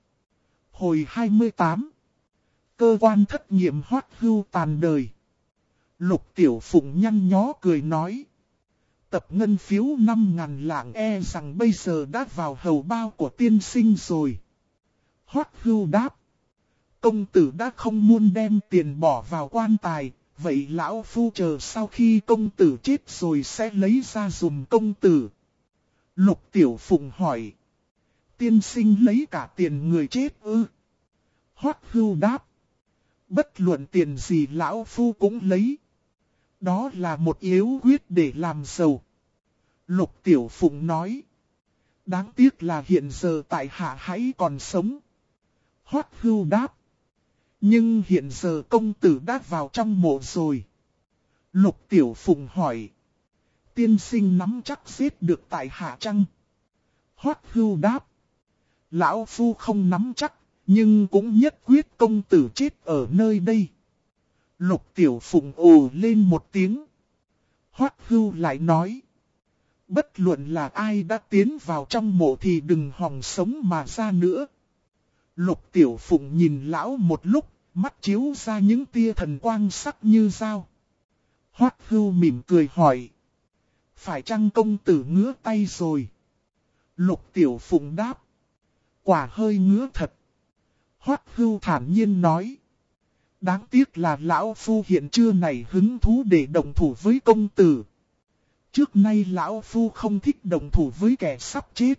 Hồi 28. Cơ quan thất nhiệm Hoắc Hưu tàn đời. Lục Tiểu Phụng nhăn nhó cười nói. Tập ngân phiếu 5.000 lạng e rằng bây giờ đã vào hầu bao của tiên sinh rồi. Hoắc Hưu đáp. Công tử đã không muốn đem tiền bỏ vào quan tài. Vậy lão phu chờ sau khi công tử chết rồi sẽ lấy ra dùm công tử. Lục Tiểu Phụng hỏi. Tiên sinh lấy cả tiền người chết ư? Hoắc Hưu đáp. Bất luận tiền gì lão phu cũng lấy. Đó là một yếu quyết để làm giàu. Lục Tiểu Phụng nói. Đáng tiếc là hiện giờ tại hạ hãy còn sống. Hoắc Hưu đáp. Nhưng hiện giờ công tử đã vào trong mộ rồi. Lục Tiểu Phụng hỏi. Tiên sinh nắm chắc giết được tại hạ chăng? Hoắc Hưu đáp. Lão phu không nắm chắc, nhưng cũng nhất quyết công tử chết ở nơi đây. Lục Tiểu Phụng ồ lên một tiếng. Hoắc Hưu lại nói. Bất luận là ai đã tiến vào trong mộ thì đừng hòng sống mà ra nữa. Lục Tiểu Phụng nhìn lão một lúc, mắt chiếu ra những tia thần quang sắc như dao. Hoắc Hưu mỉm cười hỏi. Phải chăng công tử ngứa tay rồi? Lục Tiểu Phụng đáp. Quả hơi ngứa thật. Hoắc Hưu thản nhiên nói. Đáng tiếc là lão phu hiện chưa nảy hứng thú để đồng thủ với công tử. Trước nay lão phu không thích đồng thủ với kẻ sắp chết.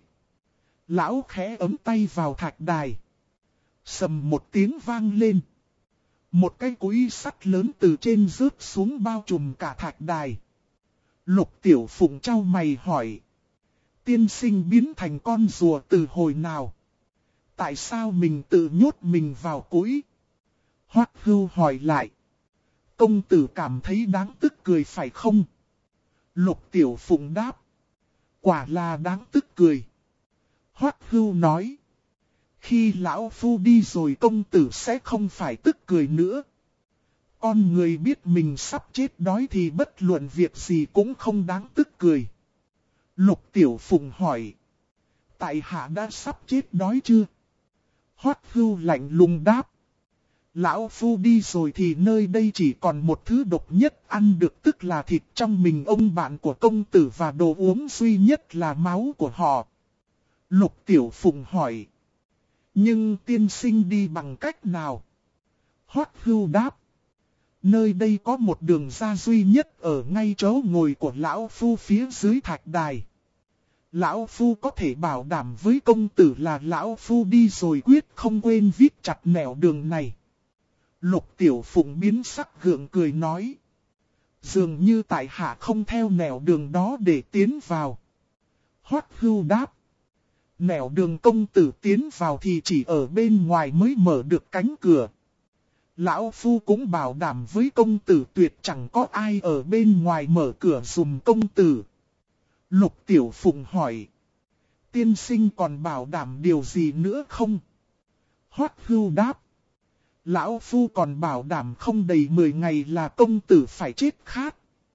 Lão khẽ ấm tay vào thạch đài. Sầm một tiếng vang lên. Một cái cối sắt lớn từ trên rớt xuống bao trùm cả thạch đài. Lục Tiểu Phụng chau mày hỏi. Tiên sinh biến thành con rùa từ hồi nào? Tại sao mình tự nhốt mình vào cối? Hoắc Hưu hỏi lại. Công tử cảm thấy đáng tức cười phải không? Lục Tiểu Phụng đáp. Quả là đáng tức cười. Hoắc Hưu nói. Khi lão phu đi rồi công tử sẽ không phải tức cười nữa. Con người biết mình sắp chết đói thì bất luận việc gì cũng không đáng tức cười. Lục Tiểu Phụng hỏi. Tại hạ đã sắp chết đói chưa? Hoắc Hưu lạnh lùng đáp. Lão phu đi rồi thì nơi đây chỉ còn một thứ độc nhất ăn được tức là thịt trong mình ông bạn của công tử và đồ uống duy nhất là máu của họ. Lục Tiểu Phụng hỏi. Nhưng tiên sinh đi bằng cách nào? Hoắc Hưu đáp. Nơi đây có một đường ra duy nhất ở ngay chỗ ngồi của lão phu phía dưới thạch đài. Lão phu có thể bảo đảm với công tử là lão phu đi rồi quyết không quên viết chặt nẻo đường này. Lục Tiểu Phụng biến sắc gượng cười nói. Dường như tại hạ không theo nẻo đường đó để tiến vào. Hoắc Hưu đáp. Nẻo đường công tử tiến vào thì chỉ ở bên ngoài mới mở được cánh cửa. Lão phu cũng bảo đảm với công tử tuyệt chẳng có ai ở bên ngoài mở cửa dùm công tử. Lục Tiểu Phụng hỏi. Tiên sinh còn bảo đảm điều gì nữa không? Hoắc Hưu đáp. Lão phu còn bảo đảm không đầy 10 ngày là công tử phải chết khát.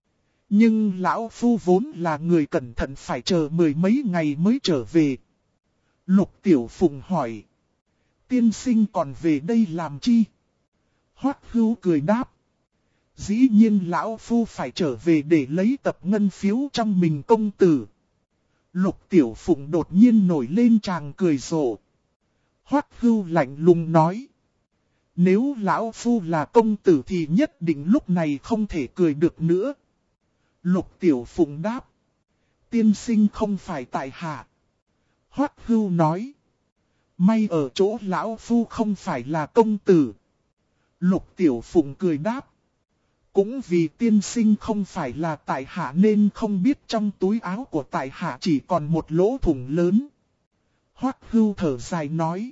Nhưng lão phu vốn là người cẩn thận phải chờ 10 mấy ngày mới trở về. Lục Tiểu Phụng hỏi. Tiên sinh còn về đây làm chi? Hoắc Hưu cười đáp. Dĩ nhiên lão phu phải trở về để lấy tập ngân phiếu trong mình công tử. Lục Tiểu Phụng đột nhiên nổi lên tràng cười rộ. Hoắc Hưu lạnh lùng nói. Nếu lão phu là công tử thì nhất định lúc này không thể cười được nữa. Lục Tiểu Phụng đáp. Tiên sinh không phải tại hạ. Hoắc Hưu nói. May ở chỗ lão phu không phải là công tử. Lục Tiểu Phụng cười đáp. Cũng vì tiên sinh không phải là tại hạ nên không biết trong túi áo của tại hạ chỉ còn một lỗ thủng lớn. Hoắc Hưu thở dài nói.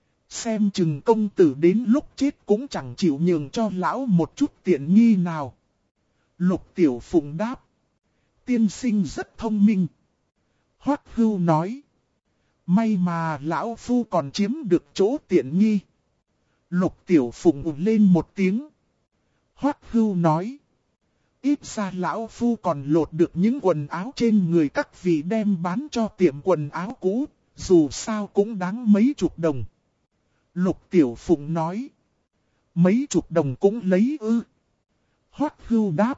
Xem chừng công tử đến lúc chết cũng chẳng chịu nhường cho lão một chút tiện nghi nào. Lục Tiểu Phụng đáp. Tiên sinh rất thông minh. Hoắc Hưu nói. May mà lão phu còn chiếm được chỗ tiện nghi. Lục Tiểu Phụng ù lên một tiếng. Hoắc Hưu nói. Ít ra lão phu còn lột được những quần áo trên người các vị đem bán cho tiệm quần áo cũ, dù sao cũng đáng mấy chục đồng. Lục Tiểu Phụng nói. Mấy chục đồng cũng lấy ư? Hoắc Hưu đáp.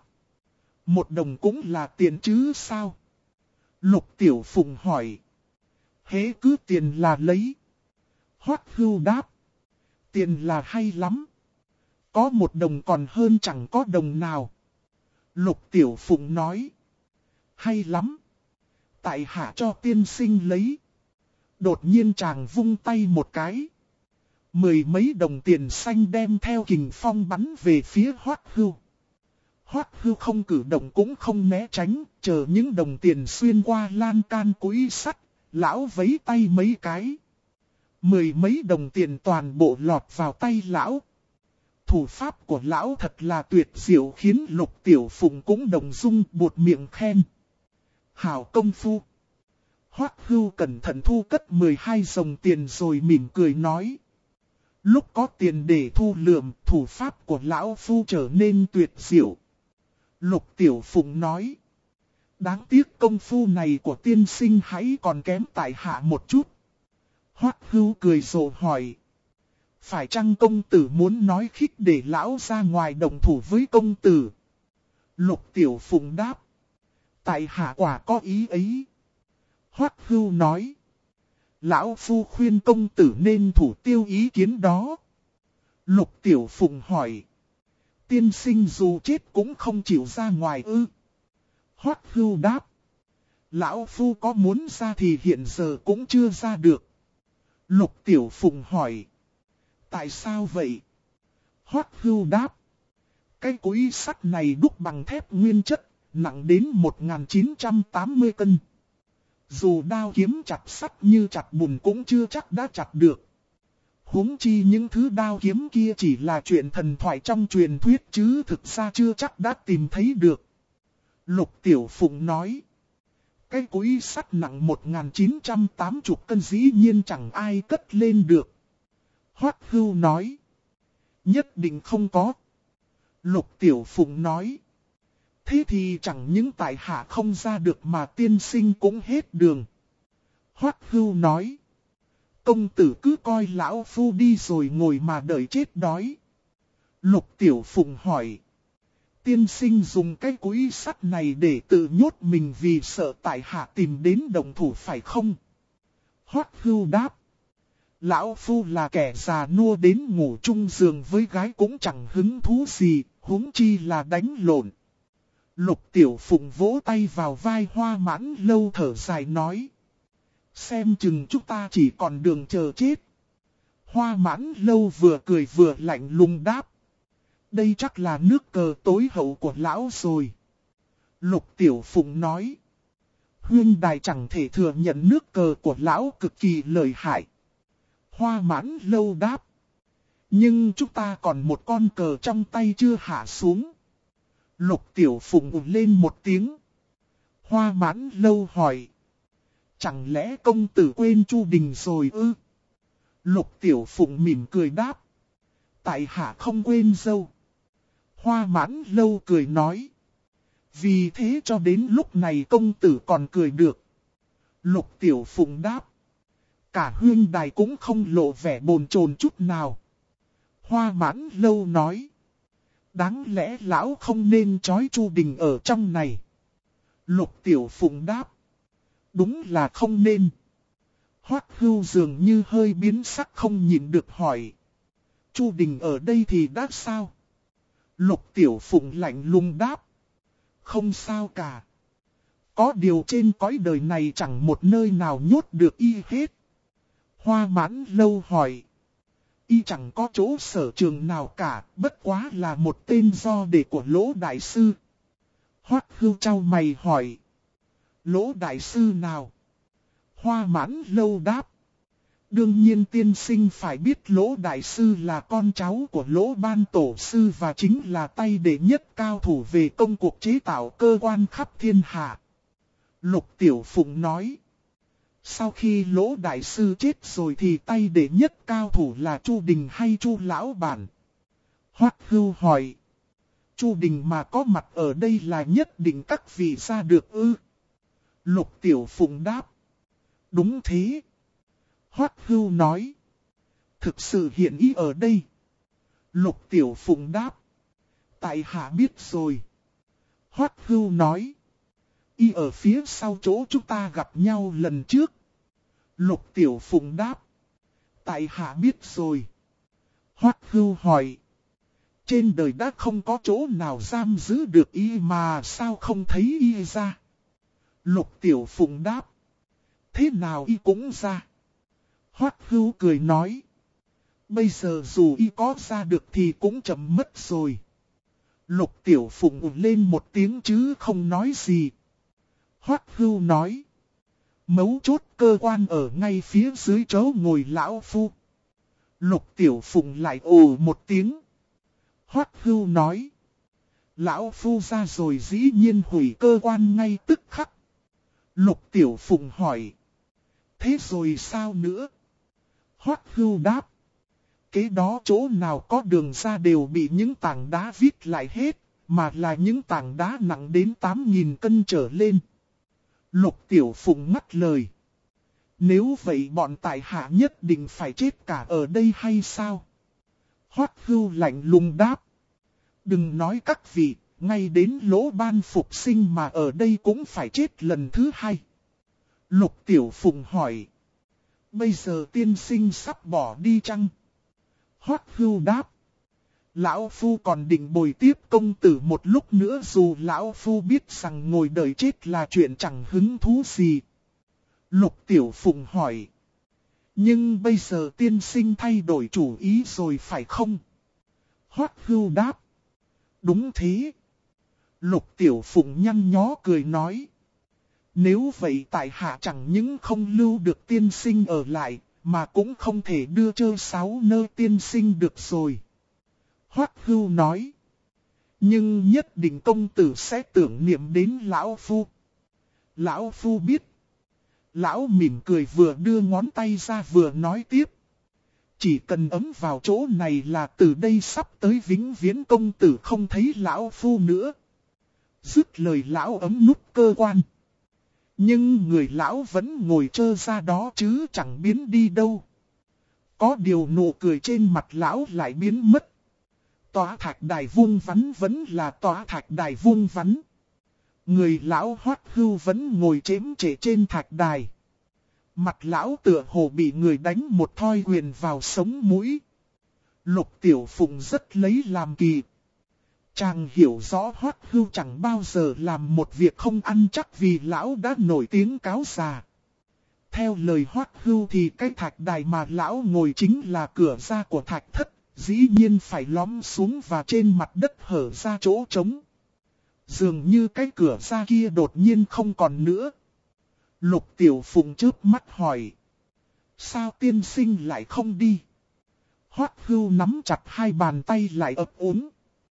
1 đồng cũng là tiền chứ sao? Lục Tiểu Phụng hỏi. Hễ cứ tiền là lấy. Hoắc Hưu đáp. Tiền là hay lắm. Có 1 đồng còn hơn chẳng có đồng nào. Lục Tiểu Phụng nói. Hay lắm. Tại hạ cho tiên sinh lấy. Đột nhiên chàng vung tay một cái. 10 mấy đồng tiền xanh đem theo kình phong bắn về phía Hoắc Hưu. Hoắc Hưu không cử động cũng không né tránh, chờ những đồng tiền xuyên qua lan can cối sắt, lão vấy tay mấy cái. 10 mấy đồng tiền toàn bộ lọt vào tay lão. Thủ pháp của lão thật là tuyệt diệu khiến Lục Tiểu Phụng cũng đồng dung buột miệng khen. Hảo công phu. Hoắc Hưu cẩn thận thu cất 12 dòng tiền rồi mỉm cười nói. Lúc có tiền để thu lượm, thủ pháp của lão phu trở nên tuyệt diệu. Lục Tiểu Phụng nói. Đáng tiếc công phu này của tiên sinh hãy còn kém tại hạ một chút. Hoắc Hưu cười rộ hỏi. Phải chăng công tử muốn nói khích để lão ra ngoài đồng thủ với công tử? Lục Tiểu Phụng đáp. Tại hạ quả có ý ấy. Hoắc Hưu nói. Lão phu khuyên công tử nên thủ tiêu ý kiến đó. Lục Tiểu Phụng hỏi. Tiên sinh dù chết cũng không chịu ra ngoài ư? Hoắc Hưu đáp. Lão phu có muốn ra thì hiện giờ cũng chưa ra được. Lục Tiểu Phụng hỏi. Tại sao vậy? Hoắc Hưu đáp. Cái cối sắt này đúc bằng thép nguyên chất, nặng đến 1980 cân. Dù đao kiếm chặt sắt như chặt bùn cũng chưa chắc đã chặt được. Huống chi những thứ đao kiếm kia chỉ là chuyện thần thoại trong truyền thuyết chứ thực ra chưa chắc đã tìm thấy được. Lục Tiểu Phụng nói. Cái cối sắt nặng 1980 cân dĩ nhiên chẳng ai cất lên được. Hoắc Hưu nói. Nhất định không có. Lục Tiểu Phụng nói. Thế thì chẳng những tại hạ không ra được mà tiên sinh cũng hết đường. Hoắc Hưu nói. Công tử cứ coi lão phu đi rồi ngồi mà đợi chết đói. Lục Tiểu Phụng hỏi. Tiên sinh dùng cái cối sắt này để tự nhốt mình vì sợ tại hạ tìm đến đồng thủ phải không? Hoắc Hưu đáp. Lão phu là kẻ già nua đến ngủ chung giường với gái cũng chẳng hứng thú gì, huống chi là đánh lộn. Lục Tiểu Phụng vỗ tay vào vai Hoa Mãn Lâu thở dài nói. Xem chừng chúng ta chỉ còn đường chờ chết. Hoa Mãn Lâu vừa cười vừa lạnh lùng đáp. Đây chắc là nước cờ tối hậu của lão rồi. Lục Tiểu Phụng nói. Huyên đài chẳng thể thừa nhận nước cờ của lão cực kỳ lợi hại. Hoa Mãn Lâu đáp. Nhưng chúng ta còn một con cờ trong tay chưa hạ xuống. Lục Tiểu Phụng ùn lên một tiếng. Hoa Mãn Lâu hỏi. Chẳng lẽ công tử quên Chu Đình rồi ư? Lục Tiểu Phụng mỉm cười đáp. Tại hạ không quên dâu. Hoa Mãn Lâu cười nói. Vì thế cho đến lúc này công tử còn cười được. Lục Tiểu Phụng đáp. Cả huyên đài cũng không lộ vẻ bồn chồn chút nào. Hoa Mãn Lâu nói. Đáng lẽ lão không nên trói Chu Đình ở trong này. Lục Tiểu Phụng đáp. Đúng là không nên. Hoắc Hưu dường như hơi biến sắc không nhịn được hỏi. Chu Đình ở đây thì đã sao? Lục Tiểu Phụng lạnh lùng đáp. Không sao cả. Có điều trên cõi đời này chẳng một nơi nào nhốt được y hết. Hoa Mãn Lâu hỏi. Y chẳng có chỗ sở trường nào cả, bất quá là một tên do đề của Lỗ Đại Sư. Hoắc Hưu trao mày hỏi. Lỗ Đại Sư nào? Hoa Mãn Lâu đáp. Đương nhiên tiên sinh phải biết Lỗ Đại Sư là con cháu của Lỗ Ban Tổ Sư và chính là tay đệ nhất cao thủ về công cuộc chế tạo cơ quan khắp thiên hạ. Lục Tiểu Phụng nói. Sau khi Lỗ Đại Sư chết rồi thì tay đệ nhất cao thủ là Chu Đình hay Chu Lão Bản? Hoắc Hưu hỏi. Chu Đình mà có mặt ở đây là nhất định các vị ra được ư? Lục Tiểu Phụng đáp. Đúng thế. Hoắc Hưu nói. Thực sự hiện ý ở đây. Lục Tiểu Phụng đáp. Tại hạ biết rồi. Hoắc Hưu nói. Y ở phía sau chỗ chúng ta gặp nhau lần trước. Lục Tiểu Phụng đáp. Tại hạ biết rồi. Hoắc Hưu hỏi. Trên đời đã không có chỗ nào giam giữ được y mà sao không thấy y ra? Lục Tiểu Phụng đáp. Thế nào y cũng ra? Hoắc Hưu cười nói. Bây giờ dù y có ra được thì cũng chậm mất rồi. Lục Tiểu Phụng ùn lên một tiếng chứ không nói gì. Hoắc Hưu nói. Mấu chốt cơ quan ở ngay phía dưới chỗ ngồi lão phu. Lục Tiểu Phụng lại ồ một tiếng. Hoắc Hưu nói. Lão phu ra rồi dĩ nhiên hủy cơ quan ngay tức khắc. Lục Tiểu Phụng hỏi. Thế rồi sao nữa? Hoắc Hưu đáp. Kế đó chỗ nào có đường ra đều bị những tảng đá vít lại hết, mà là những tảng đá nặng đến 8.000 cân trở lên. Lục Tiểu Phụng ngắt lời. Nếu vậy bọn tại hạ nhất định phải chết cả ở đây hay sao? Hoắc Hưu lạnh lùng đáp. Đừng nói các vị, ngay đến Lỗ Ban phục sinh mà ở đây cũng phải chết lần thứ hai. Lục Tiểu Phụng hỏi. Bây giờ tiên sinh sắp bỏ đi chăng? Hoắc Hưu đáp. Lão Phu còn định bồi tiếp công tử một lúc nữa dù Lão Phu biết rằng ngồi đợi chết là chuyện chẳng hứng thú gì. Lục Tiểu Phụng hỏi. Nhưng bây giờ tiên sinh thay đổi chủ ý rồi phải không? Hoắc Hưu đáp. Đúng thế. Lục Tiểu Phụng nhăn nhó cười nói. Nếu vậy tại hạ chẳng những không lưu được tiên sinh ở lại, mà cũng không thể đưa Trơ Sáu Nơ tiên sinh được rồi. Hoắc Hưu nói. Nhưng nhất định công tử sẽ tưởng niệm đến Lão Phu. Lão Phu biết. Lão mỉm cười vừa đưa ngón tay ra vừa nói tiếp. Chỉ cần ấm vào chỗ này là từ đây sắp tới vĩnh viễn công tử không thấy Lão Phu nữa. Dứt lời Lão ấm nút cơ quan. Nhưng người Lão vẫn ngồi trơ ra đó chứ chẳng biến đi đâu. Có điều nụ cười trên mặt Lão lại biến mất. Tòa thạch đài vuông vắn vẫn là tòa thạch đài vuông vắn. Người Lão Hoắc Hưu vẫn ngồi chễm trễ trên thạch đài. Mặt Lão tựa hồ bị người đánh một thoi huyền vào sống mũi. Lục Tiểu Phụng rất lấy làm kỳ. Chàng hiểu rõ Hoắc Hưu chẳng bao giờ làm một việc không ăn chắc vì Lão đã nổi tiếng cáo già. Theo lời Hoắc Hưu thì cái thạch đài mà Lão ngồi chính là cửa ra của thạch thất, dĩ nhiên phải lõm xuống và trên mặt đất hở ra chỗ trống. Dường như cái cửa ra kia đột nhiên không còn nữa. Lục Tiểu Phụng chớp mắt hỏi. Sao tiên sinh lại không đi? Hoắc Hưu nắm chặt hai bàn tay lại ấp úng.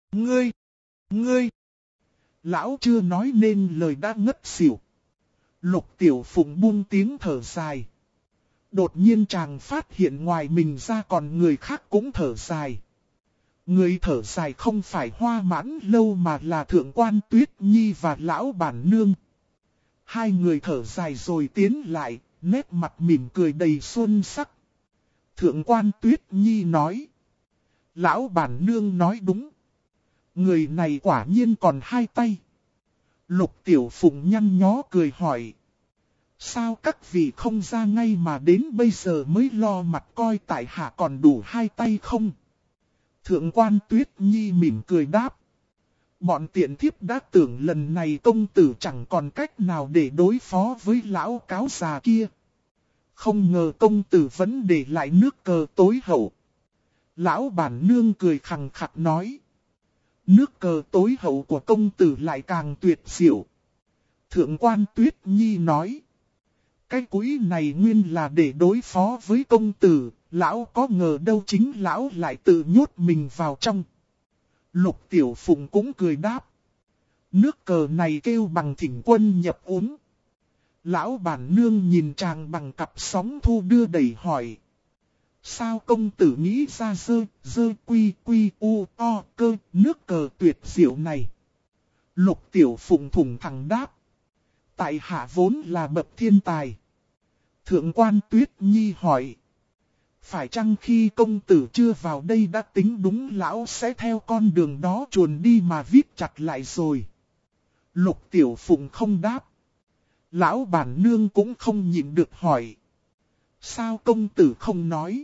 Ngươi! Lão chưa nói nên lời đã ngất xỉu. Lục Tiểu Phụng buông tiếng thở dài. Đột nhiên chàng phát hiện ngoài mình ra còn người khác cũng thở dài. Người thở dài không phải Hoa Mãn Lâu mà là Thượng quan Tuyết Nhi và Lão Bản Nương. Hai người thở dài rồi tiến lại, nét mặt mỉm cười đầy xuân sắc. Thượng quan Tuyết Nhi nói. Lão Bản Nương nói đúng. Người này quả nhiên còn hai tay. Lục Tiểu Phụng nhăn nhó cười hỏi. Sao các vị không ra ngay mà đến bây giờ mới lo mặt coi tại hạ còn đủ hai tay không? Thượng quan Tuyết Nhi mỉm cười đáp. Bọn tiện thiếp đã tưởng lần này công tử chẳng còn cách nào để đối phó với lão cáo già kia. Không ngờ công tử vẫn để lại nước cờ tối hậu. Lão Bản Nương cười khằng khặc nói. Nước cờ tối hậu của công tử lại càng tuyệt diệu. Thượng quan Tuyết Nhi nói. Cái quỹ này nguyên là để đối phó với công tử, lão có ngờ đâu chính lão lại tự nhốt mình vào trong. Lục Tiểu Phụng cũng cười đáp. Nước cờ này kêu bằng thỉnh quân nhập uống. Lão bản nương nhìn chàng bằng cặp sóng thu đưa đẩy hỏi. Sao công tử nghĩ ra dơ quy u o cơ nước cờ tuyệt diệu này? Lục Tiểu Phụng thủng thẳng đáp. Tại hạ vốn là bậc thiên tài. Thượng quan Tuyết Nhi hỏi. Phải chăng khi công tử chưa vào đây đã tính đúng lão sẽ theo con đường đó chuồn đi mà viết chặt lại rồi? Lục Tiểu Phụng không đáp. Lão bản nương cũng không nhịn được hỏi. Sao công tử không nói?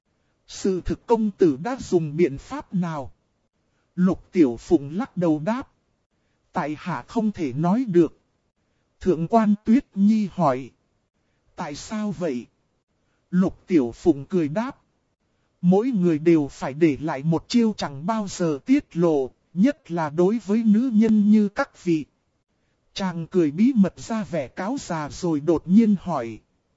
Sự thực công tử đã dùng biện pháp nào? Lục Tiểu Phụng lắc đầu đáp. Tại hạ không thể nói được. Thượng quan Tuyết Nhi hỏi. Tại sao vậy? Lục Tiểu Phụng cười đáp. Mỗi người đều phải để lại một chiêu chẳng bao giờ tiết lộ, nhất là đối với nữ nhân như các vị. Chàng cười bí mật ra vẻ cáo già rồi đột nhiên hỏi.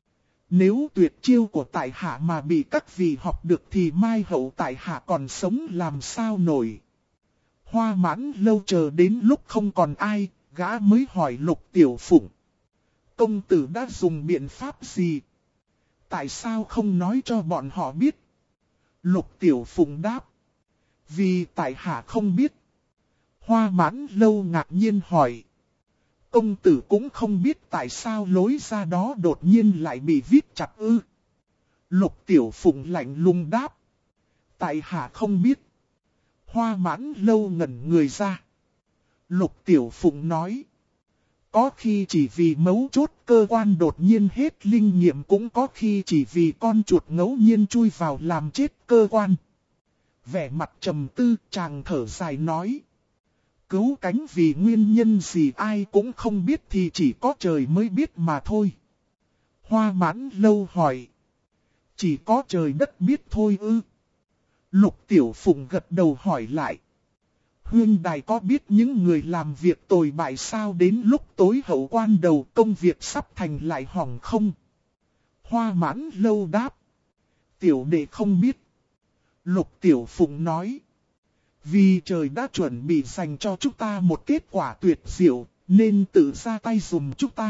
Nếu tuyệt chiêu của tại hạ mà bị các vị học được thì mai hậu tại hạ còn sống làm sao nổi? Hoa Mãn Lâu chờ đến lúc không còn ai, gã mới hỏi Lục Tiểu Phụng. Công tử đã dùng biện pháp gì? Tại sao không nói cho bọn họ biết? Lục Tiểu Phụng đáp. Vì tại hạ không biết. Hoa Mãn Lâu ngạc nhiên hỏi. Công tử cũng không biết tại sao lối ra đó đột nhiên lại bị viết chặt ư? Lục Tiểu Phụng lạnh lùng đáp. Tại hạ không biết. Hoa Mãn Lâu ngẩn người ra. Lục Tiểu Phụng nói. Có khi chỉ vì mấu chốt cơ quan đột nhiên hết linh nghiệm, cũng có khi chỉ vì con chuột ngẫu nhiên chui vào làm chết cơ quan. Vẻ mặt trầm tư, chàng thở dài nói. Cứu cánh vì nguyên nhân gì ai cũng không biết thì chỉ có trời mới biết mà thôi. Hoa Mãn Lâu hỏi. Chỉ có trời đất biết thôi ư? Lục Tiểu Phụng gật đầu hỏi lại. Huynh đài có biết những người làm việc tồi bại sao đến lúc tối hậu quan đầu công việc sắp thành lại hỏng không? Hoa Mãn Lâu đáp. Tiểu đệ không biết. Lục Tiểu Phụng nói. Vì trời đã chuẩn bị dành cho chúng ta một kết quả tuyệt diệu, nên tự ra tay dùm chúng ta.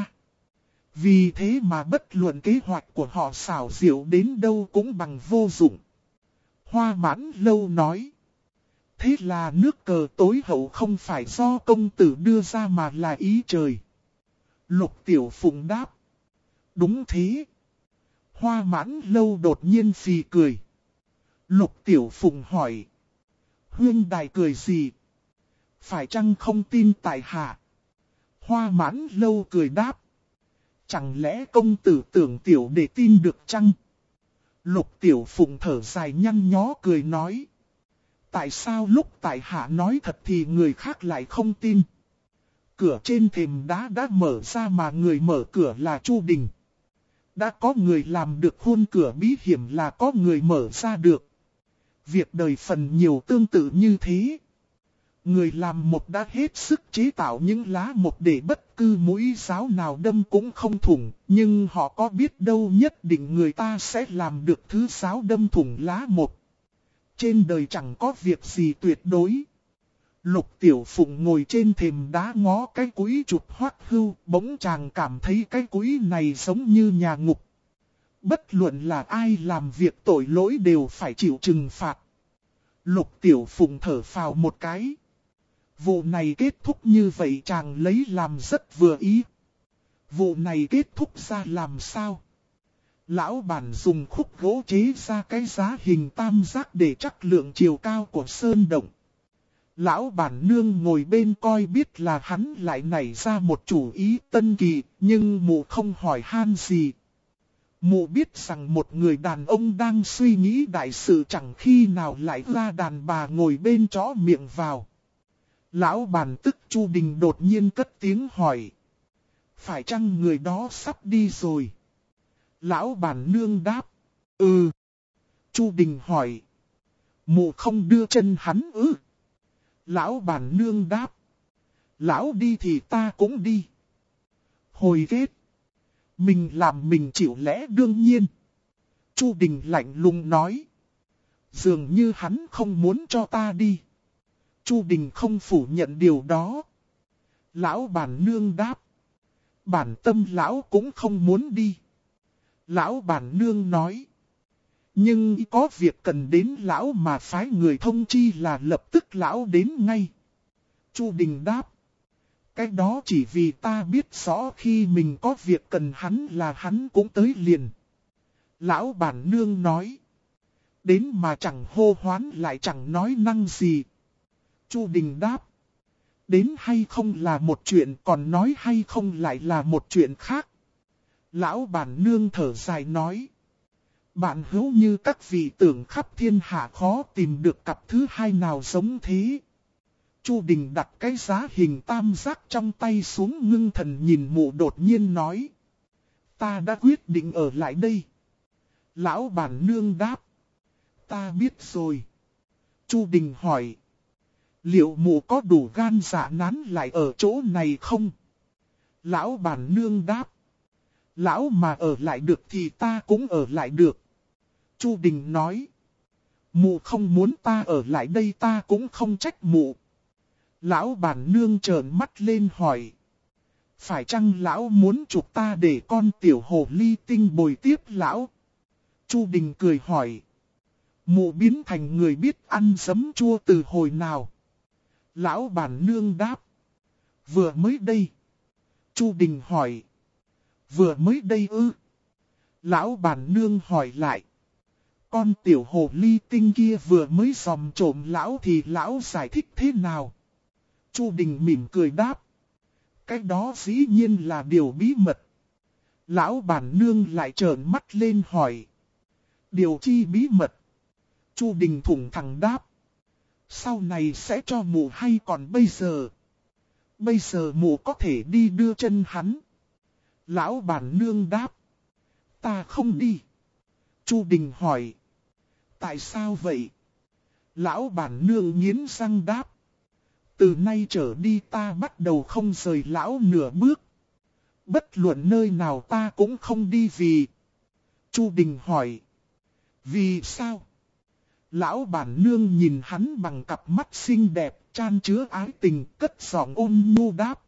Vì thế mà bất luận kế hoạch của họ xảo diệu đến đâu cũng bằng vô dụng. Hoa Mãn Lâu nói. Thế là nước cờ tối hậu không phải do công tử đưa ra mà là ý trời. Lục Tiểu Phụng đáp. Đúng thế. Hoa Mãn Lâu đột nhiên phì cười. Lục Tiểu Phụng hỏi. Huynh đài cười gì? Phải chăng không tin tại hạ? Hoa Mãn Lâu cười đáp. Chẳng lẽ công tử tưởng tiểu để tin được chăng? Lục Tiểu Phụng thở dài nhăn nhó cười nói. Tại sao lúc tại hạ nói thật thì người khác lại không tin? Cửa trên thềm đá đã mở ra mà người mở cửa là Chu Đình. Đã có người làm được hôn cửa bí hiểm là có người mở ra được. Việc đời phần nhiều tương tự như thế. Người làm một đã hết sức chế tạo những lá một để bất cứ mũi giáo nào đâm cũng không thủng. Nhưng họ có biết đâu nhất định người ta sẽ làm được thứ giáo đâm thủng lá một. Trên đời chẳng có việc gì tuyệt đối. Lục Tiểu Phụng ngồi trên thềm đá ngó cái cũi chụp Hoắc Hưu, bỗng chàng cảm thấy cái cũi này giống như nhà ngục. Bất luận là ai làm việc tội lỗi đều phải chịu trừng phạt. Lục Tiểu Phụng thở phào một cái. Vụ này kết thúc như vậy chàng lấy làm rất vừa ý. Vụ này kết thúc ra làm sao? Lão bản dùng khúc gỗ chế ra cái giá hình tam giác để chắc lượng chiều cao của sơn động. Lão bản nương ngồi bên coi biết là hắn lại nảy ra một chủ ý tân kỳ, nhưng mụ không hỏi han gì. Mụ biết rằng một người đàn ông đang suy nghĩ đại sự chẳng khi nào lại ra đàn bà ngồi bên chó miệng vào. Lão bản tức Chu Đình đột nhiên cất tiếng hỏi. Phải chăng người đó sắp đi rồi? Lão bản nương đáp. Ừ. Chu Đình hỏi. Mụ không đưa chân hắn ư? Lão bản nương đáp. Lão đi thì ta cũng đi. Hồi kết. Mình làm mình chịu lẽ đương nhiên. Chu Đình lạnh lùng nói. Dường như hắn không muốn cho ta đi. Chu Đình không phủ nhận điều đó. Lão bản nương đáp. Bản tâm lão cũng không muốn đi. Lão bản nương nói. Nhưng có việc cần đến lão mà phái người thông chi là lập tức lão đến ngay. Chu Đình đáp. Cái đó chỉ vì ta biết rõ khi mình có việc cần hắn là hắn cũng tới liền. Lão bản nương nói. Đến mà chẳng hô hoán lại chẳng nói năng gì. Chu Đình đáp. Đến hay không là một chuyện, còn nói hay không lại là một chuyện khác. Lão bản nương thở dài nói. Bạn hữu như các vị tưởng khắp thiên hạ khó tìm được cặp thứ hai nào giống thế. Chu Đình đặt cái giá hình tam giác trong tay xuống, ngưng thần nhìn mụ, đột nhiên nói. Ta đã quyết định ở lại đây. Lão bản nương đáp. Ta biết rồi. Chu Đình hỏi. Liệu mụ có đủ gan dạ nán lại ở chỗ này không? Lão bản nương đáp. Lão mà ở lại được thì ta cũng ở lại được. Chu Đình nói. Mụ không muốn ta ở lại đây ta cũng không trách mụ. Lão bản nương trợn mắt lên hỏi. Phải chăng lão muốn chụp ta để con tiểu hồ ly tinh bồi tiếp lão? Chu Đình cười hỏi. Mụ biến thành người biết ăn giấm chua từ hồi nào? Lão bản nương đáp. Vừa mới đây. Chu Đình hỏi. Vừa mới đây ư? Lão bản nương hỏi lại. Con tiểu hồ ly tinh kia vừa mới dòm trộm lão thì lão giải thích thế nào? Chu Đình mỉm cười đáp. Cái đó dĩ nhiên là điều bí mật. Lão bản nương lại trợn mắt lên hỏi. Điều chi bí mật? Chu Đình thủng thẳng đáp. Sau này sẽ cho mụ hay còn bây giờ? Bây giờ mụ có thể đi đưa chân hắn. Lão bản nương đáp. Ta không đi. Chu Đình hỏi. Tại sao vậy? Lão bản nương nghiến răng đáp. Từ nay trở đi ta bắt đầu không rời lão nửa bước. Bất luận nơi nào ta cũng không đi vì. Chu Đình hỏi. Vì sao? Lão bản nương nhìn hắn bằng cặp mắt xinh đẹp, chan chứa ái tình, cất giọng ôn nhu đáp.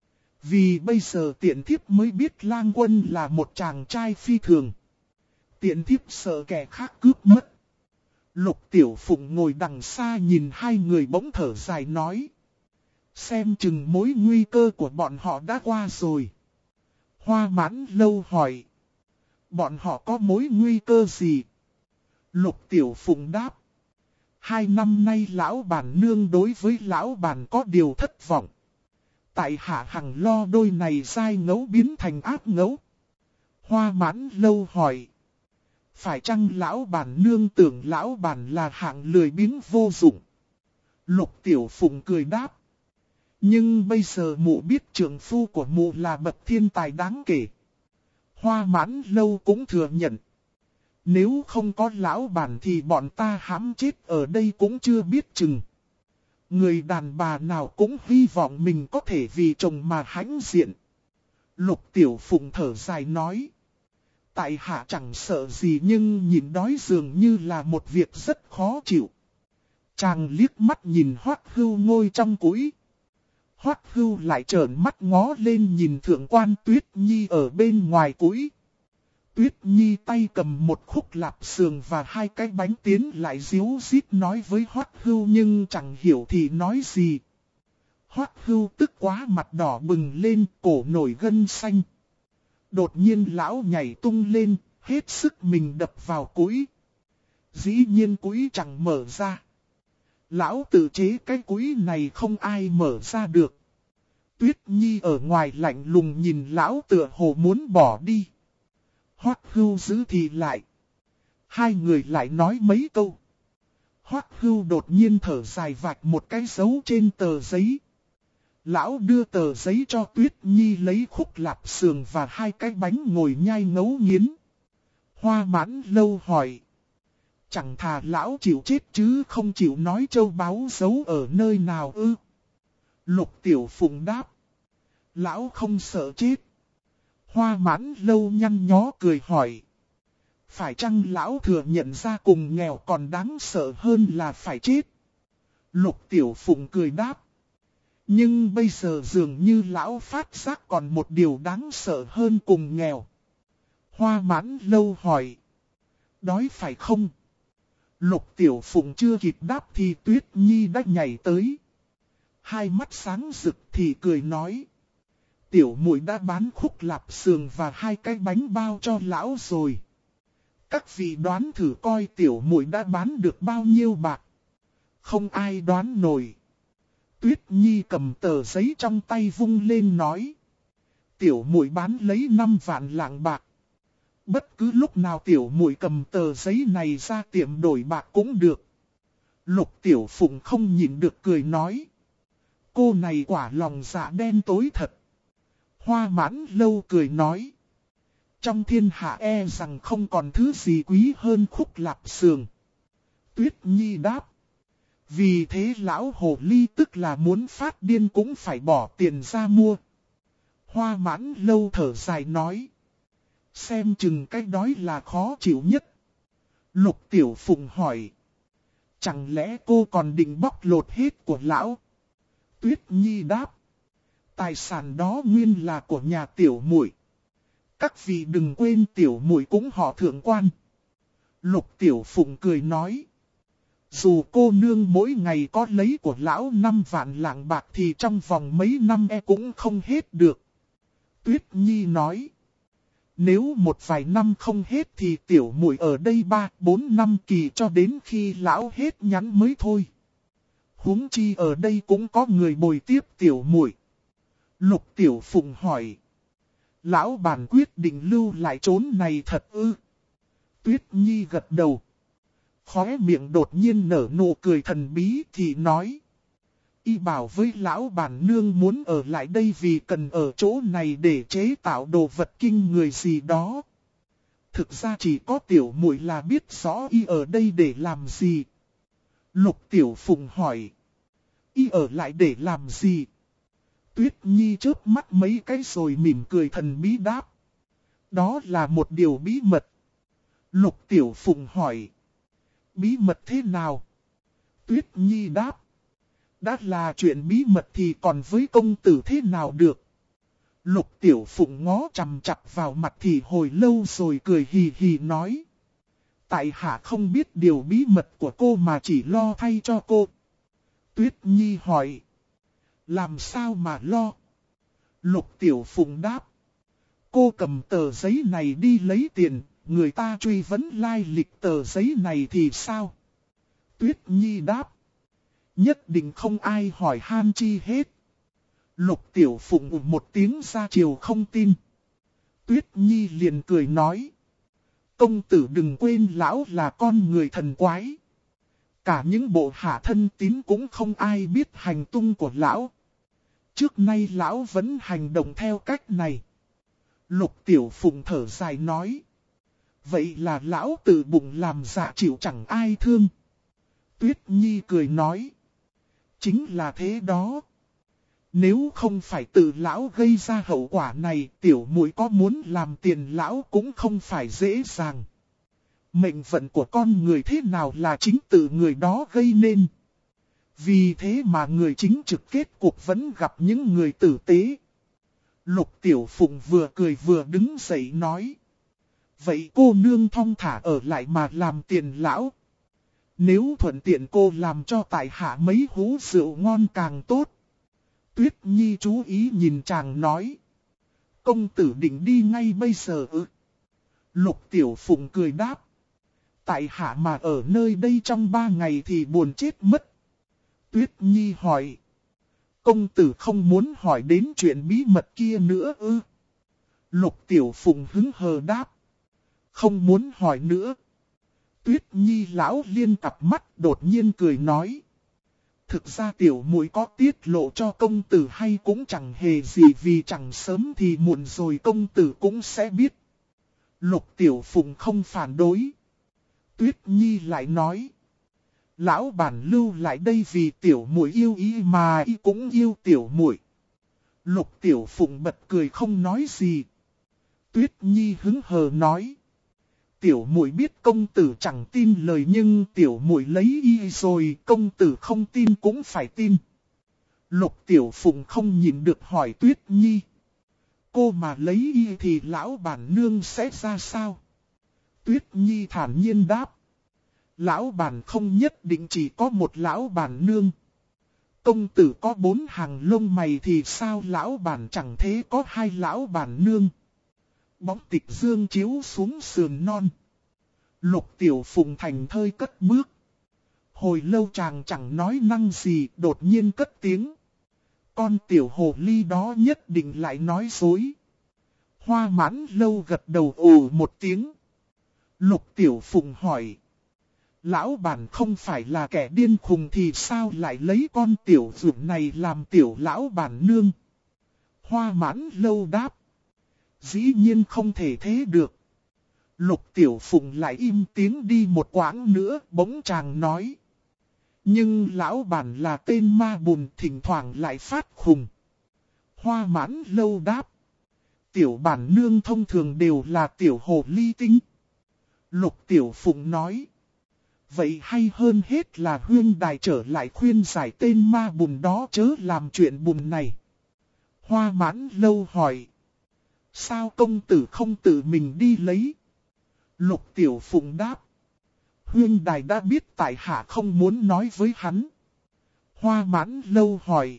Vì bây giờ tiện thiếp mới biết Lang Quân là một chàng trai phi thường. Tiện thiếp sợ kẻ khác cướp mất. Lục Tiểu Phụng ngồi đằng xa nhìn hai người bỗng thở dài nói. Xem chừng mối nguy cơ của bọn họ đã qua rồi. Hoa Mãn Lâu hỏi. Bọn họ có mối nguy cơ gì? Lục Tiểu Phụng đáp. 2 năm nay lão bản nương đối với lão bản có điều thất vọng. Tại hạ hằng lo đôi này dai ngấu biến thành ác ngấu. Hoa Mãn Lâu hỏi. Phải chăng lão bản nương tưởng lão bản là hạng lười biếng vô dụng? Lục Tiểu Phụng cười đáp. Nhưng bây giờ mụ biết trưởng phu của mụ là bậc thiên tài đáng kể. Hoa Mãn Lâu cũng thừa nhận. Nếu không có lão bản thì bọn ta hãm chết ở đây cũng chưa biết chừng. Người đàn bà nào cũng hy vọng mình có thể vì chồng mà hãnh diện. Lục Tiểu Phụng thở dài nói. Tại hạ chẳng sợ gì nhưng nhìn đói dường như là một việc rất khó chịu. Chàng liếc mắt nhìn Hoắc Hưu ngồi trong cũi. Hoắc Hưu lại trợn mắt ngó lên nhìn Thượng quan Tuyết Nhi ở bên ngoài cũi. Tuyết Nhi tay cầm một khúc lạp xưởng và 2 cái bánh tiến lại díu dít nói với Hoắc Hưu nhưng chẳng hiểu thì nói gì. Hoắc Hưu tức quá mặt đỏ bừng lên, cổ nổi gân xanh. Đột nhiên lão nhảy tung lên, hết sức mình đập vào cũi. Dĩ nhiên cũi chẳng mở ra. Lão tự chế cái cũi này không ai mở ra được. Tuyết Nhi ở ngoài lạnh lùng nhìn lão tựa hồ muốn bỏ đi. Hoắc Hưu giữ thì lại. Hai người lại nói mấy câu. Hoắc Hưu đột nhiên thở dài vạch một cái dấu trên tờ giấy. Lão đưa tờ giấy cho Tuyết Nhi lấy khúc lạp xưởng và 2 cái bánh ngồi nhai ngấu nghiến. Hoa Mãn Lâu hỏi. Chẳng thà lão chịu chết chứ không chịu nói châu báu giấu ở nơi nào ư? Lục Tiểu Phụng đáp. Lão không sợ chết. Hoa Mãn Lâu nhăn nhó cười hỏi. Phải chăng lão thừa nhận ra cùng nghèo còn đáng sợ hơn là phải chết? Lục Tiểu Phụng cười đáp. Nhưng bây giờ dường như lão phát giác còn một điều đáng sợ hơn cùng nghèo. Hoa Mãn Lâu hỏi. Đói phải không? Lục Tiểu Phụng chưa kịp đáp thì Tuyết Nhi đã nhảy tới. Hai mắt sáng rực thì cười nói. Tiểu muội đã bán khúc lạp sườn và 2 cái bánh bao cho lão rồi. Các vị đoán thử coi tiểu muội đã bán được bao nhiêu bạc. Không ai đoán nổi. Tuyết Nhi cầm tờ giấy trong tay vung lên nói. Tiểu muội bán lấy 5 vạn lạng bạc. Bất cứ lúc nào tiểu muội cầm tờ giấy này ra tiệm đổi bạc cũng được. Lục Tiểu Phụng không nhịn được cười nói. Cô này quả lòng dạ đen tối thật. Hoa Mãn Lâu cười nói. Trong thiên hạ e rằng không còn thứ gì quý hơn khúc lạp sườn. Tuyết Nhi đáp. Vì thế lão hồ ly tức là muốn phát điên cũng phải bỏ tiền ra mua. Hoa Mãn Lâu thở dài nói. Xem chừng cái đói là khó chịu nhất. Lục Tiểu Phụng hỏi. Chẳng lẽ cô còn định bóc lột hết của lão? Tuyết Nhi đáp. Tài sản đó nguyên là của nhà tiểu muội. Các vị đừng quên tiểu muội cũng họ thượng quan. Lục Tiểu Phụng cười nói. Dù cô nương mỗi ngày có lấy của lão 5 vạn lạng bạc thì trong vòng mấy năm cũng không hết được. Tuyết Nhi nói. Nếu một vài năm không hết thì tiểu muội ở đây 3-4 năm kỳ cho đến khi lão hết nhắn mới thôi. Huống chi ở đây cũng có người bồi tiếp tiểu muội. Lục Tiểu Phụng hỏi. Lão bản quyết định lưu lại chốn này thật ư? Tuyết Nhi gật đầu. Khóe miệng đột nhiên nở nụ cười thần bí thì nói. Y bảo với lão bản nương muốn ở lại đây vì cần ở chỗ này để chế tạo đồ vật kinh người gì đó. Thực ra chỉ có tiểu muội là biết rõ y ở đây để làm gì. Lục Tiểu Phụng hỏi. Y ở lại để làm gì? Tuyết Nhi chớp mắt mấy cái rồi mỉm cười thần bí đáp. Đó là một điều bí mật. Lục Tiểu Phụng hỏi. Bí mật thế nào? Tuyết Nhi đáp. Đã là chuyện bí mật thì còn với công tử thế nào được? Lục Tiểu Phụng ngó chằm chặp vào mặt thì hồi lâu rồi cười hì hì nói. Tại hạ không biết điều bí mật của cô mà chỉ lo thay cho cô. Tuyết Nhi hỏi. Làm sao mà lo? Lục Tiểu Phụng đáp. Cô cầm tờ giấy này đi lấy tiền, người ta truy vấn lai lịch tờ giấy này thì sao? Tuyết Nhi đáp. Nhất định không ai hỏi han chi hết. Lục Tiểu Phụng một tiếng ra chiều không tin. Tuyết Nhi liền cười nói. Công tử đừng quên lão là con người thần quái. Cả những bộ hạ thân tín cũng không ai biết hành tung của lão. Trước nay lão vẫn hành động theo cách này. Lục Tiểu Phụng thở dài nói. Vậy là lão tự bụng làm dạ chịu chẳng ai thương. Tuyết Nhi cười nói. Chính là thế đó. Nếu không phải tự lão gây ra hậu quả này, tiểu muội có muốn làm tiền lão cũng không phải dễ dàng. Mệnh vận của con người thế nào là chính tự người đó gây nên. Vì thế mà người chính trực kết cuộc vẫn gặp những người tử tế. Lục Tiểu Phụng vừa cười vừa đứng dậy nói. Vậy cô nương thong thả ở lại mà làm tiền lão. Nếu thuận tiện cô làm cho tại hạ mấy hũ rượu ngon càng tốt. Tuyết Nhi chú ý nhìn chàng nói. Công tử định đi ngay bây giờ ư? Lục Tiểu Phụng cười đáp. Tại hạ mà ở nơi đây trong 3 ngày thì buồn chết mất. Tuyết Nhi hỏi. Công tử không muốn hỏi đến chuyện bí mật kia nữa ư? Lục Tiểu Phụng hứng hờ đáp. Không muốn hỏi nữa. Tuyết Nhi lão liên cặp mắt đột nhiên cười nói. Thực ra tiểu muội có tiết lộ cho công tử hay cũng chẳng hề gì vì chẳng sớm thì muộn rồi công tử cũng sẽ biết. Lục Tiểu Phụng không phản đối. Tuyết Nhi lại nói. Lão bản lưu lại đây vì tiểu muội yêu y mà y cũng yêu tiểu muội. Lục Tiểu Phụng bật cười không nói gì. Tuyết Nhi hứng hờ nói. Tiểu muội biết công tử chẳng tin lời nhưng tiểu muội lấy y rồi, công tử không tin cũng phải tin. Lục Tiểu Phụng không nhìn được hỏi Tuyết Nhi. Cô mà lấy y thì lão bản nương sẽ ra sao? Tuyết Nhi thản nhiên đáp. Lão bản không nhất định chỉ có một lão bản nương. Công tử có 4 hàng lông mày thì sao lão bản chẳng thế có 2 lão bản nương. Bóng tịch dương chiếu xuống sườn non. Lục Tiểu Phụng thành thơi cất bước. Hồi lâu chàng chẳng nói năng gì, đột nhiên cất tiếng. Con tiểu hồ ly đó nhất định lại nói dối. Hoa Mãn Lâu gật đầu ồ một tiếng. Lục Tiểu Phụng hỏi. Lão bản không phải là kẻ điên khùng thì sao lại lấy con tiểu dược này làm tiểu lão bản nương? Hoa Mãn Lâu đáp. Dĩ nhiên không thể thế được. Lục Tiểu Phụng lại im tiếng đi một quãng nữa, bỗng chàng nói. Nhưng lão bản là tên ma bùn, thỉnh thoảng lại phát khùng. Hoa Mãn Lâu đáp. Tiểu bản nương thông thường đều là tiểu hồ ly tinh. Lục Tiểu Phụng nói. Vậy hay hơn hết là huyên đài trở lại khuyên giải tên ma bùn đó chớ làm chuyện bùn này. Hoa Mãn Lâu hỏi. Sao công tử không tự mình đi lấy? Lục Tiểu Phụng đáp. Huyên đài đã biết tại hạ không muốn nói với hắn. Hoa Mãn Lâu hỏi.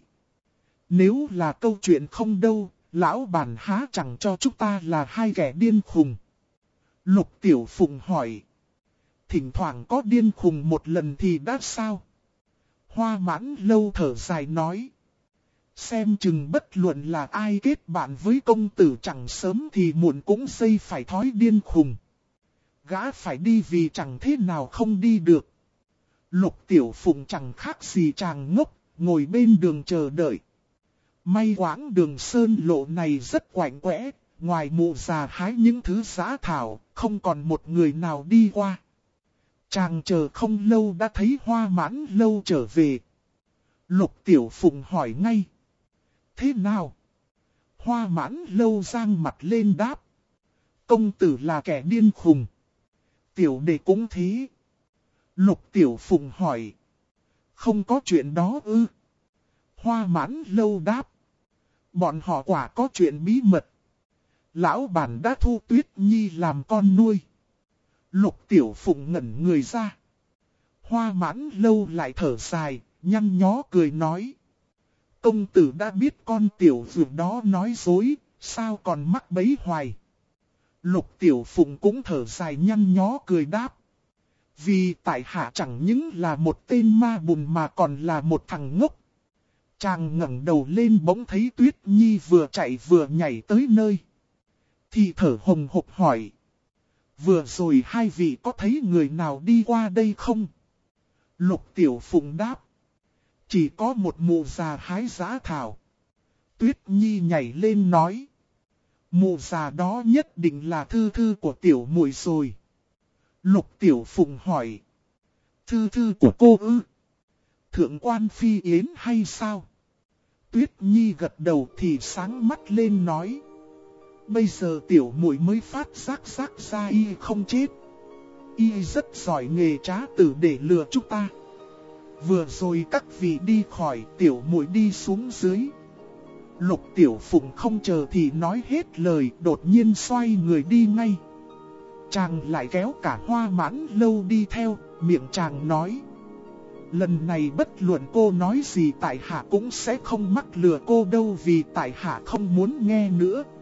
Nếu là câu chuyện không đâu, lão bản há chẳng cho chúng ta là 2 kẻ điên khùng. Lục Tiểu Phụng hỏi. Thỉnh thoảng có điên khùng một lần thì đã sao? Hoa Mãn Lâu thở dài nói. Xem chừng bất luận là ai kết bạn với công tử chẳng sớm thì muộn cũng dây phải thói điên khùng. Gã phải đi vì chẳng thế nào không đi được. Lục Tiểu Phụng chẳng khác gì chàng ngốc, ngồi bên đường chờ đợi. May quãng đường sơn lộ này rất quạnh quẽ, ngoài mụ già hái những thứ giá thảo, không còn một người nào đi qua. Chàng chờ không lâu đã thấy Hoa Mãn Lâu trở về. Lục Tiểu Phụng hỏi ngay. Thế nào? Hoa Mãn Lâu giang mặt lên đáp. Công tử là kẻ điên khùng. Tiểu đệ cũng thế. Lục Tiểu Phụng hỏi. Không có chuyện đó ư? Hoa Mãn Lâu đáp. Bọn họ quả có chuyện bí mật. Lão bản đã thu Tuyết Nhi làm con nuôi. Lục Tiểu Phụng ngẩn người ra. Hoa Mãn Lâu lại thở dài, nhăn nhó cười nói. Công tử đã biết con tiểu dược đó nói dối, sao còn mắc bẫy hoài? Lục Tiểu Phụng cũng thở dài nhăn nhó cười đáp. Vì tại hạ chẳng những là một tên ma bùn mà còn là một thằng ngốc. Chàng ngẩng đầu lên bỗng thấy Tuyết Nhi vừa chạy vừa nhảy tới nơi. Thì thở hồng hộc hỏi. Vừa rồi 2 vị có thấy người nào đi qua đây không? Lục Tiểu Phụng đáp. Chỉ có một mụ già hái giá thảo. Tuyết Nhi nhảy lên nói. Mụ già đó nhất định là thư thư của tiểu muội rồi. Lục Tiểu Phụng hỏi. Thư thư của cô ư? Thượng quan Phi Yến hay sao? Tuyết Nhi gật đầu thì sáng mắt lên nói. Bây giờ tiểu muội mới phát giác ra y không chết. Y rất giỏi nghề trá tử để lừa chúng ta. Vừa rồi các vị đi khỏi, tiểu muội đi xuống dưới. Lục Tiểu Phụng không chờ thì nói hết lời, đột nhiên xoay người đi ngay. Chàng lại kéo cả Hoa Mãn Lâu đi theo, miệng chàng nói. Lần này bất luận cô nói gì tại hạ cũng sẽ không mắc lừa cô đâu vì tại hạ không muốn nghe nữa.